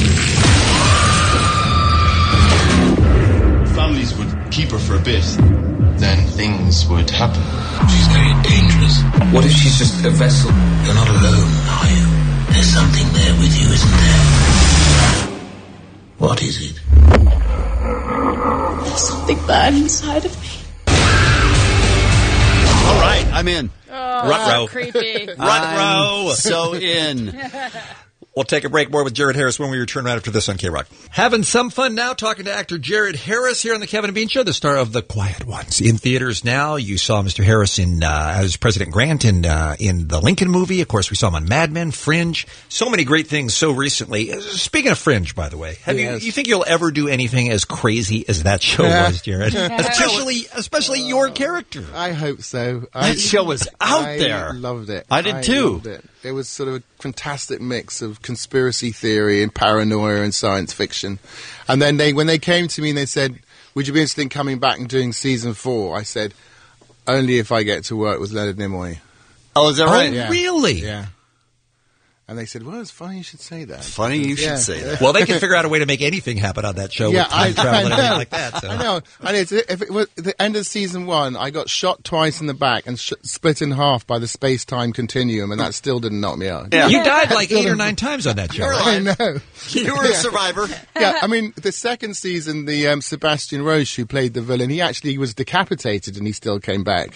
Families would keep her for a bit. Then things would happen. She's very dangerous. What if she's just a vessel? You're not alone, are you? There's something there with you, isn't there? What is it? There's something bad inside of me. All right, I'm in. Oh, Ruh-roh. creepy. Ruh-roh. So in. We'll take a break. More with Jared Harris when we return right after this on K-Rock. Having some fun now talking to actor Jared Harris here on the Kevin and Bean Show, the star of The Quiet Ones. In theaters now. You saw Mister Harris in uh, as President Grant in, uh, in the Lincoln movie. Of course, we saw him on Mad Men, Fringe. So many great things so recently. Uh, Speaking of Fringe, by the way, have Yes. you, you think you'll ever do anything as crazy as that show was, Jared? especially, especially your character. I hope so. That I, show was out I there. loved it. I did too. Loved it. It was sort of a fantastic mix of conspiracy theory and paranoia and science fiction. And then they, when they came to me and they said, "Would you be interested in coming back and doing season four?" I said, "Only if I get to work with Leonard Nimoy." Oh, is that right? Yeah. Really? Yeah. And they said, "Well, it's funny you should say that." Funny you should Yeah. say that. Well, they can figure out a way to make anything happen on that show Yeah, with time I- travel I and everything know. like that. So. I know. I know. If it was the end of season one, I got shot twice in the back and sh- split in half by the space-time continuum, and that still didn't knock me out. Yeah. You died like eight or nine times on that show. You're I alive. know. You were a Yeah. survivor. Yeah, I mean, the second season, the um, Sebastian Roche, who played the villain, he actually was decapitated and he still came back.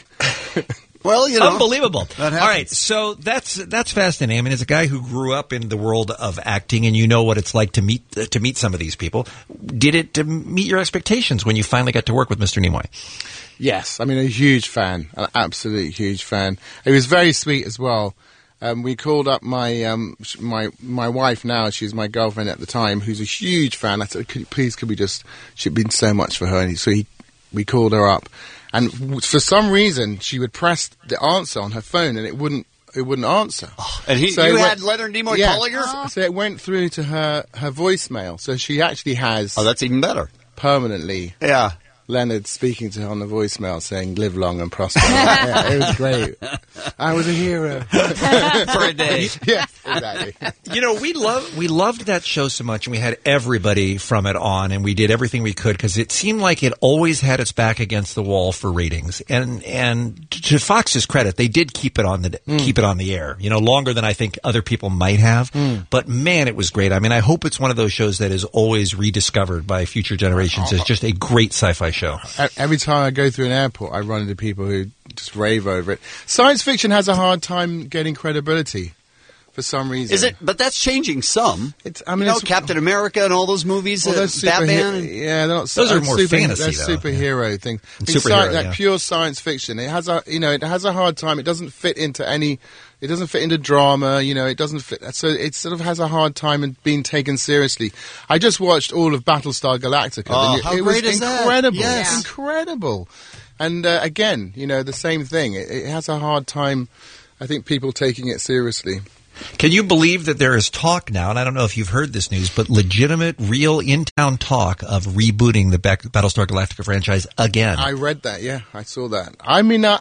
Well, you know. Unbelievable. That All right, so that's that's fascinating. I mean, as a guy who grew up in the world of acting, and you know what it's like to meet to meet some of these people, did it um, meet your expectations when you finally got to work with Mister Nimoy? Yes, I mean, a huge fan, an absolute huge fan. He was very sweet as well. Um, we called up my um, sh- my my wife now. She's my girlfriend at the time, who's a huge fan. I said, could, "Please, could we just?" She'd been so much for her, and he, so he, we called her up, and w- for some reason she would press the answer on her phone, and it wouldn't it wouldn't answer. And he, So you it had went- Leonard Nimoy yeah, calling her? so it went through to her her voicemail. So she actually has Oh, that's even better. permanently Yeah. Leonard speaking to her on the voicemail saying, "Live long and prosper." Yeah, it was great. I was a hero. For a day. Yes, exactly. You know, we love we loved that show so much, and we had everybody from it on, and we did everything we could because it seemed like it always had its back against the wall for ratings. And and to Fox's credit, they did keep it on the keep it on the air. You know, longer than I think other people might have. But man, it was great. I mean, I hope it's one of those shows that is always rediscovered by future generations as just a great sci-fi show. E- Every time I go through an airport, I run into people who just rave over it. Science fiction has a hard time getting credibility for some reason. Is it? But that's changing some. It's, I mean, you know, it's, Captain America and all those movies, well, uh, they're superhe- Batman. and- yeah, they're not. Those are uh, more super- fantasy, They're though, superhero things. I And mean, superhero, sci- like yeah. pure science fiction. It has a, you know, it has a hard time. It doesn't fit into any. It doesn't fit into drama. You know, it doesn't fit. So it sort of has a hard time in being taken seriously. I just watched all of Battlestar Galactica. Oh, the new- how it great was is that? incredible. Yes. Incredible. And uh, again, you know, the same thing. It, it has a hard time. I think people taking it seriously. Can you believe that there is talk now, and I don't know if you've heard this news, but legitimate, real, in-town talk of rebooting the Back- Battlestar Galactica franchise again? I read that. Yeah, I saw that. I mean, uh,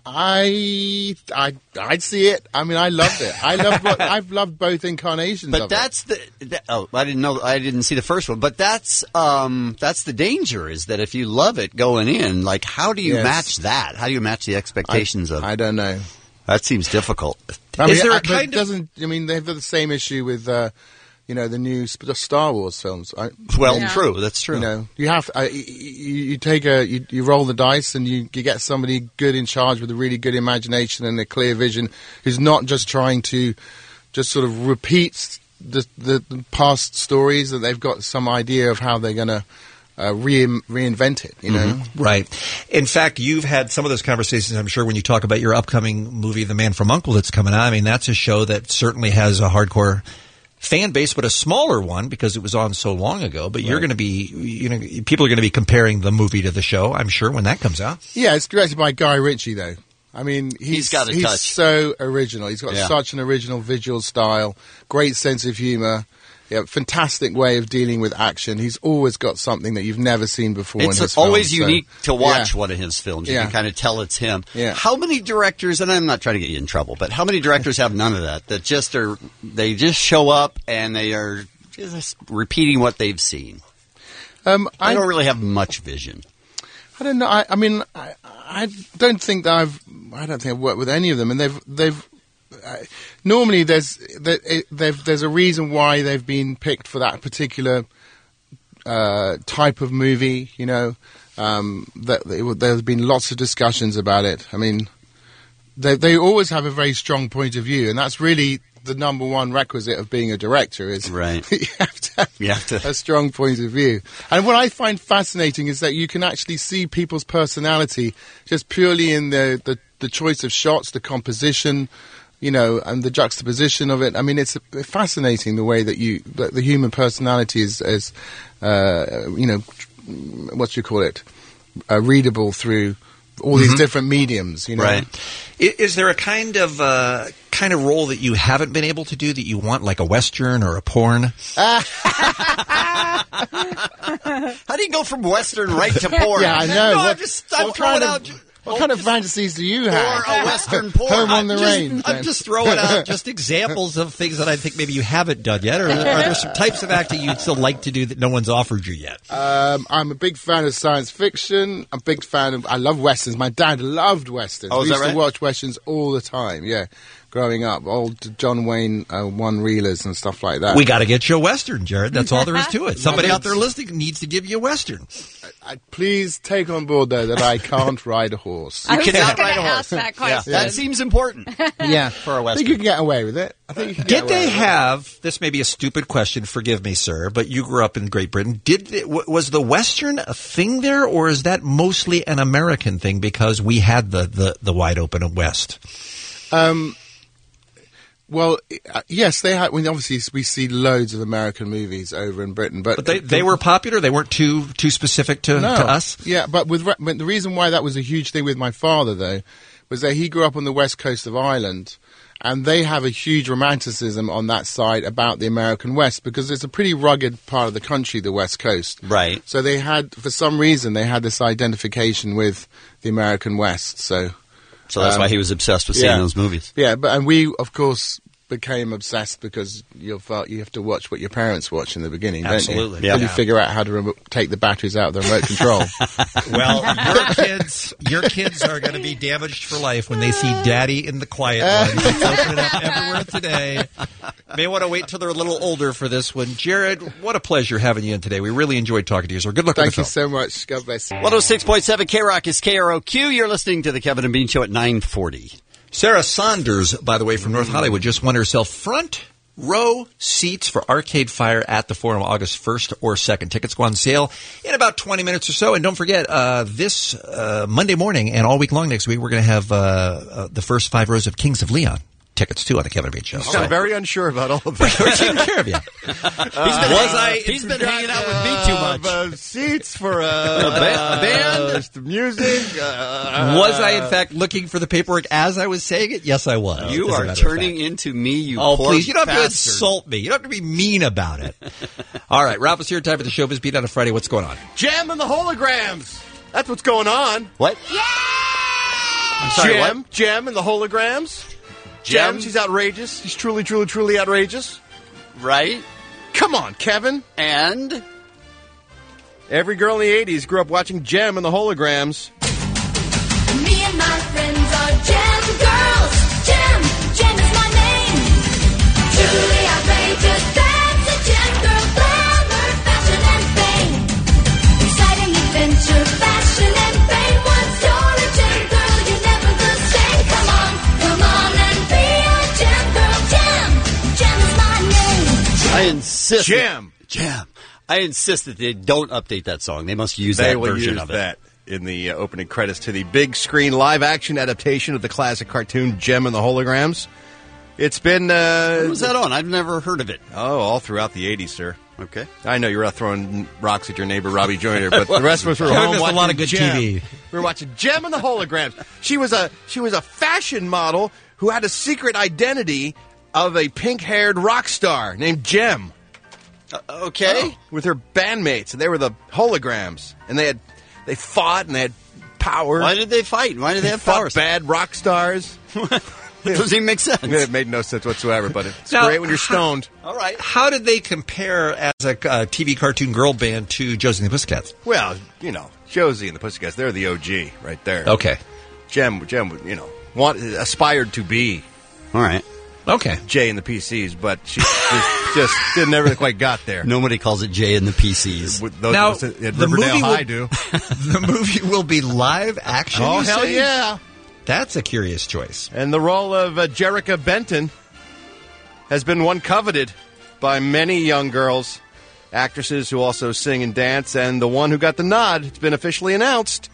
I, I, I'd see it. I mean, I loved it. I love. I've loved both incarnations. But of that's the that, oh I didn't know I didn't see the first one. But that's um that's the danger is that if you love it going in, like how do you Yes. match that? How do you match the expectations I, of? I don't know. That seems difficult. I mean, Is there a I- but kind it of- doesn't? I mean, they have the same issue with, uh, you know, the new Sp- Star Wars films. I, Well, Yeah. true. That's true. You know, you have uh, you, you, you take a you, you roll the dice and you, you get somebody good in charge with a really good imagination and a clear vision, who's not just trying to just sort of repeat the the, the past stories. That they've got some idea of how they're going to uh, re- reinvent it. You know, Right. In fact, you've had some of those conversations, I'm sure, when you talk about your upcoming movie, The Man from U N C L E, that's coming out. I mean, that's a show that certainly has a hardcore fan base, but a smaller one because it was on so long ago. But you're Right. going to be, you know, people are going to be comparing the movie to the show, I'm sure, when that comes out. Yeah, it's directed by Guy Ritchie, though. I mean, he's, He's got a he's touch. so original. He's got Yeah. such an original visual style, great sense of humor, yeah, fantastic way of dealing with action. He's always got something that you've never seen before in his It's always films, so- unique to watch Yeah. one of his films. You Yeah. can kind of tell it's him. Yeah. How many directors, and I'm not trying to get you in trouble, but how many directors have none of that? That just are, they just show up and they are just repeating what they've seen. Um, I I don't really have much vision. I don't know. I, I mean, I, I don't think that I've. I don't think I've worked with any of them, and they've they've. Uh, normally, there's there, it, they've, there's a reason why they've been picked for that particular uh, type of movie. You know, um, that they, there's been lots of discussions about it. I mean, they they always have a very strong point of view, and that's really the number one requisite of being a director. Is right. you have to have You have to. a strong point of view. And what I find fascinating is that you can actually see people's personality just purely in the, the, the choice of shots, the composition, you know, and the juxtaposition of it. I mean, it's fascinating the way that you that the human personality is, is uh, you know, what do you call it, uh, readable through all these Mhm. different mediums, you know. Right. I- Is there a kind of uh, kind of role that you haven't been able to do that you want, like a Western or a porn? How do you go from Western right to porn? Yeah, I know. No, What- I'm just I'm what throwing kind of- out. What kind of fantasies do you have? Or a Western porn. Home on the I'm just, range. I'm then. just throwing out just examples of things that I think maybe you haven't done yet, or are there some types of acting you'd still like to do that no one's offered you yet? Um, I'm a big fan of science fiction. I'm a big fan of. I love westerns. My dad loved westerns. Oh, is we that used right? to watch westerns all the time. Yeah, growing up, old John Wayne uh, one reelers and stuff like that. We got to get you a Western, Jared. That's all there is to it. Somebody out there listening needs to give you a Western. I, please take on board though that I can't ride a horse. I was cannot just going ride to a horse. ask that Yeah, question. that seems important. Yeah, for a I Western. think you can get away with it. I think you can get Did they away with it. have, this may be a stupid question, forgive me, sir, but you grew up in Great Britain. Did it, w- was the Western a thing there, or is that mostly an American thing because we had the, the, the wide open West? Um, well, uh, yes, they had. I mean, obviously, we see loads of American movies over in Britain, but, But they, they were popular? They weren't too too specific to, No. to us? Yeah, but with re- but the reason why that was a huge thing with my father, though, was that he grew up on the west coast of Ireland, and they have a huge romanticism on that side about the American West because it's a pretty rugged part of the country, the West Coast. Right. So they had, for some reason, they had this identification with the American West. So, So that's um, why he was obsessed with seeing yeah. those movies. Yeah, but and we, of course, became obsessed because you're, fa- you have to watch what your parents watch in the beginning, Absolutely. don't you? Yeah. Until you Yeah. figure out how to remo- take the batteries out of the remote control. Well, your kids, your kids are going to be damaged for life when they see Daddy in the Quiet Ones. It's opening up everywhere today. May want to wait till they're a little older for this one. Jared, what a pleasure having you in today. We really enjoyed talking to you, sir. Good luck Thank with the you film. so much. God bless you. one oh six point seven K Rock is K R O Q. You're listening to the Kevin and Bean Show at nine forty. Sarah Saunders, by the way, from North Hollywood, just won herself front row seats for Arcade Fire at the Forum August first or second. Tickets go on sale in about twenty minutes or so. And don't forget, uh, this uh, Monday morning and all week long next week, we're going to have uh, uh, the first five rows of Kings of Leon tickets, too, on the Kevin and Bean Show. You sound very unsure about all of that. We're taking care of you. He's been, was I? he's been hanging out with me too much. Uh, seats for uh, A ba- a band? uh, the music. Uh, Was I, in fact, looking for the paperwork as I was saying it? Yes, I was. You as a are matter of turning fact. into me, you Oh, poor please. You don't have to bastard. insult me. You don't have to be mean about it. All right. Ralph is here. Time for the Showbiz Beat on a Friday. What's going on? Jam and the holograms. That's what's going on. What? I'm sorry, Jam, what? Jam and the holograms. Jam? Jam, she's outrageous. She's truly, truly, truly outrageous. Right? Come on, Kevin. And? Every girl in the eighties grew up watching Jam and the holograms. Me and my friends are Jam girls. Jam, Jam is my name. Truly outrageous, that's a Jam girl. Glamour, fashion, and fame. Exciting adventure, fashion, and fame. Once you're a Jam girl, you're never the same. Come on, come on and be a Jam girl. Jam, Jam is my name. I insist. Jam. That, jam. I insist that they don't update that song. They must use They that will version use of it. that in the uh, opening credits to the big screen live action adaptation of the classic cartoon Jem and the Holograms. It's been uh, When was that on? I've never heard of it. Oh, all throughout the eighties, sir. Okay. I know you're out throwing rocks at your neighbor, Robbie Joyner, but the rest of us were Kevin home missed a watching lot of good Gem. T V. We were watching Gem and the Holograms. She was a she was a fashion model who had a secret identity of a pink-haired rock star named Gem. Uh, okay. Oh, with her bandmates, and they were the Holograms, and they had they fought and they had power. Why did they fight? Why did they have fought powers? Bad rock stars. It doesn't even make sense. It made no sense whatsoever, but it's Now, great when you're stoned. All right. How did they compare as a uh, T V cartoon girl band to Josie and the Pussycats? Well, you know, Josie and the Pussycats, they're the O G right there. Okay. Gem, Gem, you know, want, aspired to be. All right. Okay. Jay and the P Cs, but she just, just did never quite got there. Nobody calls it Jay and the P Cs. Those Now, of us at the Riverdale movie High will- do. The movie will be live action. Oh, you hell say? yeah. That's a curious choice. And the role of uh, Jerrica Benton has been one coveted by many young girls, actresses who also sing and dance, and the one who got the nod, it's been officially announced,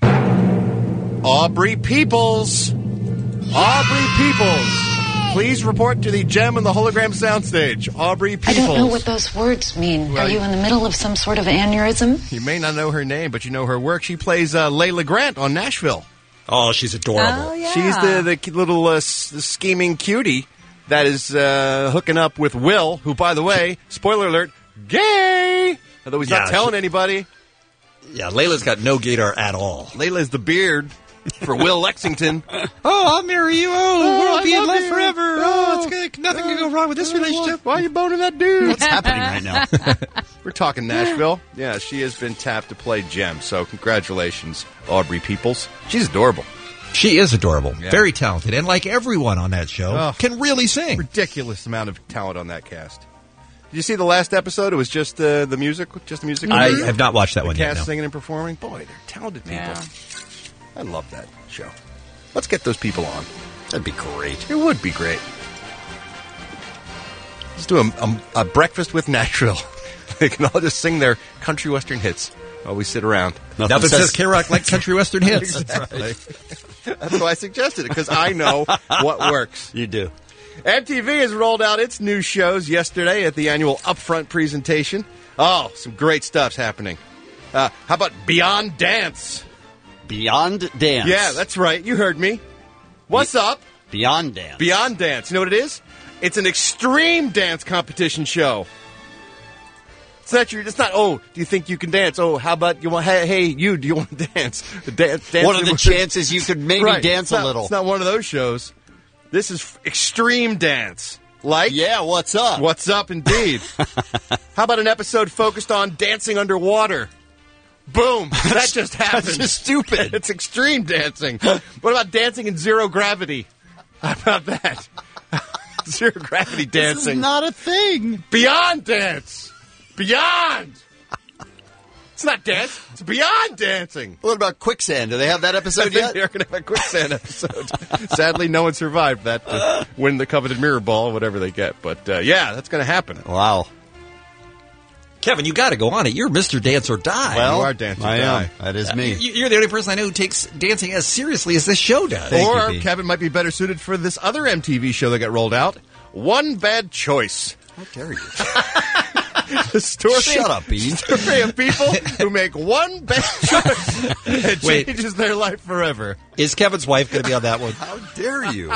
Aubrey Peoples. Aubrey Peoples. Please report to the Gem and the Hologram soundstage. Aubrey I Peoples. don't know what those words mean. Well, Are you in the middle of some sort of aneurysm? You may not know her name, but you know her work. She plays uh, Layla Grant on Nashville. Oh, she's adorable. Oh, yeah. She's the, the cu- little uh, s- the scheming cutie that is uh, hooking up with Will, who, by the way, spoiler alert, gay! Although he's Yeah, not telling she- anybody. Yeah, Layla's got no gaydar at all. Layla's the beard for Will Lexington. Oh, I'll marry you. Oh, we'll be in love love you. forever. Oh, it's good. Nothing can go wrong with this relationship. Why are you boning that dude? What's happening right now? We're talking Nashville. Yeah, she has been tapped to play Gem, so congratulations, Aubrey Peoples. She's adorable. She is adorable. Yeah. Very talented. And like everyone on that show, Oh. can really sing. Ridiculous amount of talent on that cast. Did you see the last episode? It was just uh, the music, just the music. I number? have not watched that the one cast yet. No. singing and performing. Boy, they're talented people. Yeah. I love that show. Let's get those people on. That'd be great. It would be great. Let's do a, a, a breakfast with Nashville. They can all just sing their country western hits while we sit around. Nothing says K-Rock like country western hits. Exactly. That's why I suggested it, because I know what works. You do. M T V has rolled out its new shows yesterday at the annual Upfront presentation. Oh, some great stuff's happening. Uh, how about Beyond Dance? Beyond Dance. Yeah, that's right. You heard me. What's up? Beyond Dance. Beyond Dance. You know what it is? It's an extreme dance competition show. It's not your, it's not, oh, do you think you can dance? Oh, how about you want, hey, hey you, do you want to dance? dance, dance What are the chances you could maybe Right. dance It's not- a little? It's not one of those shows. This is f- extreme dance. Like? Yeah, what's up? What's up, indeed. How about an episode focused on dancing underwater? Boom. That just happened. That's just stupid. It's extreme dancing. What about dancing in zero gravity? How about that? Zero gravity dancing. This is not a thing. Beyond dance. Beyond. It's not dance. It's beyond dancing. What about quicksand? Do they have that I episode think yet? they're going to have a quicksand episode. Sadly, no one survived that to win the coveted mirror ball, whatever they get. But uh, yeah, that's going to happen. Wow. Kevin, you got to go on it. You're Mister Dance or Die. Well, You are Dance or I Die. am. That is me. You- You're the only person I know who takes dancing as seriously as this show does. Thank you, or Pete. Kevin might be better suited for this other M T V show that got rolled out, One Bad Choice. How dare you? The story, Shut up, Bean. story of people who make one bad choice and Wait. changes their life forever. Is Kevin's wife going to be on that one? How dare you?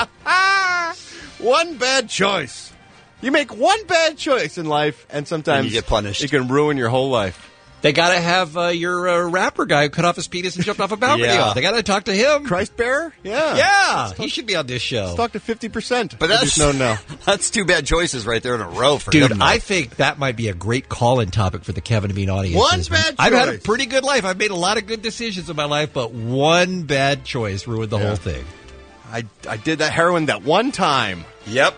One bad choice. You make one bad choice in life, and sometimes And you get punished. It can ruin your whole life. They got to have uh, your uh, rapper guy who cut off his penis and jumped off a balcony. Yeah. They got to talk to him. Christ bearer? Yeah. Yeah, he should be on this show. Let's talk to fifty percent. But that's no, no. That's two bad choices right there in a row for Dude, him. I think that might be a great call-in topic for the Kevin and Bean audience. One bad I've had a choice. pretty good life. I've made a lot of good decisions in my life, but one bad choice ruined the Yeah. whole thing. I, I did that heroin that one time. Yep.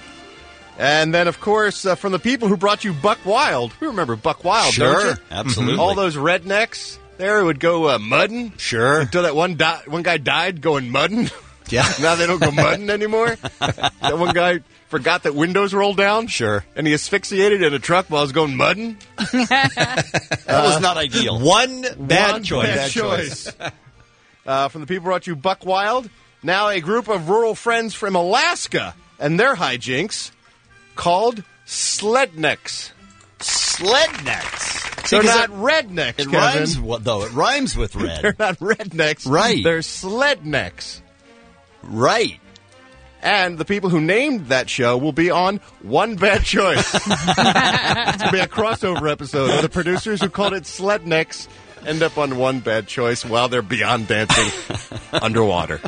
And then, of course, uh, from the people who brought you Buck Wild. We remember Buck Wild, don't Sure. you? Absolutely. All those rednecks there would go uh, mudding. Sure. Until that one di- one guy died going mudding. Yeah. Now they don't go mudding anymore. That one guy forgot that windows roll down. Sure. And he asphyxiated in a truck while I was going mudding. That was not ideal. One bad One choice. bad Bad choice. uh, from the people who brought you Buck Wild. Now a group of rural friends from Alaska and their hijinks called Slednecks. Slednecks. They're Because not it- rednecks, It Kevin. rhymes, what, though. It rhymes with red. They're not rednecks. Right. They're slednecks. Right. And the people who named that show will be on One Bad Choice. It's going to be a crossover episode of the producers who called it Slednecks end up on One Bad Choice while they're beyond dancing underwater.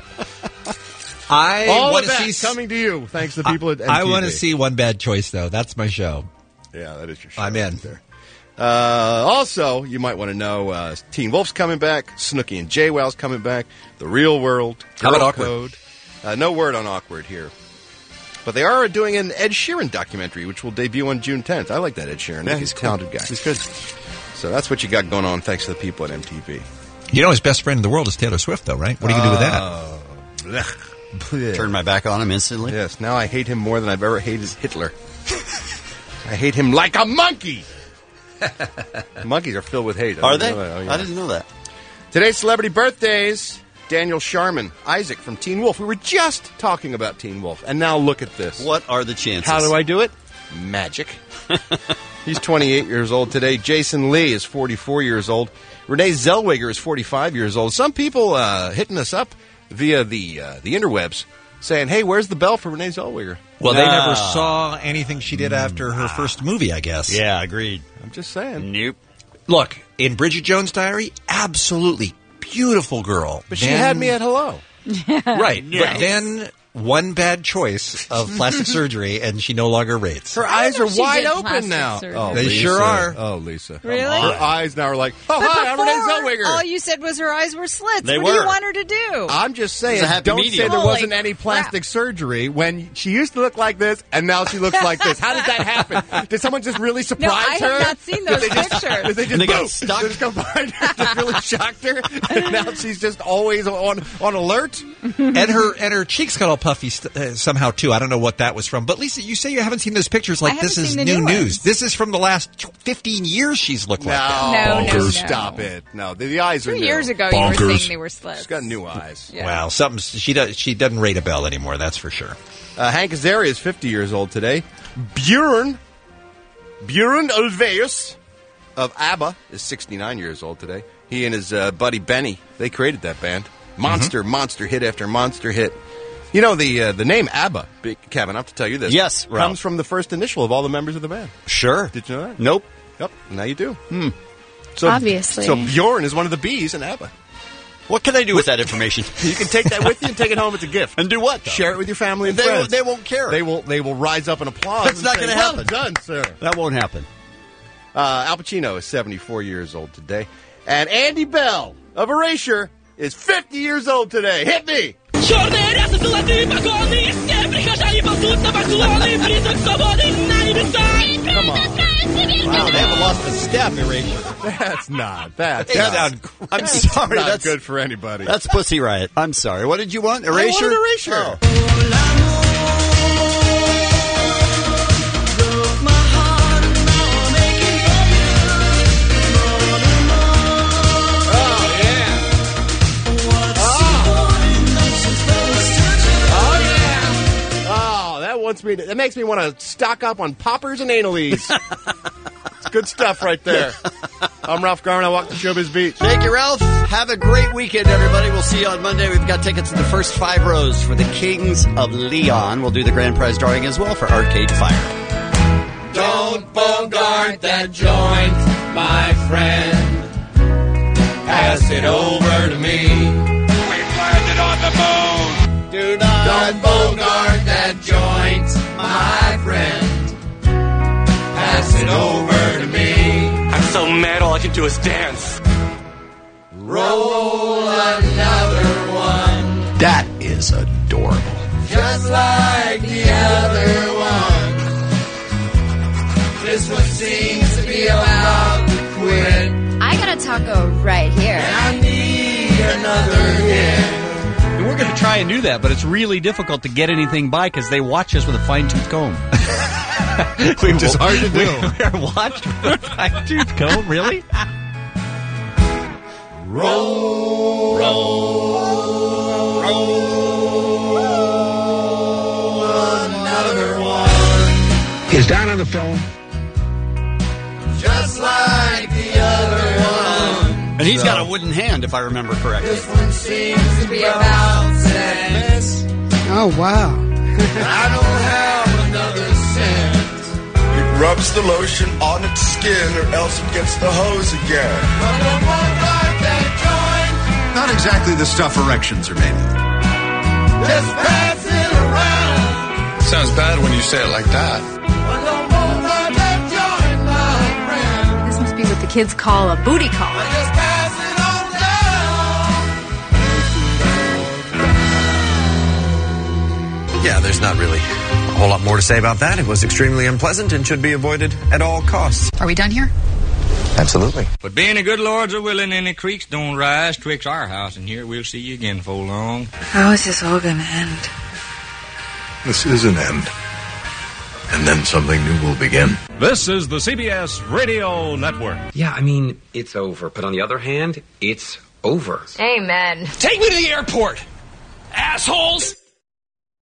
I All want of to that see coming to you, thanks to people at M T V. I want to see One Bad Choice, though. That's my show. Yeah, that is your show. I'm in. There. Uh, also, you might want to know uh, Teen Wolf's coming back, Snooki and JWoww's coming back, The Real World, How about Girl Awkward? Code. Uh, no word on Awkward here. But they are doing an Ed Sheeran documentary, which will debut on June tenth. I like that Ed Sheeran. Yeah, he's he's a talented guy. He's good. So that's what you got going on, thanks to the people at M T V. You know his best friend in the world is Taylor Swift, though, right? What are you going to do with that? Oh, blech. Turn my back on him instantly. Yes, now I hate him more than I've ever hated Hitler. I hate him like a monkey. Monkeys are filled with hate. I Are didn't they? know that. Oh, yeah. I didn't know that. Today's celebrity birthdays. Daniel Sharman, Isaac from Teen Wolf. We were just talking about Teen Wolf, and now look at this. What are the chances? How do I do it? Magic. He's twenty-eight years old today. Jason Lee is forty-four years old. Renee Zellweger is forty-five years old. Some people uh, hitting us up via the uh, the interwebs saying, hey, where's the bell for Renee Zellweger? Well, they Nah. never saw anything she did after her first movie, I guess. Yeah, agreed. I'm just saying. Nope. Look, in Bridget Jones' Diary, absolutely beautiful girl. But she Then- had me at hello. Right. Yeah. But then one bad choice of plastic surgery, and she no longer rates. Her eyes know are she wide did open plastic now. surgery. Oh, They Lisa. sure are. Oh, Lisa. Really? Her eyes now are like, oh, But hi, I'm before, Renee Zellweger. all you said was her eyes were slits. They what do were. you want her to do? I'm just saying, It's a happy don't medium. say there Holy wasn't any plastic crap. surgery when she used to look like this and now she looks like this. How did that happen? Did someone just really surprise I have her? not seen Did those they just- pictures. Did they just, And they got boom, stuck? They just combined her, just really shocked her, and now she's just always on on alert? and her and her cheeks got all puffy st- uh, somehow too. I don't know what that was from. But Lisa, you say you haven't seen those pictures. Like I this haven't is seen the new new news. ones. This is from the last fifteen years. She's looked like that. No, no, no. Stop it. No, the, the eyes are Two new. years ago, you were Bonkers. saying they were slits. She's got new eyes. Yeah. Well, something she does. She doesn't rate a bell anymore. That's for sure. Uh, Hank Azaria is fifty years old today. Björn, Björn Ulvaeus of ABBA is sixty-nine years old today. He and his uh, buddy Benny, they created that band. Monster, monster hit after monster hit. You know, the uh, the name ABBA, Big Kevin, I have to tell you this. Yes, comes Ralph. from the first initial of all the members of the band. Sure. Did you know that? Nope. Yep, now you do. Hmm. So, Obviously. So Bjorn is one of the B's in ABBA. What can I do with that information? You can take that with you and take it home as a gift. And do what? though? Share it with your family and They friends. won't, they won't care. They will. They will rise up in applause. That's and not say, gonna "Well happen." done, sir. That won't happen. Uh, Al Pacino is seventy-four years old today, and Andy Bell of Erasure is fifty years old today. Hit me. Come on. Wow, they haven't lost a step, Erasure. That's not. That's They not. sound I'm great. sorry. Not That's good for anybody. That's Pussy Riot. I'm sorry. What did you want? Erasure? I wanted Erasure. Oh. Oh yeah. Oh. Oh, that wants me. To, that makes me want to stock up on poppers and analies. It's good stuff right there. I'm Ralph Garman. I walk the Showbiz Beat. Thank you, Ralph. Have a great weekend, everybody. We'll see you on Monday. We've got tickets in the first five rows for the Kings of Leon. We'll do the grand prize drawing as well for Arcade Fire. Don't bogart that joint, my friend. Pass it over to me. We landed on the moon. Do not Don't bogart that joint, my friend. Pass it over to me. I'm so mad all I can do is dance. Roll another one. That is adorable. Just like the other one. This one seems to be about to quit. I got a taco right here. I need another hit. And we're going to try and do that, but it's really difficult to get anything by because they watch us with a fine-tooth comb. Which is hard to do. We are watched with a fine-tooth comb, really? Roll, roll, roll another one. Is down on the phone. Just wooden hand, if I remember correctly. This one seems to be about sex. Oh, wow. I don't have another cent. It rubs the lotion on its skin or else it gets the hose again. But I won't like that joint. Not exactly the stuff erections are made of. Just pass it around. Sounds bad when you say it like that. But I won't like that joint, my friend. This must be what the kids call a booty call. Just pass it on down. Yeah, there's not really a whole lot more to say about that. It was extremely unpleasant and should be avoided at all costs. Are we done here? Absolutely. But being the good lords are willing and the creeks don't rise twixt our house and here, we'll see you again before long. How is this all going to end? This is an end. And then something new will begin. This is the C B S Radio Network. Yeah, I mean, it's over. But on the other hand, it's over. Amen. Take me to the airport, assholes!